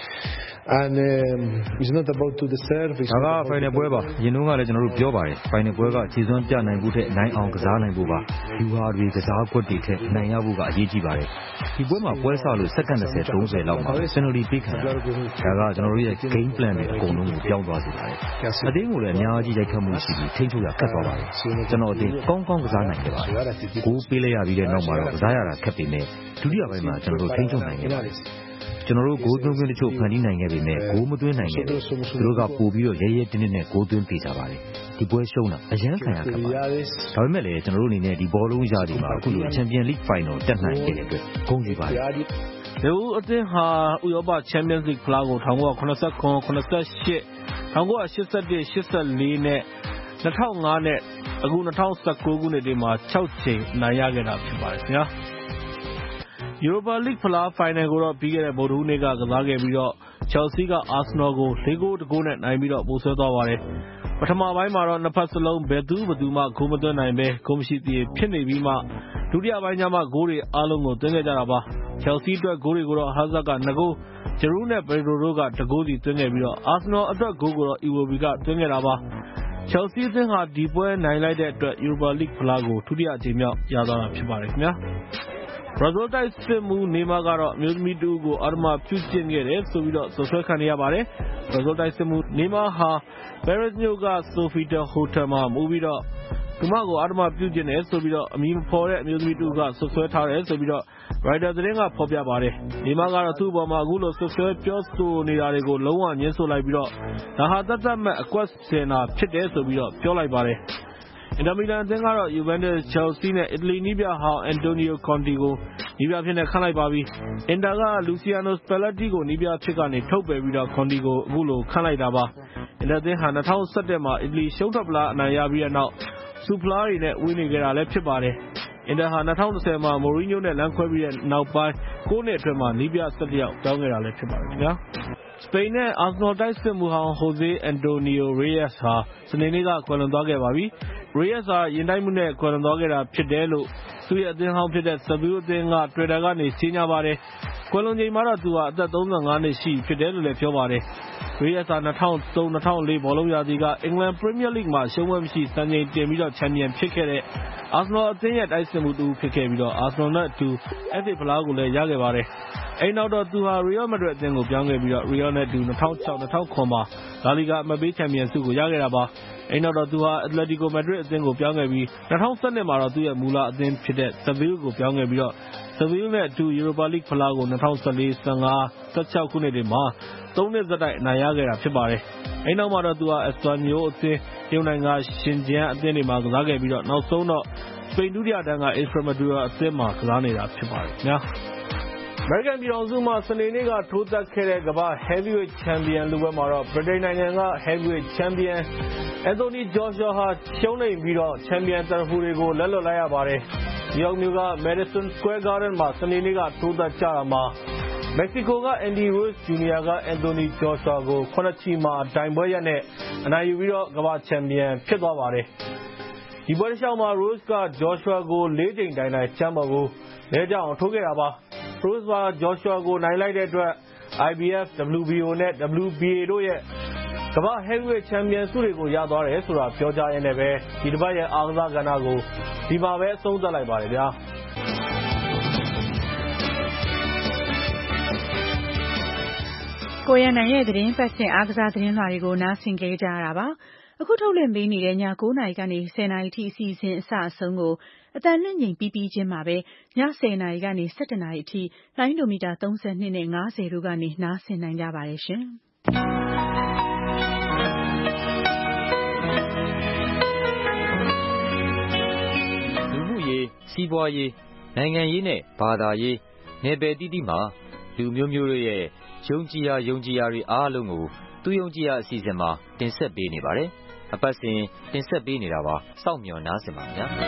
And um, it's not about to deserve. ဒါကဖိုင်နယ်ပွဲပါ။ယင်တော့ကလည်းကျွန်တော်တို့ပြောပါတယ်။ဖိုင်နယ်ပွဲကခြေစွမ်းပြနိုင်ဖို့တဲ့နိုင်အောင်ကစားနိုင်ဖို့ပါ။လူဟာတွေကစားကွက်တွေထက်နိုင်ရဖို့ကအရေးကြီးပါတယ်။ဒီပွဲမှာပွဲစလို့စက္ကန့်၂၀ ၃၀လောက်မှာပယ်နယ်တီပေးခံရတယ်။ဒါကကျွန်တော်တို့ရဲ့ game plan တွေအကုန်လုံးကိုပြောင်းသွားစေပါတယ်။အသင်းကိုလည်းအများကြီးရိုက်ခတ်မှုရှိပြီးထိန်းချုပ်ရခက်သွားပါတယ်။ကျွန်တော်အသင်းကောင်းကောင်းကစားနိုင်ခဲ့ပါတယ်။ဂိုးပေးလိုက်ရပြီးတဲ့နောက်မှာတော့ကစားရတာခက်ပေမဲ့ဒုတိယပိုင်းမှာကျွန်တော်တို့ထိန်းချုပ်နိုင်ခဲ့ပါတယ်။ကျွန်တော်တို့ဂိုးသွင်းခွင့်တချို့ဖန်တီးနိုင်ခဲ့ပေမဲ့ဂိုးမသွင်းနိုင်ခဲ့ဘူး။သူတို့ကပို့ပြီးတော့ရဲရဲတင်းတင်းနဲ့ဂိုးသွင်းပေးကြပါတယ်။ဒီပွဲရှုံးတာအရန်ခံရခက်ပါတယ်။ဒါပေမဲ့လည်းကျွန်တော်တို့အနေနဲ့ဒီဘောလုံးရာသီမှာအခုလိုချန်ပီယံလိဂ်ဖိုင်နယ်တက်နိုင်ခဲ့တဲ့အတွက်ဂုဏ်ယူပါတယ်။လီဗာပူးအသင်းဟာဥရောပချန်ပီယံစ်လိဂ်ဖလားကို၁၉၇၇ ၇၈ ၁၉၈၁ ၈၁ ၈၄နဲ့၂၀၀၅နဲ့အခု၂၀၁၉ခုနှစ်တွေမှာခြောက်ကြိမ်နိုင်ရခဲ့တာဖြစ်ပါတယ်ခင်ဗျာ။ Europa League ဖလားဖိုင်နယ်ကိုတော့ပြီးခဲ့တဲ့ဗုဒ္ဓဟူးနေ့ကကစားခဲ့ပြီးတော့ Chelsea က Arsenal ကိုလေးဂိုးတစ်ဂိုးနဲ့နိုင်ပြီးတော့ဗိုလ်စွဲသွားပါတယ်။ပထမပိုင်းမှာတော့နှစ်ဖက်စလုံးဘယ်သူဘယ်သူမှဂိုးမသွင်းနိုင်ပဲဂိုးမရှိသေးဖြစ်နေပြီးမှဒုတိယပိုင်းကျမှဂိုးတွေအားလုံးကိုသွင်းခဲ့ကြတာပါ။ Chelsea အတွက်ဂိုးတွေကိုတော့ Hazard ကနှစ်ဂိုး Giroud နဲ့ Pedro တို့ကတစ်ဂိုးစီသွင်းခဲ့ပြီးတော့ Arsenal အတွက်ဂိုးကိုတော့ Iwobi ကသွင်းခဲ့တာပါ။ Chelsea အသင်းဟာဒီပွဲနိုင်လိုက်တဲ့အတွက် Europa League ဖလားကိုဒုတိယအကြိမ်မြောက်ရသွားတာဖြစ်ပါတယ်ခင်ဗျာ။ ဘရာဇီးတိုက်စစ်မှူးနေမာကတော့အမျိုးသမီးတဦးကိုအဓမ္မပြုကျင့်ခဲ့တယ်ဆိုပြီးတော့စွပ်စွဲခံနေရပါတယ်။ဘရာဇီးတိုက်စစ်မှူးနေမာဟာပဲရစ်မြို့က Sofitel ဟိုတယ်မှာမူပြီးတော့သူမကိုအဓမ္မပြုကျင့်တယ်ဆိုပြီးတော့အမည်မဖော်တဲ့အမျိုးသမီးတဦးကစွပ်စွဲထားတယ်ဆိုပြီးတော့ Reuters သတင်းကဖော်ပြပါတယ်။နေမာကတော့သူ့အပေါ်မှာအခုလိုစွပ်စွဲပြောဆိုနေတာတွေကိုလုံးဝငြင်းဆိုလိုက်ပြီးတော့ဒါဟာသက်သက်မဲ့အကွက်ဆင်တာဖြစ်တယ်ဆိုပြီးတော့ပြောလိုက်ပါတယ်။ အင်တာမီလန်အသင်းကတော့ Juventus, Chelsea နဲ့အီတလီနည်းပြဟောင်း Antonio Conte ကိုနည်းပြဖြစ်နဲ့ခန့်လိုက်ပါပြီ။ အင်တာက Luciano Spalletti ကိုနည်းပြဖြစ်ကနေထုတ်ပယ်ပြီးတော့ Conte ကိုအခုလိုခန့်လိုက်တာပါ။အင်တာအသင်းဟာ၂၀၁၁မှာအီတလီရှုံးထွက်ဖလားအနိုင်ရပြီးတဲ့နောက်ဆူဖလားတွေနဲ့ဝေးနေခဲ့တာလည်းဖြစ်ပါတယ်။အင်တာဟာ၂၀၂၀မှာ Mourinho နဲ့လမ်းခွဲပြီးတဲ့နောက်ပိုင်းကိုးနှစ်အတွင်းမှာနည်းပြ၁၁ယောက်ပြောင်းခဲ့တာလည်းဖြစ်ပါတယ်ခင်ဗျာ။စပိန်နဲ့အာဆနယ်တိုက်စစ်မှူးဟောင်း Jose Antonio Reyes ဟာစနေနေ့ကကွယ်လွန်သွားခဲ့ပါပြီ။ Reyes ဟာရင်တိုက်မှုနဲ့ကွယ်လွန်သွားခဲ့တာဖြစ်တယ်လို့သူ့ရဲ့အသင်းဟောင်းဖြစ်တဲ့ Seville အသင်းက Twitter ကနေကြေညာပါတယ်။ကွယ်လွန်ချိန်မှာတော့သူဟာအသက်၃၅နှစ်ရှိပြီဖြစ်တယ်လို့လည်းပြောပါတယ်။ Reyes ဟာ၂၀၀၃ ၂၀၀၄ဘောလုံးရာသီကအင်္ဂလန် Premier League မှာရှုံးပွဲမရှိစံချိန်တင်ပြီးတော့ချန်ပီယံဖြစ်ခဲ့တဲ့အာဆနယ်အသင်းရဲ့တိုက်စစ်မှူးတဦးဖြစ်ခဲ့ပြီးတော့အာဆနယ်နဲ့အတူ F A ဖလားကိုလည်းရခဲ့ပါတယ်။အဲဒီနောက်တော့သူဟာ Real Madrid အသင်းကိုပြောင်းခဲ့ပြီးတော့ Real နဲ့အတူ၂၀၀၆ ၂၀၀၇မှာလာလီဂါအမှတ်ပေးချန်ပီယံဆုကိုရခဲ့တာပါ။အဲဒီနောက်တော့သူဟာ Atletico Madrid အသင်းကိုပြောင်းခဲ့ပြီး၂၀၁၂မှာတော့သူ့ရဲ့မူလအသင်းဖြစ်တဲ့ Seville ကိုပြောင်းခဲ့ပြီးတော့ Seville နဲ့အတူ Europa League ဖလားကို၂၀၁၄ ၁၅ ၁၆ခုနှစ်တွေမှာသုံးနှစ်ဆက်တိုက်အနိုင်ရခဲ့တာဖြစ်ပါတယ်။အဲဒီနောက်မှာတော့သူဟာ Espanyol အသင်းတရုတ်နိုင်ငံရှင်ကျန်းအသင်းတွေမှာကစားခဲ့ပြီးတော့နောက်ဆုံးတော့စပိန်ဒုတိယတန်းက Extremadura အသင်းမှာကစားနေတာဖြစ်ပါတယ်ခင်ဗျာ။မေရိကန်ပြည်ထောင်စုမှာစနေနေ့ကထိုးသက်ခဲ့တဲ့ကမ္ဘာ့ Heavyweight Champion လူပွဲမှာတော့ဗြိတိန်နိုင်ငံက Heavyweight Champion Anthony Joshua ဟာရှုံးနိမ့်ပြီးတော့ Champion တရဖူတွေကိုလက်လွတ်လိုက်ရပါတယ်။ နယူးယောက်မြို့က Madison Square Garden မှာစနေနေ့ကထိုးသက်ကြတာမှာမက္ကဆီကိုက Andy Ruiz ဂျူနီယာက Anthony Joshua ကိုခုနှစ်ချီမှာတိုင်ပွဲရက်နဲ့အနိုင်ယူပြီးတော့ကမ္ဘာ့ချန်ပီယံဖြစ်သွားပါတယ်။ဒီပွဲတစ်လျှောက်မှာ Ruiz က Joshua ကိုလေးကြိမ်တိုင်တိုင်ချမ်းပေါ်ကိုလဲကျအောင်ထိုးခဲ့တာပါ။ Ruiz က Joshua ကိုနိုင်လိုက်တဲ့အတွက် I B F, W B O နဲ့ W B A တို့ရဲ့ကမ္ဘာ့ Heavyweight Champion ဆုတွေကိုရသွားတယ်ဆိုတာပြောကြားရင်းနဲ့ပဲဒီတစ်ပတ်ရဲ့အားကစားကဏ္ဍကိုဒီမှာပဲအဆုံးသတ်လိုက်ပါတယ်ဗျာ။ကိုရန်နိုင်ရဲ့သတင်းပတ်စဉ်အားကစားသတင်းလွှာတွေကိုနားဆင်ကြကြရတာပါ။အခုထုတ်လွှင့်ပေးနေတဲ့ည၉နာရီကနေဆယ်နာရီထိအစီအစဉ်အစအဆုံးကိုအတန်လွင့်ငိမ်ပြီးပြီးချင်းမှာပဲညဆယ်နာရီကနေ၁၇နာရီအထိလိုင်းဒိုမီတာသုံး၂နဲ့၅၀တို့ကနေနားဆင်နိုင်ကြပါတယ်ရှင်။လူမှုရေးစီးပွားရေးနိုင်ငံရေးနဲ့ဘာသာရေးနယ်ပယ်တိတိမှာလူမျိုးမျိုးတို့ရဲ့ယုံကြည်ရာယုံကြည်ရာတွေအားလုံးကိုသူယုံကြည်ရာအစီအစဉ်မှာတင်ဆက်ပေးနေပါတယ်။အပတ်စဉ်တင်ဆက်ပေးနေတာပါ။စောင့်မျှော်နားဆင်ပါခင်ဗျာ။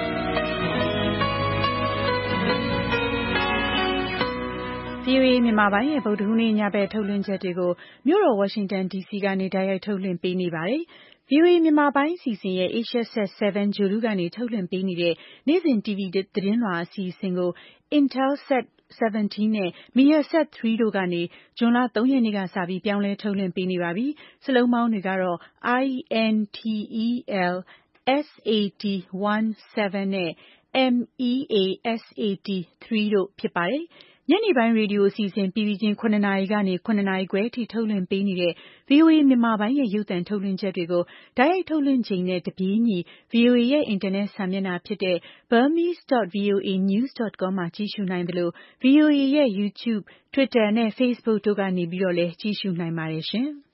ဗွီအိုအေမြန်မာပိုင်းရဲ့ဗုဒ္ဓဟူးနေ့ညဘက်ထုတ်လွှင့်ချက်တွေကိုမြို့တော်ဝါရှင်တန်ဒီစီကနေတိုက်ရိုက်ထုတ်လွှင့်ပေးနေပါတယ်။ ဗွီအိုအေမြန်မာပိုင်းအစီအစဉ်ရဲ့ Asia Set 7 ဂြိုဟ်တုကနေထုတ်လွှင့်ပေးနေတဲ့နေ့စဉ် တီဗီသတင်းလွှာအစီအစဉ်ကို Intelsat ဆဗန်တီးနဲ့ Measat သုံးတို့ကနေဇွန်လသုံးရက်နေ့ကစပြီးပြောင်းလဲထုတ်လွှင့်ပေးနေပါပြီ။စလုံးပေါင်းတွေကတော့ I N T E L S A T ဆဗန်နဲ့ M E A S A T သုံးတို့ဖြစ်ပါတယ်။ညနေပိုင်းရေဒီယိုအစီအစဉ်ပြီးပြီးချင်းခုနှစ်နာရီကနေခုနှစ်နာရီခွဲအထိထုတ်လွှင့်ပေးနေတဲ့ ဗွီအိုအေမြန်မာပိုင်းရဲ့ရုပ်သံထုတ်လွှင့်ချက်တွေကိုတိုက်ရိုက်ထုတ်လွှင့်ချိန်နဲ့တပြေးညီ ဗွီအိုအေရဲ့အင်တာနက်စာမျက်နှာဖြစ်တဲ့ burmese dot voa news dot com မှာကြည့်ရှုနိုင်သလို ဗွီအိုအေရဲ့ YouTube, Twitter နဲ့ Facebook တို့ကနေပြီးတော့လည်းကြည့်ရှုနိုင်ပါတယ်ရှင်။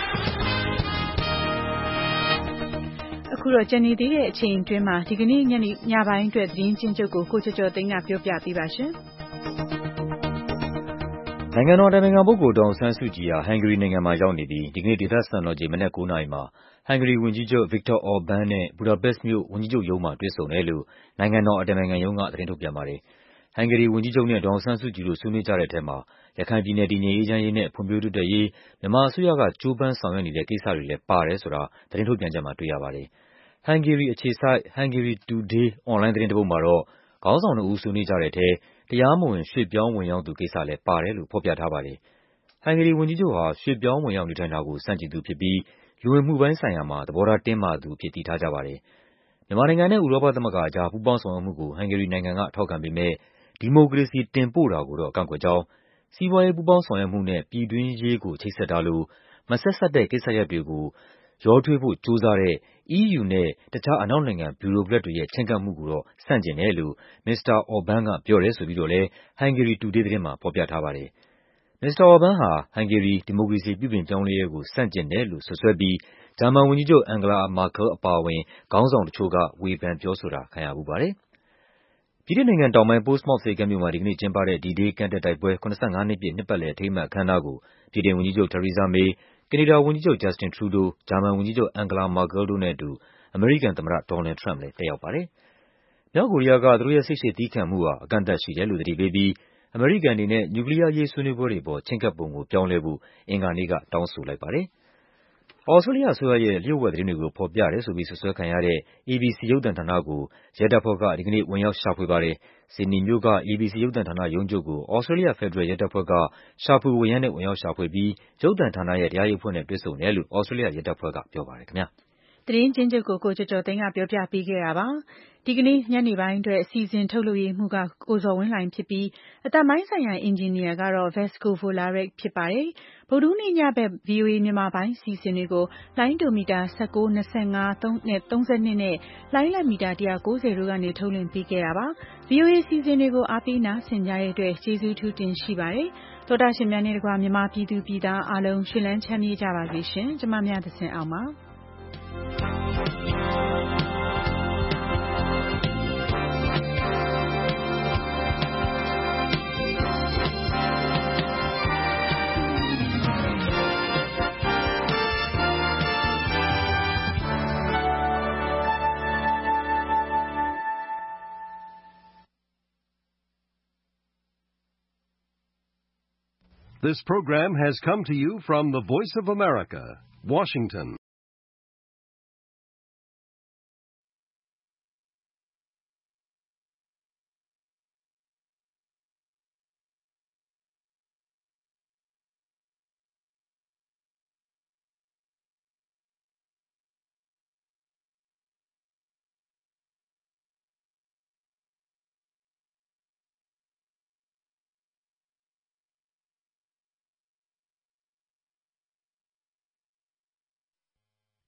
အခုတော့ကျန်နေသေးတဲ့အချိန်အတွင်းမှာဒီကနေ့ညနေညပိုင်းအတွက်သတင်းချင်းချုပ်ကိုကိုကျော်ကျော်သိန်းကပြောပြပေးပါရှင်။နိုင်ငံတော်အတိုင်ပင်ခံပုဂ္ဂိုလ်ဒေါ်အောင်ဆန်းစုကြည်ဟာဟန်ဂေရီနိုင်ငံမှာရောက်နေပြီးဒီကနေ့ဒေသစံတော်ချိန်မနက်၉နာရီမှာဟန်ဂေရီဝန်ကြီးချုပ် Viktor Orban နဲ့ဘူဒါပက်မြို့ဝန်ကြီးချုပ်ရုံးမှာတွေ့ဆုံတယ်လို့နိုင်ငံတော်အတိုင်ပင်ခံရုံးကသတင်းထုတ်ပြန်ပါတယ်။ဟန်ဂေရီဝန်ကြီးချုပ်နဲ့ဒေါ်အောင်ဆန်းစုကြည်တို့ဆွေးနွေးကြတဲ့အထက်မှာရခိုင်ပြည်နယ်တည်ငြိမ်အေးချမ်းရေးနဲ့ဖွံ့ဖြိုးတိုးတက်ရေးမြန်မာအစိုးရကကြိုးပမ်းဆောင်ရွက်နေတဲ့ကိစ္စတွေလည်းပါတယ်ဆိုတာသတင်းထုတ်ပြန်ချက်မှာတွေ့ရပါတယ်။ဟန်ဂေရီအခြေစိုက် Hungary Today အွန်လိုင်းသတင်းတစ်ပုဒ်မှာတော့ခေါင်းဆောင်နှစ်ဦးဆွေးနွေးကြတဲ့အထဲတရားမဝင်ရွှေ့ပြောင်းဝင်ရောက်သူကိစ္စလည်းပါတယ်လို့ဖော်ပြထားပါတယ်။ဟန်ဂေရီဝန်ကြီးချုပ်ဟာရွှေ့ပြောင်းဝင်ရောက်နေထိုင်တာကိုဆန့်ကျင်သူဖြစ်ပြီးလူဝင်မှုပိုင်းဆိုင်ရာမှာသဘောထားတင်းမာသူအဖြစ်သိထားကြပါတယ်။မြန်မာနိုင်ငံနဲ့ဥရောပသမဂ္ဂအကြားပူးပေါင်းဆောင်ရွက်မှုကိုဟန်ဂေရီနိုင်ငံကထောက်ခံပေမဲ့ဒီမိုကရေစီတင်ပို့တာကိုတော့ကန့်ကွက်ကြောင်းစီးပွားရေးပူးပေါင်းဆောင်ရွက်မှုနဲ့ပြည်တွင်းရေးကိုချိတ်ဆက်ထားလို့မဆက်စပ်တဲ့ကိစ္စရပ်တွေကိုရောထွေးဖို့ကြိုးစားတဲ့ E U နဲ့တခြားအနောက်နိုင်ငံဗျူရိုကရက်တွေရဲ့ချဉ်းကပ်မှုကိုတော့ဆန့်ကျင်တယ်လို့မစ္စတာ Orban ကပြောတယ်ဆိုပြီးတော့လည်း Hungary Today သတင်းမှာဖော်ပြထားပါတယ်။မစ္စတာ Orban ဟာဟန်ဂေရီဒီမိုကရေစီပြုပြင်ပြောင်းလဲရေးကိုဆန့်ကျင်တယ်လို့စွပ်စွဲပြီးဂျာမန်ဝန်ကြီးချုပ် Angela Merkel အပါအဝင်ခေါင်းဆောင်တချို့ကဝေဖန်ပြောဆိုတာခံရဖူးပါတယ်။ဗြိတိန်နိုင်ငံတောင်ပိုင်း Portsmouth ဆိပ်ကမ်းမြို့မှာဒီကနေ့ကျင်းပတဲ့ D-Day ကမ်းတက်တိုက်ပွဲ၇၅နှစ်ပြည့်နှစ်ပတ်လည်အထိမ်းအမှတ်အခမ်းအနားကိုဗြိတိန်ဝန်ကြီးချုပ် Theresa May ၊ ကနေဒါဝန်ကြီးချုပ် Justin Trudeau ၊ ဂျာမန်ဝန်ကြီးချုပ် Angela Merkel တို့နဲ့အတူအမေရိကန်သမ္မတ Donald Trump လည်းတက်ရောက်ပါတယ်။မြောက်ကိုရီးယားကသူတို့ရဲ့စိတ်ရှည်သည်းခံမှုဟာအကန့်အသတ်ရှိတယ်လို့သတိပေးပြီးအမေရိကန်အနေနဲ့နျူကလီးယားအရေးဆွေးနွေးပွဲတွေအပေါ်ချဉ်းကပ်ပုံကိုပြောင်းလဲဖို့အင်္ဂါနေ့ကတောင်းဆိုလိုက်ပါတယ်။ သြစတြေးလျအစိုးရရဲ့လျှို့ဝှက်သတင်းတွေကိုဖော်ပြတယ်ဆိုပြီးစွပ်စွဲခံရတဲ့ A B C ရုပ်သံဌာနကိုရဲတပ်ဖွဲ့ကဒီကနေ့ဝင်ရောက်ရှာဖွေပါတယ်။ဆစ်ဒနီမြို့က A B C ရုပ်သံဌာနရုံးချုပ်ကိုသြစတြေးလျဖက်ဒရယ်ရဲတပ်ဖွဲ့ကရှာဖွေဝရမ်းနဲ့ဝင်ရောက်ရှာဖွေပြီးရုပ်သံဌာနရဲ့တရားရေးအဖွဲ့နဲ့တွေ့ဆုံတယ်လို့သြစတြေးလျရဲတပ်ဖွဲ့ကပြောပါတယ်ခင်ဗျာ။သတင်းချင်းချုပ်ကိုကိုကျော်ကျော်သိန်းကပြောပြပေးခဲ့တာပါ။ဒီကနေ့ညနေပိုင်းအတွက်အစီအစဉ်ထုတ်လုပ်ရေးမှူးကကိုဇော်ဝင်းလှိုင်ဖြစ်ပြီးအသံပိုင်းဆိုင်ရာအင်ဂျင်နီယာကတော့ Vasco Volarik ဖြစ်ပါတယ်။ဗုဒ္ဓဟူးနေ့ညဘက် ဗွီအိုအေမြန်မာပိုင်းအစီအစဉ်တွေကိုလိုင်းဒိုမီတာ၁၉, ၂၅, နဲ့ ၃၂နဲ့လိုင်းလတ်မီတာ၁၉၀တို့ကနေထုတ်လွှင့်ပေးခဲ့တာပါ။ ဗွီအိုအေအစီအစဉ်တွေကိုအားပေးနားဆင်ကြတဲ့အတွက်ကျေးဇူးထူးတင်ရှိပါတယ်။သောတာရှင်များနဲ့တကွမြန်မာပြည်သူပြည်သားအားလုံးရှင်လန်းချမ်းမြေ့ကြပါစေရှင်။ကျမမြတ်သဇင်အောင်ပါ။ This program has come to you from the Voice of America, Washington.